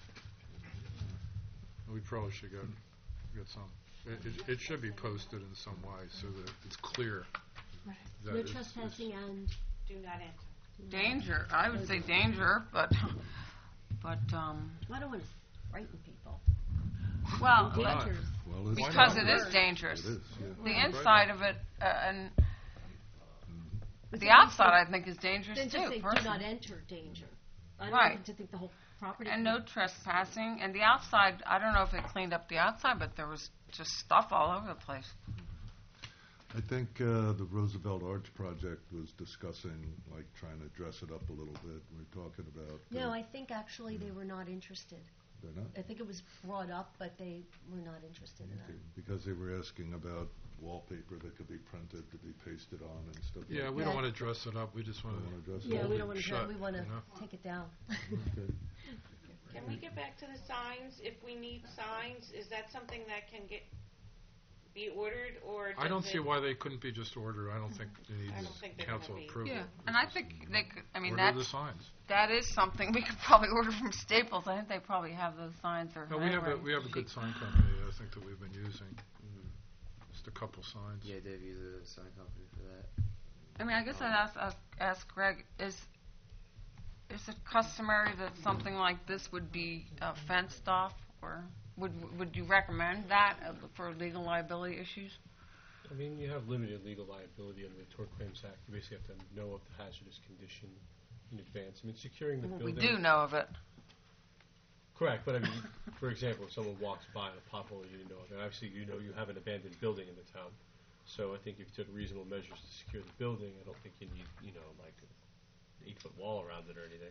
We probably should get some. It should be posted in some way so that it's clear. That No it's- trespassing and Do not enter. Danger, I would say danger, but I don't want to frighten people. well, Why not? Dangers. Well, it's because not? it is dangerous. It is, yeah. The inside of it and But the then you outside, say- I think, is dangerous Then too. just say, do personally. not enter danger. I don't Right. want to think the whole property. And no trespassing. And the outside, I don't know if it cleaned up the outside, but there was just stuff all over the place. I think the Roosevelt Arch Project was discussing, like, trying to dress it up a little bit. We're talking about... No, I think actually they were not interested. They're not? I think it was brought up, but they were not interested in Okay, that. because they were asking about wallpaper that could be printed to be pasted on and stuff like that. Yeah, we Yeah. don't want to dress it up. We just want Don't wanna dress to it Yeah, up. we don't want to. shut, We want to you know? take it down. Okay. Can we get back to the signs? If we need signs, is that something that can be ordered, or I don't does see it- why they couldn't be just ordered. I don't think it I don't needs think they're gonna council be. approval. Yeah, and I think they could. I mean, Order the that's signs. that is something we could probably order from Staples. I think they probably have those signs. Or No, we have handwriting. a good sign company. I think that we've been using. Just a couple signs. Yeah, Dave used a sign company for that. I mean, I guess I'd ask Greg, is it customary that something like this would be fenced off, or would you recommend that for legal liability issues? I mean, you have limited legal liability under the Tort Claims Act. You basically have to know of the hazardous condition in advance. I mean, securing the Well, we building. do know of it. Correct, but I mean, for example, if someone walks by a pothole you didn't know of, and obviously you know you have an abandoned building in the town. So I think if you took reasonable measures to secure the building, I don't think you need, like an 8-foot wall around it or anything.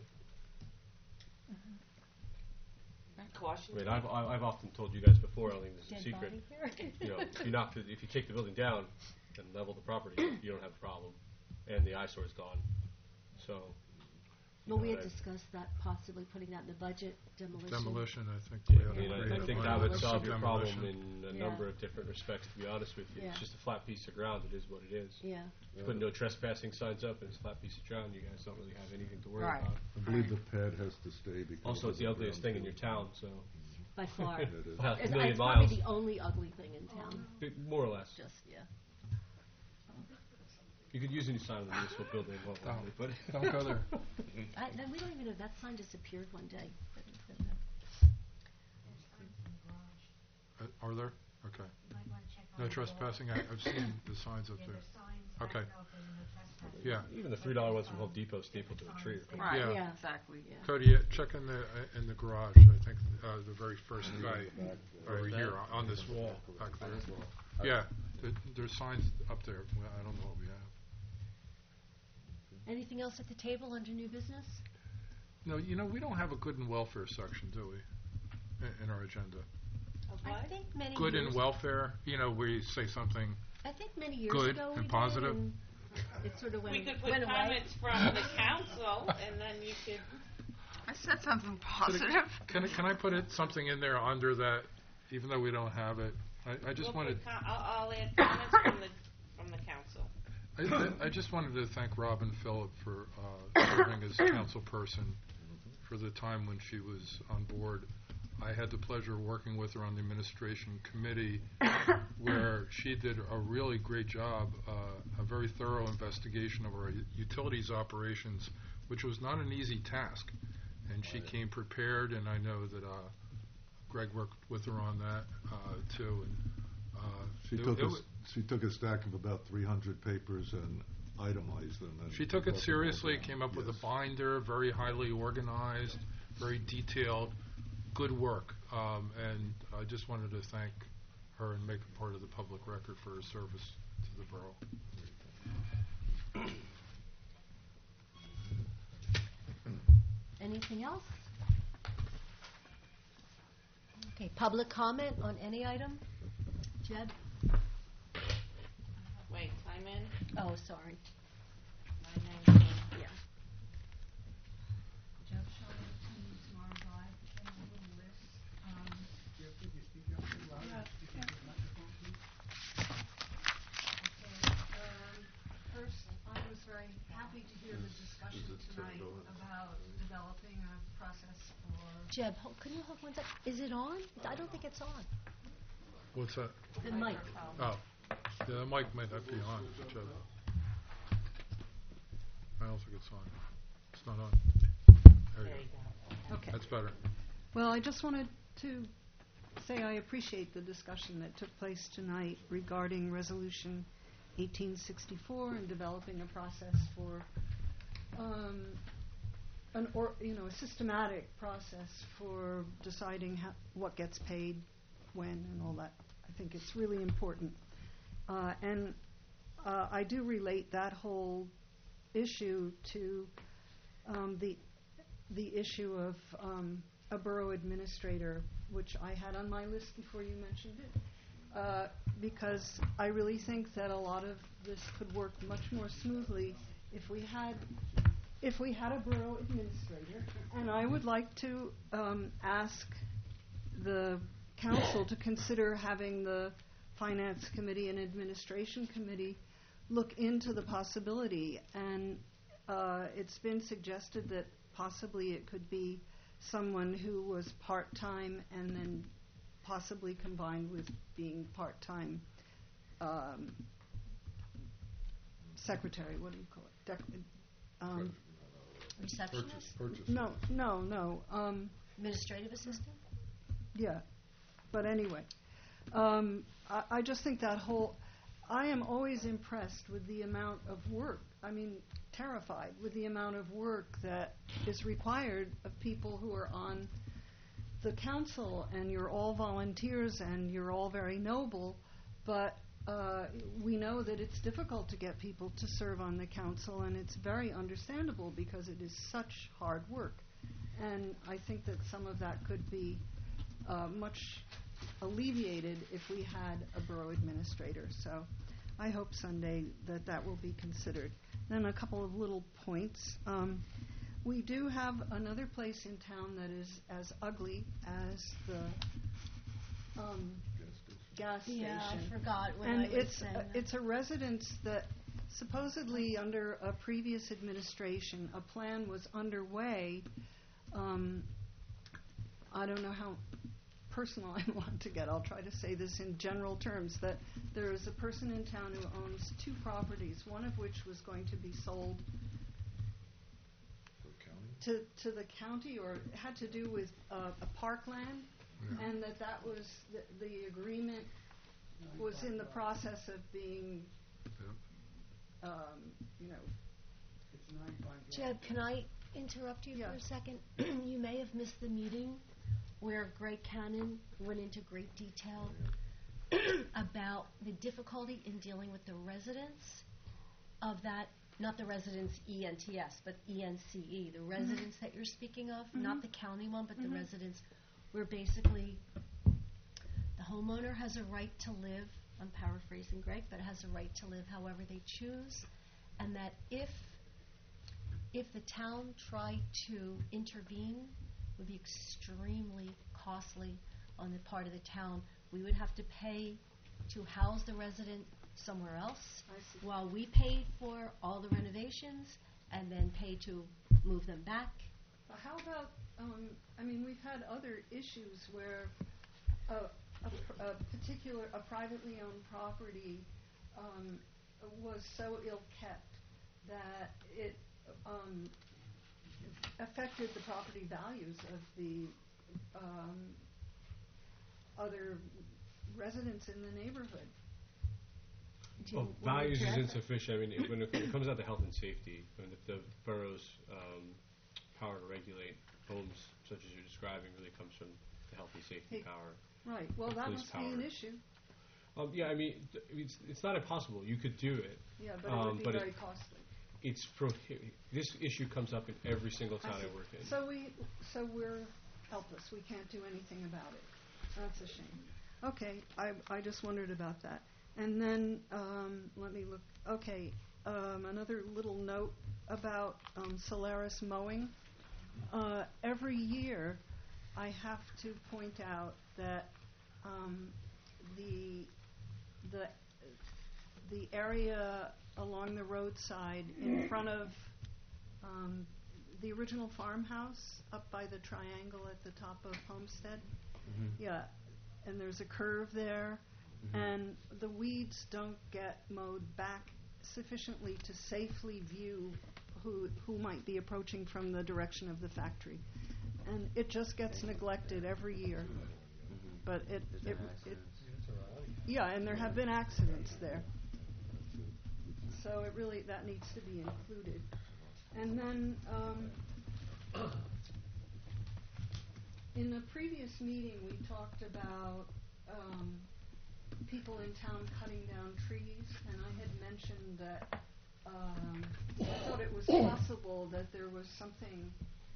Caution. I mean, I've often told you guys before, I don't think this is a Dead secret. body here. If you take the building down and level the property, you don't have a problem, and the eyesore is gone. So. Well, we had I- discussed that, possibly putting that in the budget, demolition. Demolition, I think Yeah, we ought to I create a think line that would item solve for your problem demolition. in a Yeah. number of different respects, to be honest with you. Yeah. It's just a flat piece of ground, it is what it is. Yeah. If you put no trespassing signs up and it's a flat piece of ground, you guys don't really have anything to worry Right. about. I believe the pad has to stay because... Also, it's of the ugliest ground thing in your too. town, so, By far. It is. well, It's, a million it's probably miles, the only ugly thing in town. more or less. Just, yeah. You could use a new sign on the municipal building, but. Don't go there. Then we don't even know, that sign disappeared one day. Are there? Okay. No trespassing. I've seen the signs up there. Okay. Yeah. Even the $3 ones from Home Depot stapled to a tree. Right. Yeah. Yeah. Exactly. Yeah. Cody, check in the garage. I think the very first guy over here on this wall back there. Yeah, there's signs up there. Well, I don't know what we have. Anything else at the table under new business? No, we don't have a good and welfare section, do we? In our agenda. I think many Good years and welfare. Where you say something. I think many years Good ago we and did, positive. and it sort of went, We could put went away. comments from the council, and then you could. I said something positive. Can I put something in there under that, even though we don't have it? I just we'll wanted. put I'll add comments from the council. I just wanted to thank Robin Phillip for serving as council person for the time when she was on board. I had the pleasure of working with her on the administration committee where she did a really great job, a very thorough investigation of our utilities operations, which was not an easy task. And she came prepared, and I know that Greg worked with her on that too. And She took a stack of about 300 papers and itemized them. And she took it broke them all seriously, down. came up with a Yes. binder, very highly organized, very detailed, good work. And I just wanted to thank her and make it part of the public record for her service to the borough. Anything else? Okay, public comment on any item? Jeb? Wait, time in. Oh, sorry. 9:19. Yeah. Jeff showed it to me tomorrow drive, and a little list happy to hear the discussion tonight about developing a process for... Jeb, can you hold one sec? Is it on? I don't think it's on. What's that? The mic. Oh, yeah, the mic might not be on, Joe. I don't think it's on. It's not on. There you go. Okay. That's better. Well, I just wanted to say I appreciate the discussion that took place tonight regarding Resolution 1864 and developing a process for a systematic process for deciding what gets paid when and all that. I think it's really important. And I do relate that whole issue to the issue of a borough administrator, which I had on my list before you mentioned it, because I really think that a lot of this could work much more smoothly if we had a borough administrator. And I would like to ask the council to consider having the Finance Committee and Administration Committee look into the possibility. And it's been suggested that possibly it could be someone who was part-time and then possibly combined with being part-time secretary. What do you call it? Receptionist? Purchase. No. Administrative assistant? Yeah. But anyway, I just think I am always impressed with the amount of work. I mean, terrified with the amount of work that is required of people who are on the council, and you're all volunteers and you're all very noble, but we know that it's difficult to get people to serve on the council, and it's very understandable because it is such hard work. And I think that some of that could be much alleviated if we had a borough administrator. So I hope Sunday that will be considered. Then a couple of little points. We do have another place in town that is as ugly as the gas station. Yeah, I forgot when And I was saying that. it's a residence that supposedly under a previous administration, a plan was underway. I don't know how personal I want to get. I'll try to say this in general terms, that there is a person in town who owns 2 properties, one of which was going to be sold to the county, or it had to do with a parkland, and that was the agreement was in the process of being, Jeb, can I interrupt you for a second? You may have missed the meeting where Greg Cannon went into great detail about the difficulty in dealing with the residents of that, not the residents ENTS, but ENCE, the residents that you're speaking of, not the county one, but the residents where basically the homeowner has a right to live, I'm paraphrasing Greg, but has a right to live however they choose, and that if the town tried to intervene, it would be extremely costly on the part of the town. We would have to pay to house the resident somewhere else while we paid for all the renovations and then pay to move them back. How about, we've had other issues where a privately owned property was so ill-kept that it affected the property values of the other residents in the neighborhood. Well, values is insufficient. I mean, when it comes down to health and safety, and if the borough's power to regulate homes, such as you're describing, really comes from the health and safety power. Right. Well, that must be an issue. Yeah, I mean, it's not impossible. You could do it. Yeah, but it would be very costly. It's this issue comes up in every single town I work in. So we're helpless. We can't do anything about it. That's a shame. Okay, I just wondered about that. And then let me look. Okay, another little note about Solaris mowing. Every year, I have to point out that the area along the roadside in front of the original farmhouse up by the triangle at the top of Homestead. Yeah, and there's a curve there, and the weeds don't get mowed back sufficiently to safely view who might be approaching from the direction of the factory. And it just gets neglected every year. But yeah, and there have been accidents there. So that needs to be included. And then in the previous meeting, we talked about people in town cutting down trees, and I had mentioned that I thought it was possible that there was something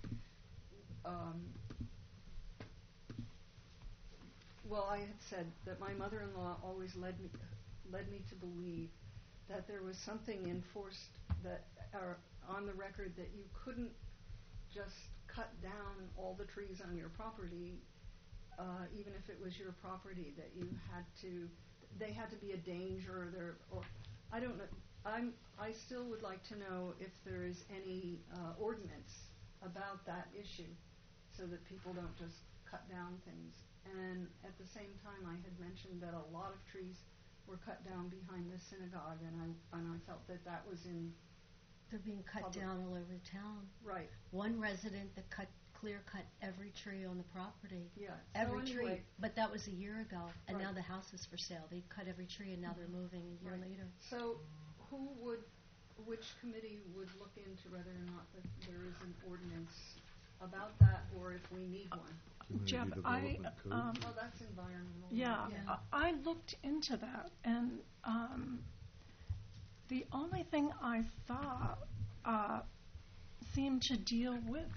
well, I had said that my mother-in-law always led me to believe that there was something enforced that on the record that you couldn't just cut down all the trees on your property, even if it was your property, that they had to be a danger, or I don't know. I still would like to know if there is any ordinance about that issue, so that people don't just cut down things. And at the same time, I had mentioned that a lot of trees were cut down behind the synagogue, and I felt that was in. They're being cut down all over town. Right. One resident that clear cut every tree on the property. Yeah. Every so tree. Anyway, but that was a year ago, and right. now the house is for sale. They cut every tree, and now they're moving a year right. later. So, which committee would look into whether or not that there is an ordinance about that, or if we need one? Jeb, Oh, that's environmental. Yeah, I looked into that, and the only thing I saw seemed to deal with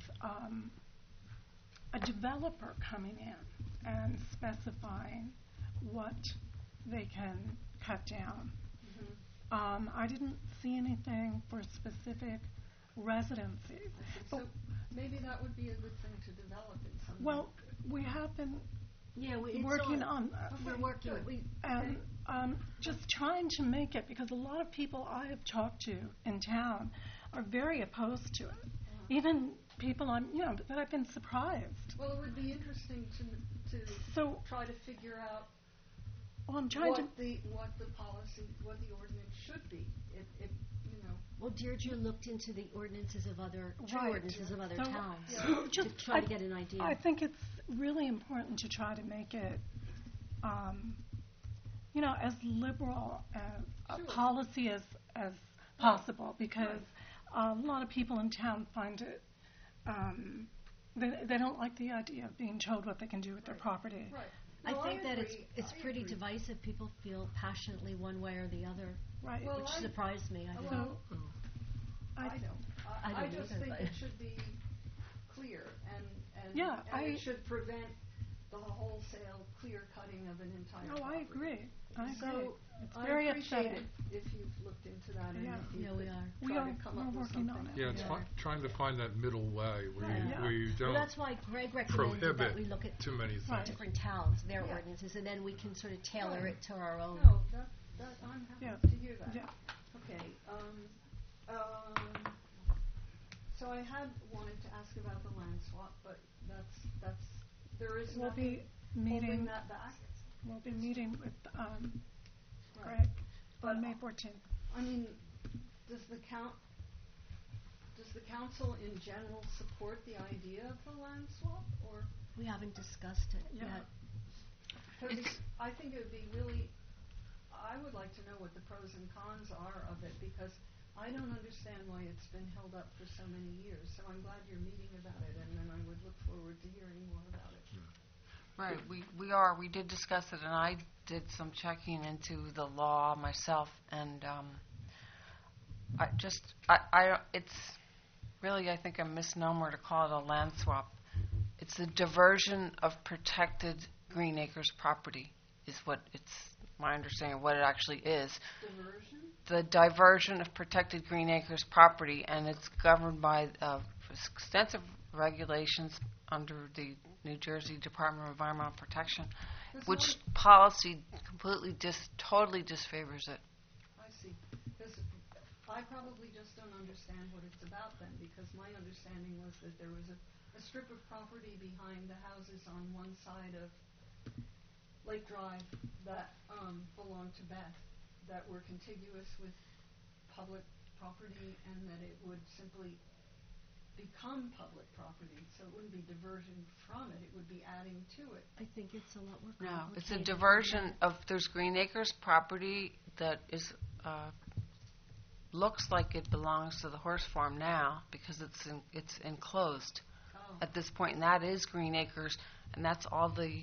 a developer coming in and specifying what they can cut down. I didn't see anything for specific residencies. So maybe that would be a good thing to develop in some way. Well, we have been it's working on that. We're working. And just trying to make it, because a lot of people I have talked to in town are very opposed to it. Even people that I've been surprised. Well, it would be interesting to try to figure out what the policy, what the ordinance should be. Well, Deirdre looked into the ordinances of other ordinances of other towns to try to get an idea. I think it's really important to try to make it, as liberal a policy as possible, because a lot of people in town find it. They don't like the idea of being told what they can do with their property. Right. I think that it's pretty divisive. People feel passionately one way or the other, right? Which surprised me. I just think it should be clear, and it should prevent the wholesale clear cutting of an entire property. I agree. So it's very upsetting if you've looked into that, and if you we are. Try to come up with working something. on it. Yeah, it's trying to find that middle way where you don't that's why Greg recommended that we look at too many things. different towns, their ordinances, and then we can sort of tailor it to our own. No, I'm happy to hear that. Yeah. Okay. So I had wanted to ask about the land swap, but there is nothing holding that back. We'll be meeting with Greg on May 14th. I mean, does the council in general support the idea of the land swap, or we haven't discussed it yet? Because I think it would be really. I would like to know what the pros and cons are of it, because I don't understand why it's been held up for so many years. So I'm glad you're meeting about it, and then I would look forward to hearing more about it. Right, we did discuss it, and I did some checking into the law myself, and it's really, I think, a misnomer to call it a land swap. It's a diversion of protected Green Acres property, is what it's my understanding of what it actually is. Diversion? The diversion of protected Green Acres property, and it's governed by extensive regulations under the New Jersey Department of Environmental Protection, which policy completely totally disfavors it. I see. Because I probably just don't understand what it's about then, because my understanding was that there was a strip of property behind the houses on one side of Lake Drive that belonged to Beth, that were contiguous with public property, and that it would simply become public property, so it wouldn't be diversion from it, it would be adding to it. I think it's a lot more No, complicated. it's a diversion of, there's Green Acres property that is, looks like it belongs to the horse farm now because it's enclosed Oh. at this point, and that is Green Acres, and that's all the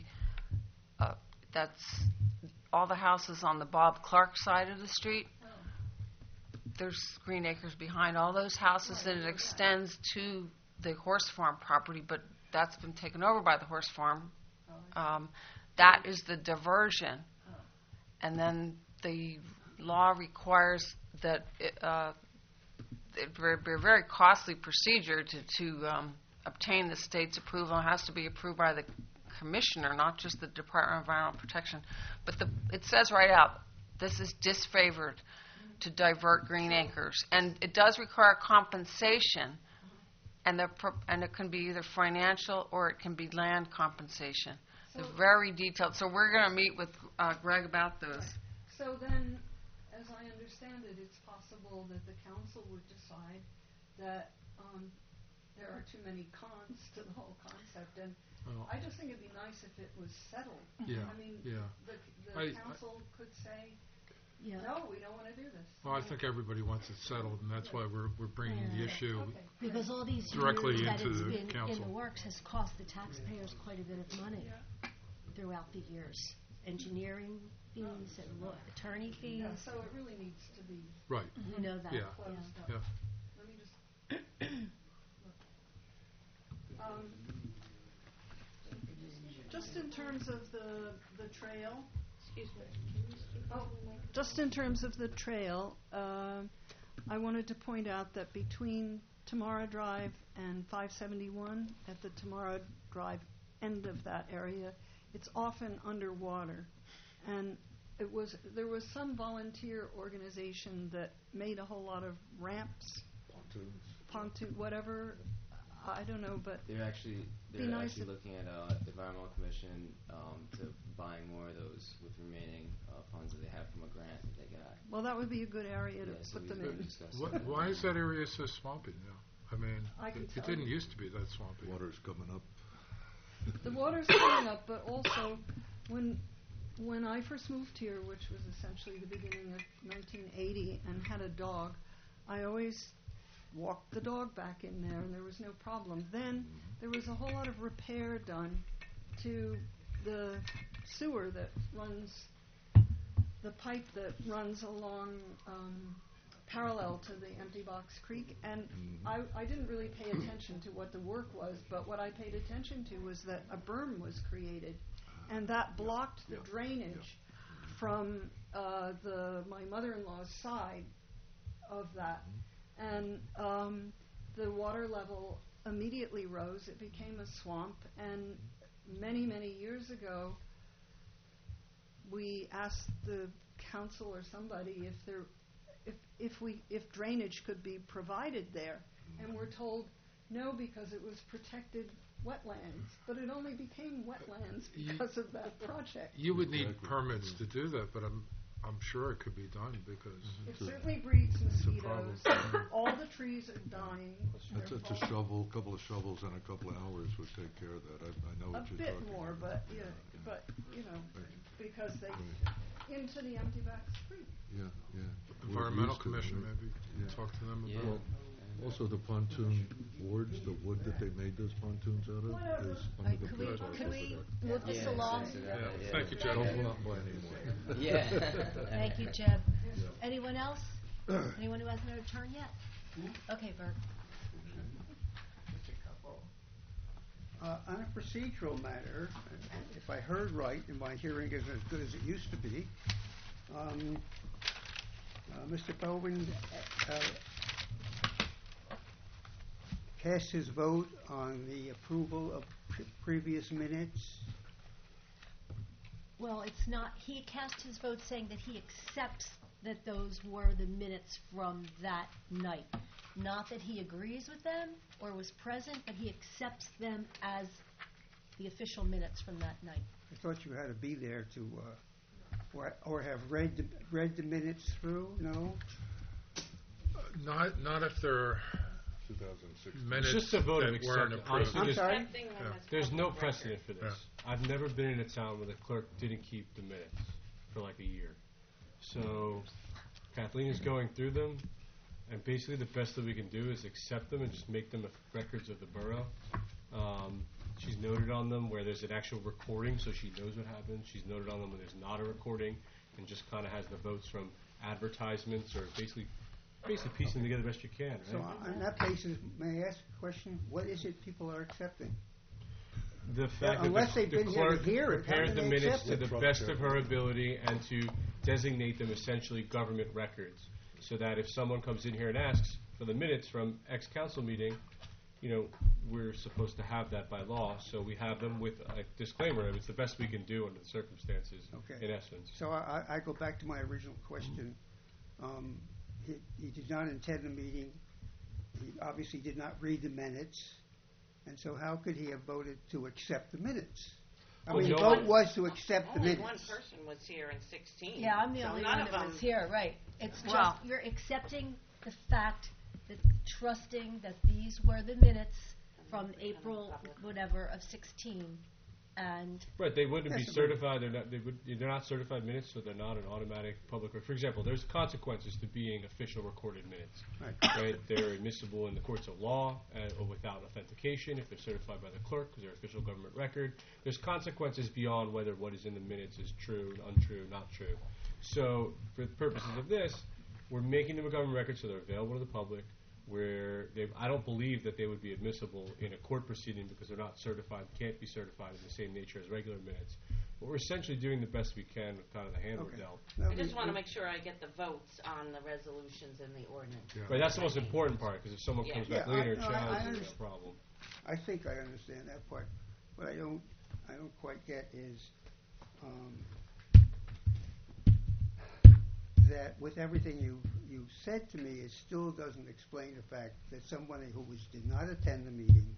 houses on the Bob Clark side of the street. Oh. There's Green Acres behind all those houses, and it extends to the horse farm property, but that's been taken over by the horse farm. That is the diversion. And then the law requires that it be a very costly procedure to obtain the state's approval. It has to be approved by the commissioner, not just the Department of Environmental Protection. But it says right out, this is disfavored to divert Green Acres. And it does require compensation, and it can be either financial or it can be land compensation. They're very detailed. So we're going to meet with Greg about those. So then, as I understand it, it's possible that the council would decide that there are too many cons to the whole concept, and I just think it'd be nice if it was settled. Yeah, I mean, yeah. the council could say, no, we don't want to do this. Well, I think everybody wants it settled, and that's why we're bringing the issue Okay. Because all these directly years that into it's the been in council. the works has cost the taxpayers quite a bit of money throughout the years. Engineering fees and attorney fees. Yeah, so it really needs to be Right. You know that. Yeah. closed up. Yeah. Let me just just in terms of the trail. Excuse me. Just in terms of the trail, I wanted to point out that between Tamara Drive and 571, at the Tamara Drive end of that area, it's often underwater. And there was some volunteer organization that made a whole lot of ramps, pontoon, whatever. I don't know, but They're actually looking at the Environmental Commission to buying more of those with remaining funds that they have from a grant that they got. well, that would be a good area to So put we them could in. discuss Wh- that. Why is that area so swampy now? I mean, I can it tell didn't you. used to be that swampy. Water's coming up. The water's coming up, but also when I first moved here, which was essentially the beginning of 1980, and had a dog, I always walked the dog back in there, and there was no problem. Then there was a whole lot of repair done to the sewer that runs, the pipe that runs along parallel to the Empty Box Creek, and I didn't really pay attention to what the work was, but what I paid attention to was that a berm was created, and that blocked the drainage from my mother-in-law's side of that, and the water level immediately rose. It became a swamp, and many, many years ago, we asked the council or somebody if drainage could be provided there, and we're told no, because it was protected wetlands, but it only became wetlands because of that project. You would need permits to do that, but I'm sure it could be done because It certainly breeds a problem. mosquitoes. All the trees are dying. It's They're a falling. couple of shovels and a couple of hours would take care of that. I know A what you're bit talking more, about. but because they into the Empty Box Creek. Yeah. Environmental used to, Commission right? maybe Yeah. talk to them Yeah. about. Also, the pontoon boards, the wood that they made those pontoons out of Whatever. is under the Could bridge. we move this Yeah, along? so Yeah, that- thank you, yeah. Jed. Don't go out and buy any more. Yeah. Thank you, Jeb. Anyone else? Anyone who hasn't had a turn yet? Okay, Bert. Just a couple. On a procedural matter, if I heard right, and my hearing isn't as good as it used to be, Mr. Belvin cast his vote on the approval of previous minutes. Well, it's not, he cast his vote saying that he accepts that those were the minutes from that night. Not that he agrees with them or was present, but he accepts them as the official minutes from that night. I thought you had to be there to, or have read the minutes through, no? Not if there are 2016. minutes It's just a vote of that weren't acceptance. approved. Honestly, I'm there's- sorry? Accepting them as There's no public precedent record. for this. I've never been in a town where the clerk didn't keep the minutes for like a year. So Kathleen is going through them, and basically the best that we can do is accept them and just make them records of the borough. She's noted on them where there's an actual recording, so she knows what happened. She's noted on them when there's not a recording, and just kind of has the votes from advertisements or basically piecing together the best you can. Right? So on that basis, may I ask a question? What is it people are accepting? The fact unless that they've the been here to clerk hear it, how prepared can the they minutes accept to it? the best of her ability and to designate them essentially government records, so that if someone comes in here and asks for the minutes from X council meeting, we're supposed to have that by law, so we have them with a disclaimer. It's the best we can do under the circumstances, Okay. in essence. So I go back to my original question. He did not attend the meeting. He obviously did not read the minutes. And so how could he have voted to accept the minutes? I Well, mean, the no vote one- was to accept the Only minutes. one person was here in 16. Yeah, I'm the so only none one of that them. was here, right. It's Well- just, you're accepting the fact that, trusting that these were the minutes from April, whatever, of 16, and Right, they wouldn't be That's a certified. They're not certified minutes, so they're not an automatic public record. For example, there's consequences to being official recorded minutes. Right. Right, they're admissible in the courts of law or without authentication if they're certified by the clerk because they're official government record. There's consequences beyond whether what is in the minutes is true, untrue, not true. So, for the purposes of this, we're making them a government record so they're available to the public. I don't believe that they would be admissible in a court proceeding because they're not certified, can't be certified in the same nature as regular minutes. But we're essentially doing the best we can with kind of the hand we're Okay. dealt. No, I just want to we- make sure I get the votes on the resolutions and the ordinance. Yeah. Right, that's the most important part because if someone Yeah. comes back Yeah, later and I challenges, it's a understand. problem. I think I understand that part. What I don't quite get is that with everything you've said to me, it still doesn't explain the fact that somebody who did not attend the meeting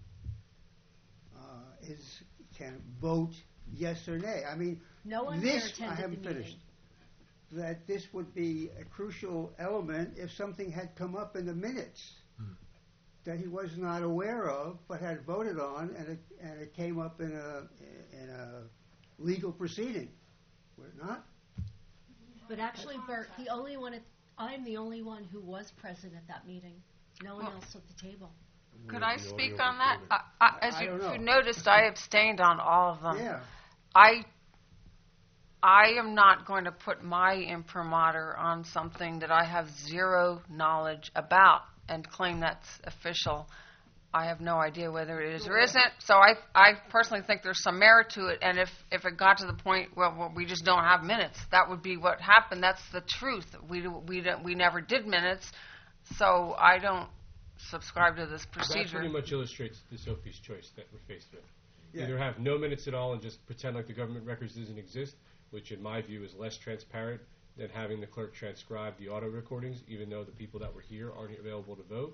can vote yes or nay. I mean, no one here this, I attended haven't the meeting. finished, that this would be a crucial element if something had come up in the minutes that he was not aware of but had voted on, and it came up in a legal proceeding. Would it not? But actually, Bert, I'm the only one who was present at that meeting. No one Well- else at the table. Could I The speak audio on that? recording. As I don't you know. noticed, I abstained on all of them. Yeah. I am not going to put my imprimatur on something that I have zero knowledge about and claim that's official. I have no idea whether it is or isn't. So I personally think there's some merit to it. And if it got to the point where we just don't have minutes, that would be what happened. That's the truth. We never did minutes. So I don't subscribe to this That procedure. pretty much illustrates the Sophie's choice that we're faced with. Yeah. Either have no minutes at all and just pretend like the government records doesn't exist, which in my view is less transparent than having the clerk transcribe the auto recordings, even though the people that were here aren't available to vote.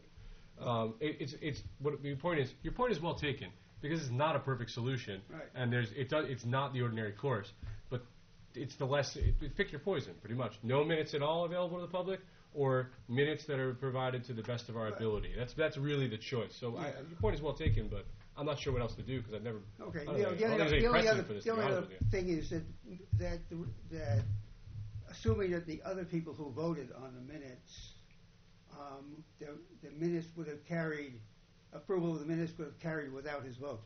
Your point is well taken because it's not a perfect solution, Right. and it's not the ordinary course, but it's pick your poison pretty much. No minutes at all available to the public, or minutes that are provided to the best of our ability. That's really the choice. So Yeah. your point is well taken, but I'm not sure what else to do because I've never. Okay. I don't think there's any The only precedent for this, to be other honest with you. thing is that assuming that the other people who voted on the minutes, the minutes would have carried, approval of the minutes would have carried without his vote.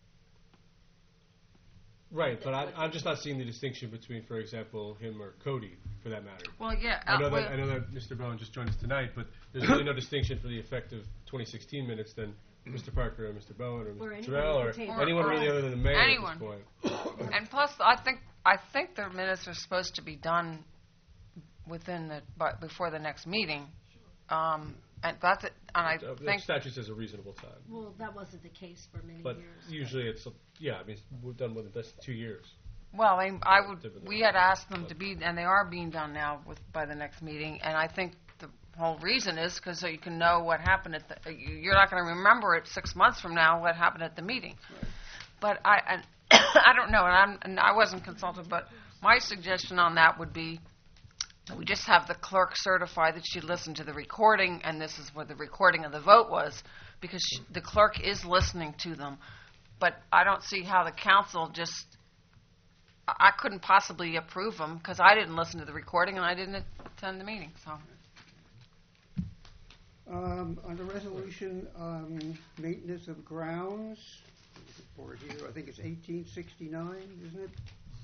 Right, but I'm just not seeing the distinction between, for example, him or Cody, for that matter. Well, yeah. I know that Mr. Bowen just joined us tonight, but there's really no distinction for the effective 2016 minutes than Mr. Parker or Mr. Bowen or Or Mr. anyone Terrell at or the table. anyone really other than the mayor Anyone. at this point. And plus, I think the minutes are supposed to be done before the next meeting. And that's it. And I The think statute says a reasonable time. Well, that wasn't the case for many But years. usually we've done with it, that's 2 years. Well, we had asked them to be, and they are being done now by the next meeting, and I think the whole reason is because so you can know what happened you're not going to remember it 6 months from now what happened at the meeting. But I don't know, and I wasn't consulted, but my suggestion on that would be we just have the clerk certify that she listened to the recording, and this is what the recording of the vote was, because the clerk is listening to them. But I don't see how the council I couldn't possibly approve them because I didn't listen to the recording and I didn't attend the meeting. So, On the resolution, maintenance of grounds, for here, I think it's 1869, isn't it?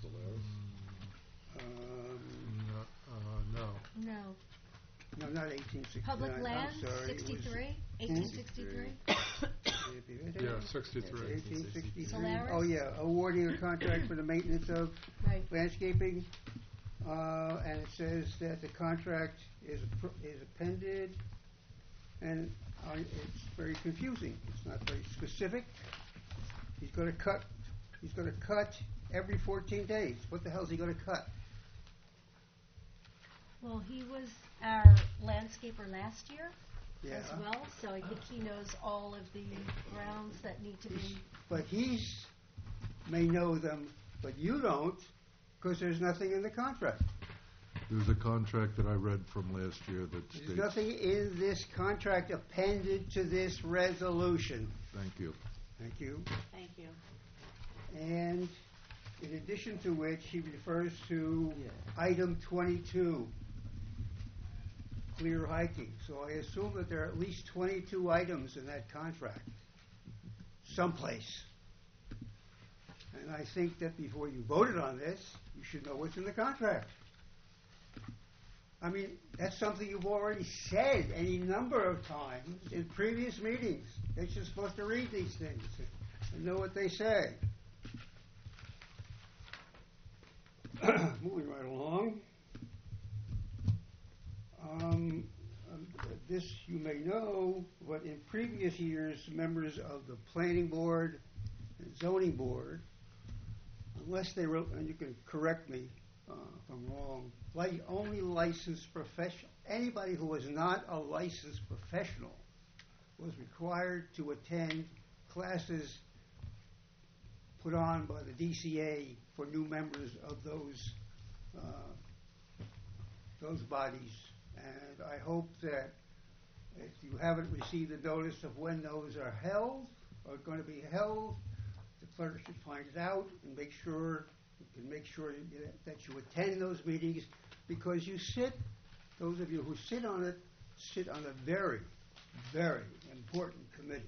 No. No. No, not 1869. Public land, I'm sorry. 63? 1863? Yeah, 63. 1863. Solaris? Oh, yeah, awarding a contract for the maintenance of Right. landscaping, and it says that the contract is appended, and it's very confusing. It's not very specific. He's going to cut every 14 days. What the hell is he going to cut? Well, he was our landscaper last year as well, so I think he knows all of the grounds that need to be. But he may know them, but you don't, because there's nothing in the contract. There's a contract that I read from last year that states... There's nothing in this contract appended to this resolution. Thank you. Thank you. Thank you. And in addition to which, he refers to item 22, clear hiking. So I assume that there are at least 22 items in that contract, someplace. And I think that before you voted on this, you should know what's in the contract. I mean, that's something you've already said any number of times in previous meetings, that you're supposed to read these things and know what they say. Moving right along. This you may know, but in previous years, members of the planning board and zoning board, unless they wrote, and you can correct me if I'm wrong, only licensed professional, anybody who was not a licensed professional was required to attend classes put on by the DCA for new members of those bodies. And I hope that if you haven't received a notice of when those are held, or going to be held, the clerk should find it out and make sure that you attend those meetings, because those of you who sit on it, sit on a very, very important committee.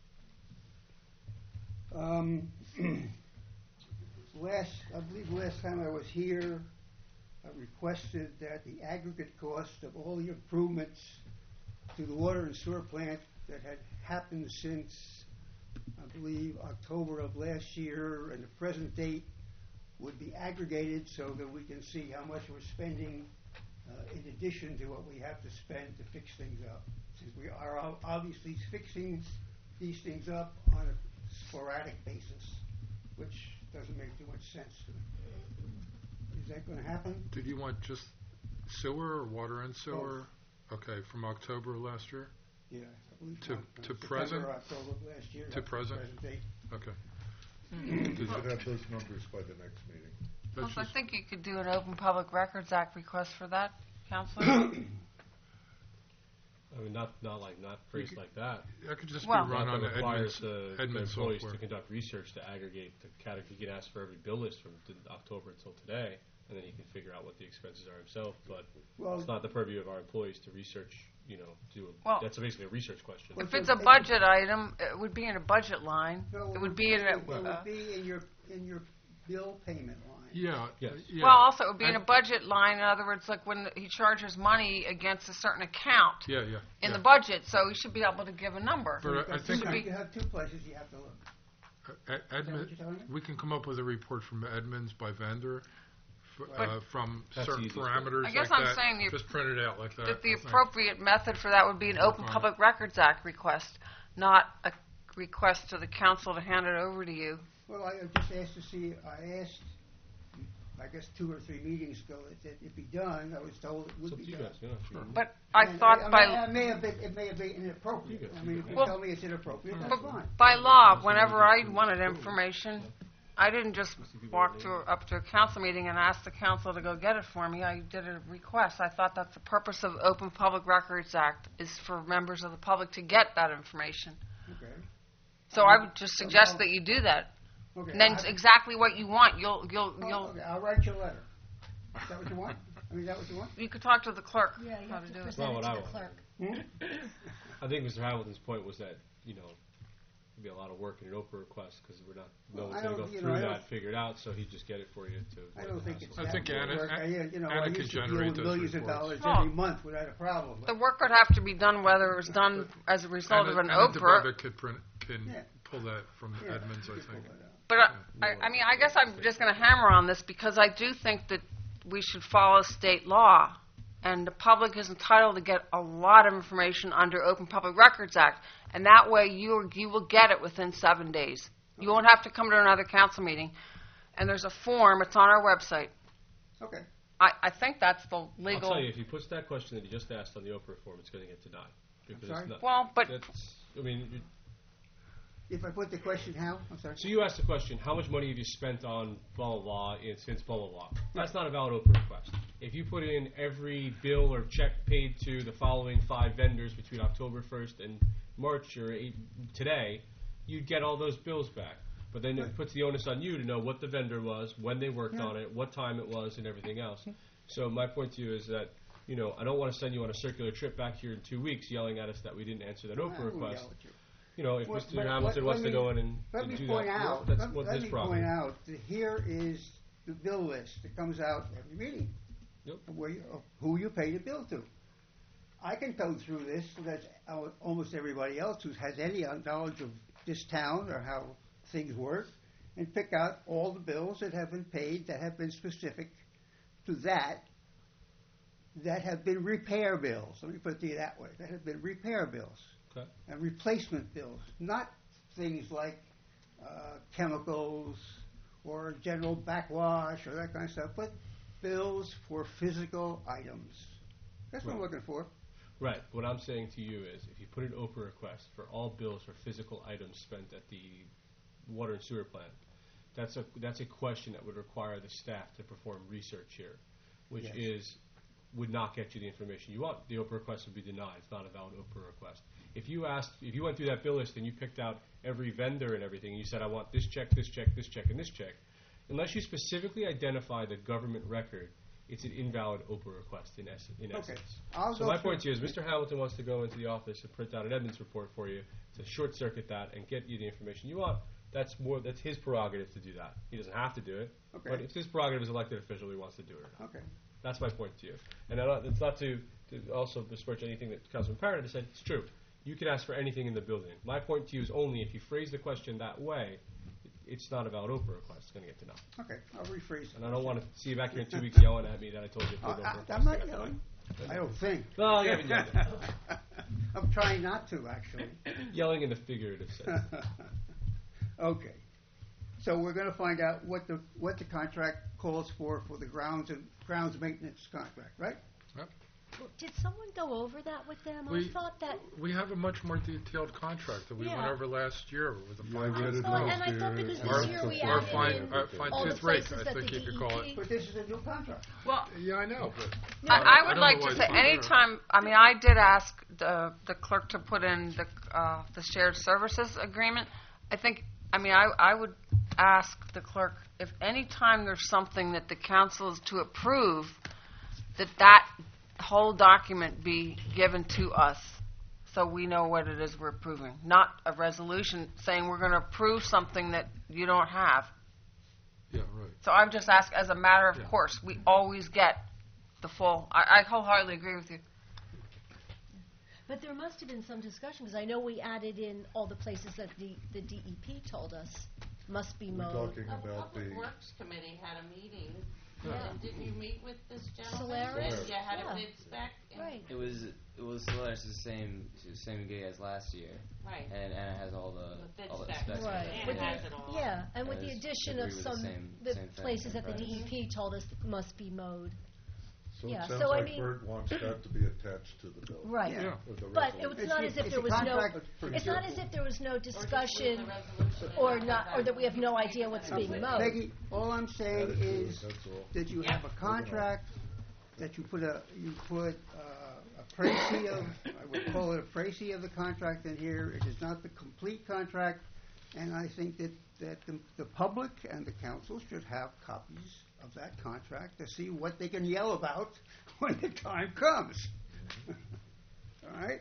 I believe last time I was here, I requested that the aggregate cost of all the improvements to the water and sewer plant that had happened since, I believe, October of last year and the present date would be aggregated so that we can see how much we're spending in addition to what we have to spend to fix things up. Since we are obviously fixing these things up on a sporadic basis, which doesn't make too much sense to me. Is that going to happen? Did you want just sewer or water and sewer? Okay, from October last year? Yeah. I believe To present? October of last year. To present? Date. Okay. You should have those numbers by the next meeting. Well, I think you could do an Open Public Records Act request for that, Counselor. I mean, not phrased like that. That could just Well- be run Not on that the requires the Edmunds employees software. to conduct research to aggregate the category. He can ask for every bill list from October until today, and then he can figure out what the expenses are himself. But it's not the purview of our employees to research. Well- That's basically a research question. If it's a budget item, it would be in a budget line. No, It would be in a. it would be in your bill payment line. Yeah. Yes. Yeah. Well, also it would be in a budget line. In other words, like when he charges money against a certain account Yeah. in the budget, so he should be able to give a number. But I think You have two places you have to look. Edmund, you're talking about? we can come up with a report from Edmunds by vendor from That's certain the easiest way. parameters I guess like I'm that. saying you- Just print it out like that. That the I think. appropriate method for that would be an Open Fine. Public Records Act request, not a request to the council to hand it over to you. Well, I just asked to see. I asked I guess 2 or 3 meetings ago that it'd be done. I was told it It's would up be to you done. guys. You're not sure. But I And thought I by mean, it may have been inappropriate. You guys- I mean, if you Well- tell me it's inappropriate, that's But fine. by law, whenever I wanted information, I didn't just walk up to a council meeting and ask the council to go get it for me. I did a request. I thought that's the purpose of the Open Public Records Act, is for members of the public to get that information. Okay. So I would just suggest that you do that. Okay. And then it's exactly what you want. You'll Okay, I'll write you a letter. Is that what you want? I mean, is that what you want? you could talk to the clerk Yeah, you how have to to do it. present Well, it what to I the want. clerk. I think Mr. Hamilton's point was that, it'd be a lot of work in an Oprah request because no Well, one's I going to don't- go you through know, I that, don't- figure it out, so he'd just get it for you to I avoid don't the think hassle. it's I that think much Anna- work. I used to Anna can deal generate with those millions of reports. dollars Well, every month without a problem. The work would have to be done whether it was done as a result of an Anna Oprah. DeBevick can Yeah. pull that from Yeah, Edmonds, I you can think. pull that out. But I mean, I guess I'm just going to hammer on this because I do think that we should follow state law. And the public is entitled to get a lot of information under Open Public Records Act. And that way you will get it within 7 days. You won't have to come to another council meeting. And there's a form, it's on our website. Okay. I think that's the I'll legal. tell you, if he puts that question that he just asked on the Oprah form, it's going to get denied. Because sorry? Well, but If I put the question, how? I'm sorry. so you asked the question, how much money have you spent on blah, blah, blah, since blah, blah, blah. That's not a valid Oprah request. If you put in every bill or check paid to the following 5 vendors between October 1st and March or today, you'd get all those bills back. But then it puts the onus on you to know what the vendor was, when they worked on it, what time it was, and everything else. So my point to you is that, I don't want to send you on a circular trip back here in 2 weeks yelling at us that we didn't answer that Oprah request. If Well, Mr. but Hamilton wants to go in and Let me do point that, out. that's Let his me problem. point out that here is the bill list that comes out every meeting. Yep. Who you pay the bill to. I can go through this, so that's almost everybody else who has any knowledge of this town or how things work, and pick out all the bills that have been paid that have been specific to that have been repair bills. Let me put it to you that way. That have been repair bills. Okay. And replacement bills, not things like chemicals or general backwash or that kind of stuff, but bills for physical items. That's what I'm looking for. Right. What I'm saying to you is, if you put an Oprah request for all bills for physical items spent at the water and sewer plant, that's a question that would require the staff to perform research here, which would not get you the information you want. The Oprah request would be denied. It's not a valid Oprah request. If you went through that bill list and you picked out every vendor and everything, and you said, I want this check, this check, this check, and this check, unless you specifically identify the government record, it's an invalid Oprah request in essence. So my point to you is, Mr. Hamilton wants to go into the office and print out an Edmonds report for you to short circuit that and get you the information you want. That's his prerogative to do that. He doesn't have to do it, but it's his prerogative as elected official. He wants to do it or not. Okay. That's my point to you. And it's not to also besmirch anything that Councilman Parrott has said. It's true. You can ask for anything in the building. My point to you is only if you phrase the question that way, it's not a valid Oprah request. It's going to get denied. Okay, I'll rephrase it. And I don't want to see you back here in 2 weeks yelling at me that I told you to put Oprah request. I'm not yelling. I don't think. No, you haven't yelled. I'm trying not to, actually. Yelling in the figurative sense. Okay. So we're going to find out what the contract calls for the grounds maintenance contract, right? Yep. Did someone go over that with them? We- I thought that. We have a much more detailed contract that we went Yeah. over last year with the Yeah, fine I read tooth it I comb. thought, and I thought because Or- this year we or added fine- in fine all the tooth rake, places I that think the you could call it. DEP But this is a new contract. Well, Yeah, I know, but I would don't like know to why say, it's not there. anytime, I did ask the clerk to put in the shared services agreement. I would ask the clerk if any time there's something that the council is to approve, that whole document be given to us so we know what it is we're approving, not a resolution saying we're going to approve something that you don't have. yeah, right. So I would just ask, as a matter of Yeah. course, we always get the full. I wholeheartedly agree with you. But there must have been some discussion, because I know we added in all the places that the DEP told us must be We're mowed. talking The about Public the, Works Committee had a meeting Yeah. And didn't you meet with this gentleman? Solaris? And you had Yeah. a bid spec? And- Right. It was Solaris, the same gig as last year, Right. and Anna has all The the bid all the specs. specs. Right. Anna With the- has it all. Yeah, and with And the it's addition of agree with the some, same- the same thing, places same that the price. DEP told us must be mowed. So Yeah, it sounds so I like mean- Bert wants that to be attached to the bill. Right. Yeah. With the But resolution. it's not as if It's there a was no, contract that's it's not as if there was no Or just leave discussion the resolution and or not not, have or that we have no idea what's being mowed. Peggy, all I'm saying Attitude, is that's all. that you Yep. have a contract, that you put a précis of, I would call it a précis of the contract in here. It is not the complete contract, and I think that the public and the council should have copies of that contract to see what they can yell about when the time comes. All right?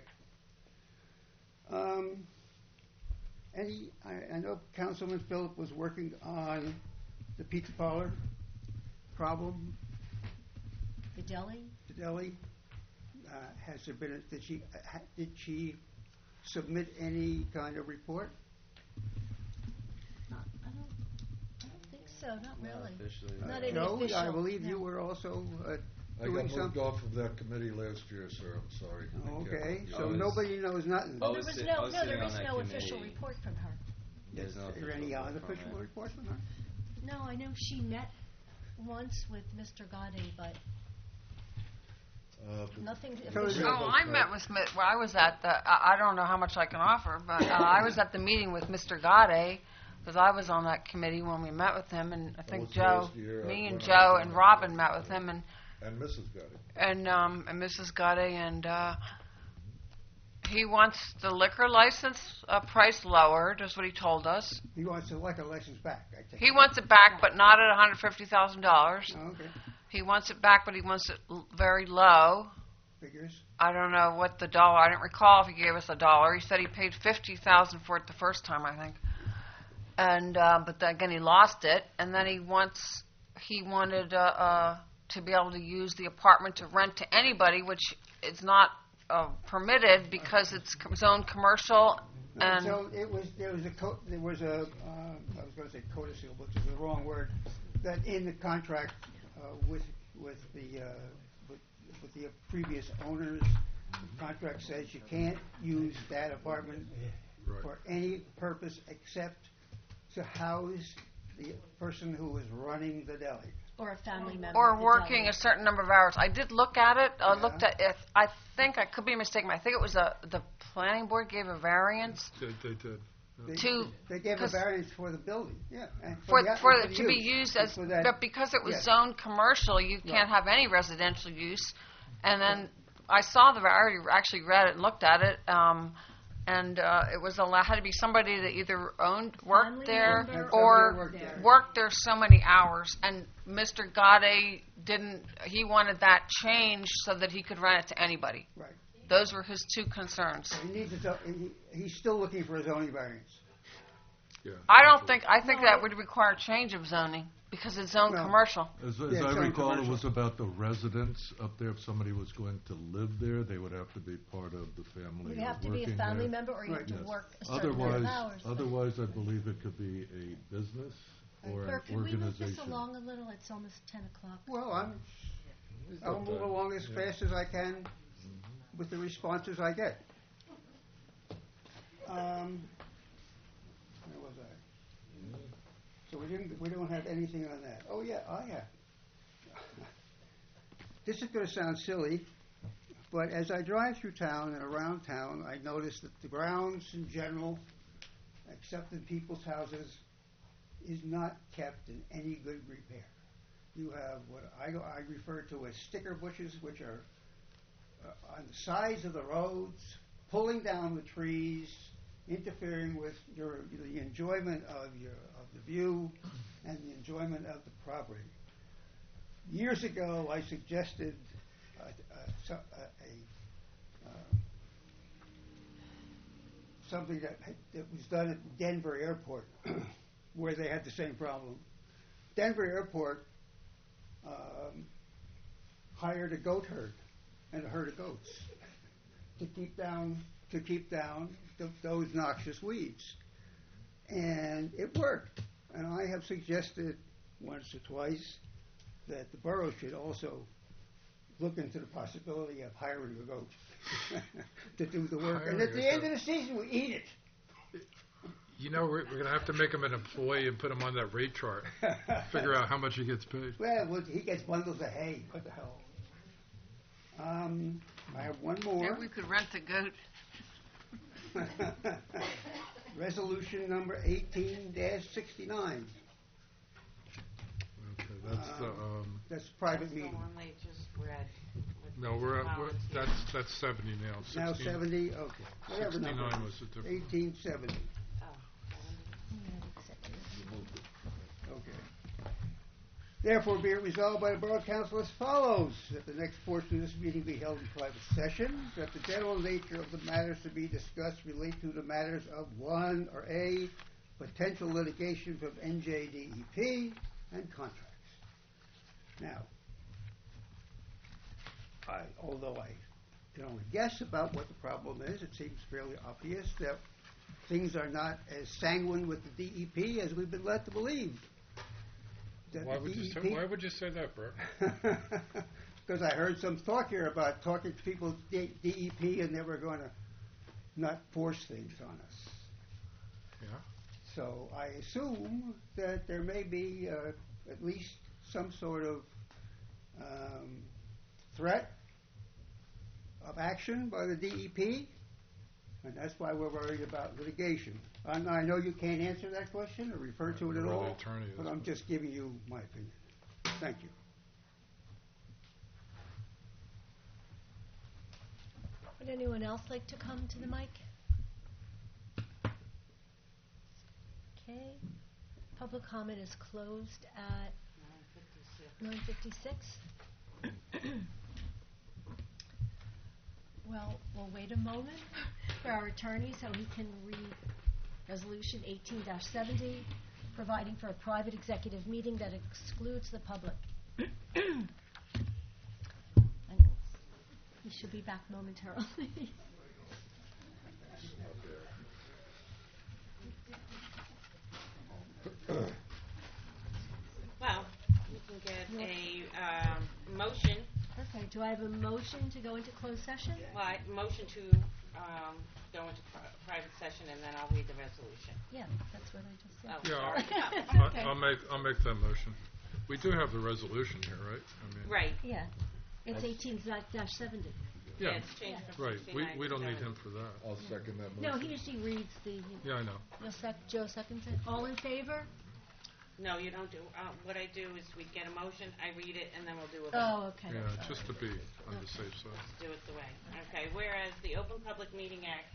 I know Councilman Phillip was working on the pizza parlor problem, The deli? the deli. Has there been, did she submit any kind of report? I don't think so, not really. Officially. Not any Joe, I official, believe no. you were also I doing got moved something. off of that committee last year, sir, I'm sorry. I can't Okay, help you. so I was- nobody knows nothing. I There was was sit- no, I was no, sitting there on was that no official committee. report from her. There's no Is there official any report other from official her. report from her? No, I know she met once with Mr. Godding, but nothing So is official. it- Oh, I met with Smith. Well, I was at the. I don't know how much I can offer, but I was at the meeting with Mr. Gade because I was on that committee when we met with him, and I think was Joe, last year, me and when I Joe was and on Robin the- met with him, and Mrs. got it. and Mrs. Gade, and he wants the liquor license price lowered, is what he told us. He wants the liquor license back, I take He wants it back, but not at $150,000. Oh, okay, He wants it back, but he wants it very low. figures. I don't know what the dollar. I didn't recall if he gave us a dollar. He said he paid $50,000 for it the first time, I think. And but then again, he lost it. And then he wanted to be able to use the apartment to rent to anybody, which is not permitted because it's zoned commercial. And So there was a I was going to say codicil, which is the wrong word, that in the contract with the previous owners, the contract says you can't use that apartment Right. for any purpose except to house the person who is running the deli. Or a family member. or of the working deli. a certain number of hours. I did look at it. Yeah. Looked at it. I think I could be mistaken. I think it was the planning board gave a variance They did. They gave a 'cause- variance for the building, yeah. And for the- the, the to be use, used as, for that- but because it was yes. zoned commercial, you Right. can't have any residential use. And then I saw I already actually read it and looked at it, and it was had to be somebody that either worked Family there member or worked there. worked there so many hours. And Mr. Gade didn't. He wanted that changed so that he could rent it to anybody. Right. Those were his two concerns. He needs he's still looking for a zoning variance. Yeah. I think that would require change of zoning because it's zoned No. commercial. As Yeah, I it's on recall, it commercial. was about the residents up there. If somebody was going to live there, they would have to be part of the family. You or have to be a working family there. member or you have Right. to Yes. work a certain number of hours. Otherwise, I believe it could be a business or Clerk, an can we move this organization. along a little? It's almost 10 o'clock. Well, I'll move along as fast as I can with the responses I get. Where was I? So we don't have anything on that. Oh yeah, I have. This is going to sound silly, but as I drive through town and around town, I notice that the grounds in general, except in people's houses, is not kept in any good repair. You have what I refer to as sticker bushes, which are on the sides of the roads, pulling down the trees, interfering with the enjoyment of the view and the enjoyment of the property. Years ago, I suggested something that was done at Denver Airport, where they had the same problem. Denver Airport hired a goat herd and a herd of goats to keep down those noxious weeds, and it worked. And I have suggested once or twice that the borough should also look into the possibility of hiring a goat to do the work. And at the end of the season, we eat it. You know, we're going to have to make him an employee and put him on that rate chart. Figure out how much he gets paid. Well, he gets bundles of hay. What the hell? I have one more. Maybe we could rent a goat. Resolution number 18-69. Okay, that's the. That's private That's the meeting. one they just read. with No, we're at, Collins here. that's 70 now. Now 16 70? Okay. Whatever 69 number. was the difference. 1870. Oh, Okay. Therefore, be it resolved by the Borough Council as follows, that the next portion of this meeting be held in private session, that the general nature of the matters to be discussed relate to the matters of, 1, or A, potential litigation from NJDEP and contracts. Now, although I can only guess about what the problem is, it seems fairly obvious that things are not as sanguine with the DEP as we've been led to believe. Why would you say that, Bert? Because I heard some talk here about talking to people at DEP and they were going to not force things on us. Yeah. So I assume that there may be at least some sort of threat of action by the DEP, and that's why we're worried about litigation. I know you can't answer that question or refer to it at Where the all, attorney is, but I'm just giving you my opinion. Thank you. Would anyone else like to come to the mic? Okay. Public comment is closed at 9:56. Well, we'll wait a moment for our attorney so he can read Resolution 18-70, providing for a private executive meeting that excludes the public. And he should be back momentarily. Well, you can get a motion, Okay, do I have a motion to go into closed session? motion to go into private session, and then I'll read the resolution. Yeah, that's what I just said. Oh, Yeah, sorry. Okay. I'll make that motion. We do have the resolution here, right? I mean, Right. Yeah, it's 18-70. Yeah, It's changed from right. 69 We to don't need 70. him for that. I'll second that No, motion. he usually reads the, Yeah, I know. Joe seconds it. All in favor? No, you don't do, what I do is we get a motion, I read it, and then we'll do a vote. Oh, okay. Yeah, just to be on the safe side. Do it the way. Okay, whereas the Open Public Meeting Act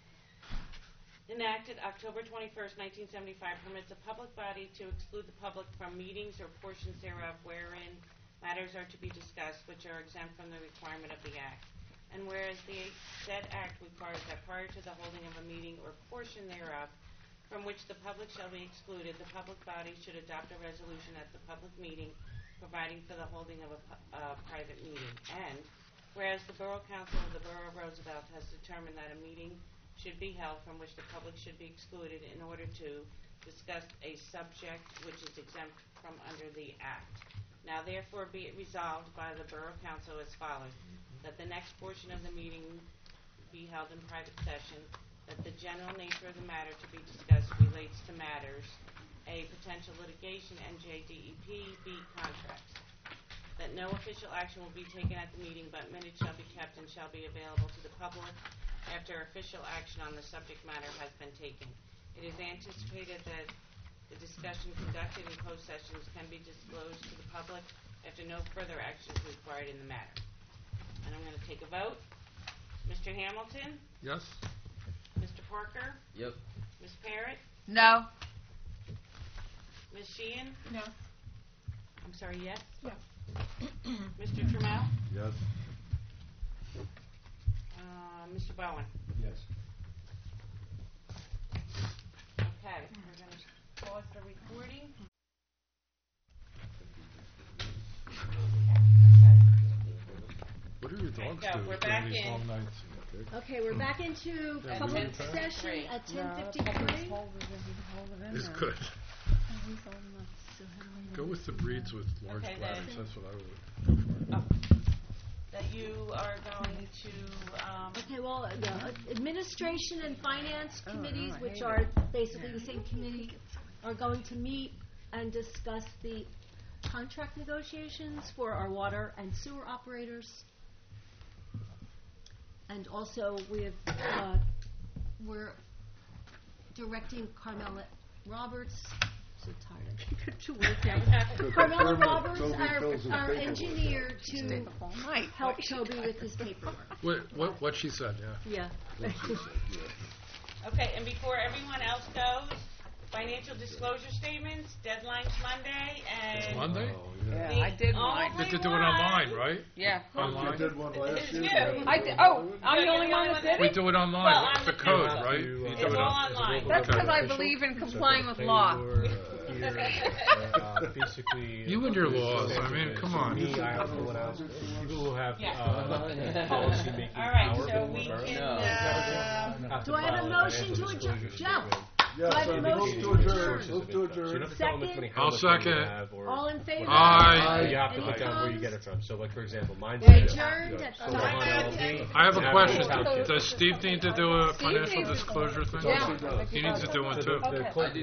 enacted October 21st, 1975 permits a public body to exclude the public from meetings or portions thereof wherein matters are to be discussed which are exempt from the requirement of the Act. And whereas the said Act requires that prior to the holding of a meeting or portion thereof from which the public shall be excluded, the public body should adopt a resolution at the public meeting providing for the holding of a private meeting. And whereas the Borough Council of the Borough of Roosevelt has determined that a meeting should be held from which the public should be excluded in order to discuss a subject which is exempt from under the Act. Now therefore be it resolved by the Borough Council as follows, that the next portion of the meeting be held in private session, that the general nature of the matter to be discussed relates to matters, A, potential litigation, NJDEP, B, contracts. That no official action will be taken at the meeting, but minutes shall be kept and shall be available to the public after official action on the subject matter has been taken. It is anticipated that the discussion conducted in closed sessions can be disclosed to the public after no further action is required in the matter. And I'm going to take a vote. Mr. Hamilton? Yes? Mr. Parker? Yep. Ms. Parrott? No. Ms. Sheehan? No. I'm sorry, yes? Yes. Mr. Trammell? Yes. Mr. Bowen? Yes. Okay, we're going to pause the recording. What do your dogs go, do we're during back these in. long nights? Okay, we're back into Yeah, public really? session at 10:53. It's good. Go with the breeds with large Okay, bladders, then. that's what I would go for. That you are going to, Okay, well, the administration and finance committees, which are basically the same committee, are going to meet and discuss the contract negotiations for our water and sewer operators. And also, we're directing Carmela Roberts, so tired. Carmela Roberts, our engineer, to help Toby with his paperwork. What she said, yeah. Yeah. okay, and before everyone else goes, financial disclosure statements, deadline's Monday, and... It's Monday? Yeah, the I did mine. You have to do it online, right? Yeah. Online? We did one last It's year. you. I'm the You're only one that did We it? do it online, Well, it's the I'm code, the- right? You, You It's do it all on- online. That's because I Okay. believe in complying with law. Basically, You and your laws, I mean, come on. Me, I have someone else. People who have Yeah. policy making All right, power. so we can, have Do I have a file motion financial to adjourn? disclosure Joe? statement. Yes, I have a I motion move to to adjourn. adjourn. Move to So you adjourn. don't have to tell them Second. how I'll much money you second. have or All in favor? Aye. You have to Any put down where you opposed? get it from. So, like for example, mine's We Joe. adjourned at So 5:10. I have a Yeah, question. township. Does Steve need to do a Steve financial needs to- disclosure thing? Yeah. He needs to do one too. The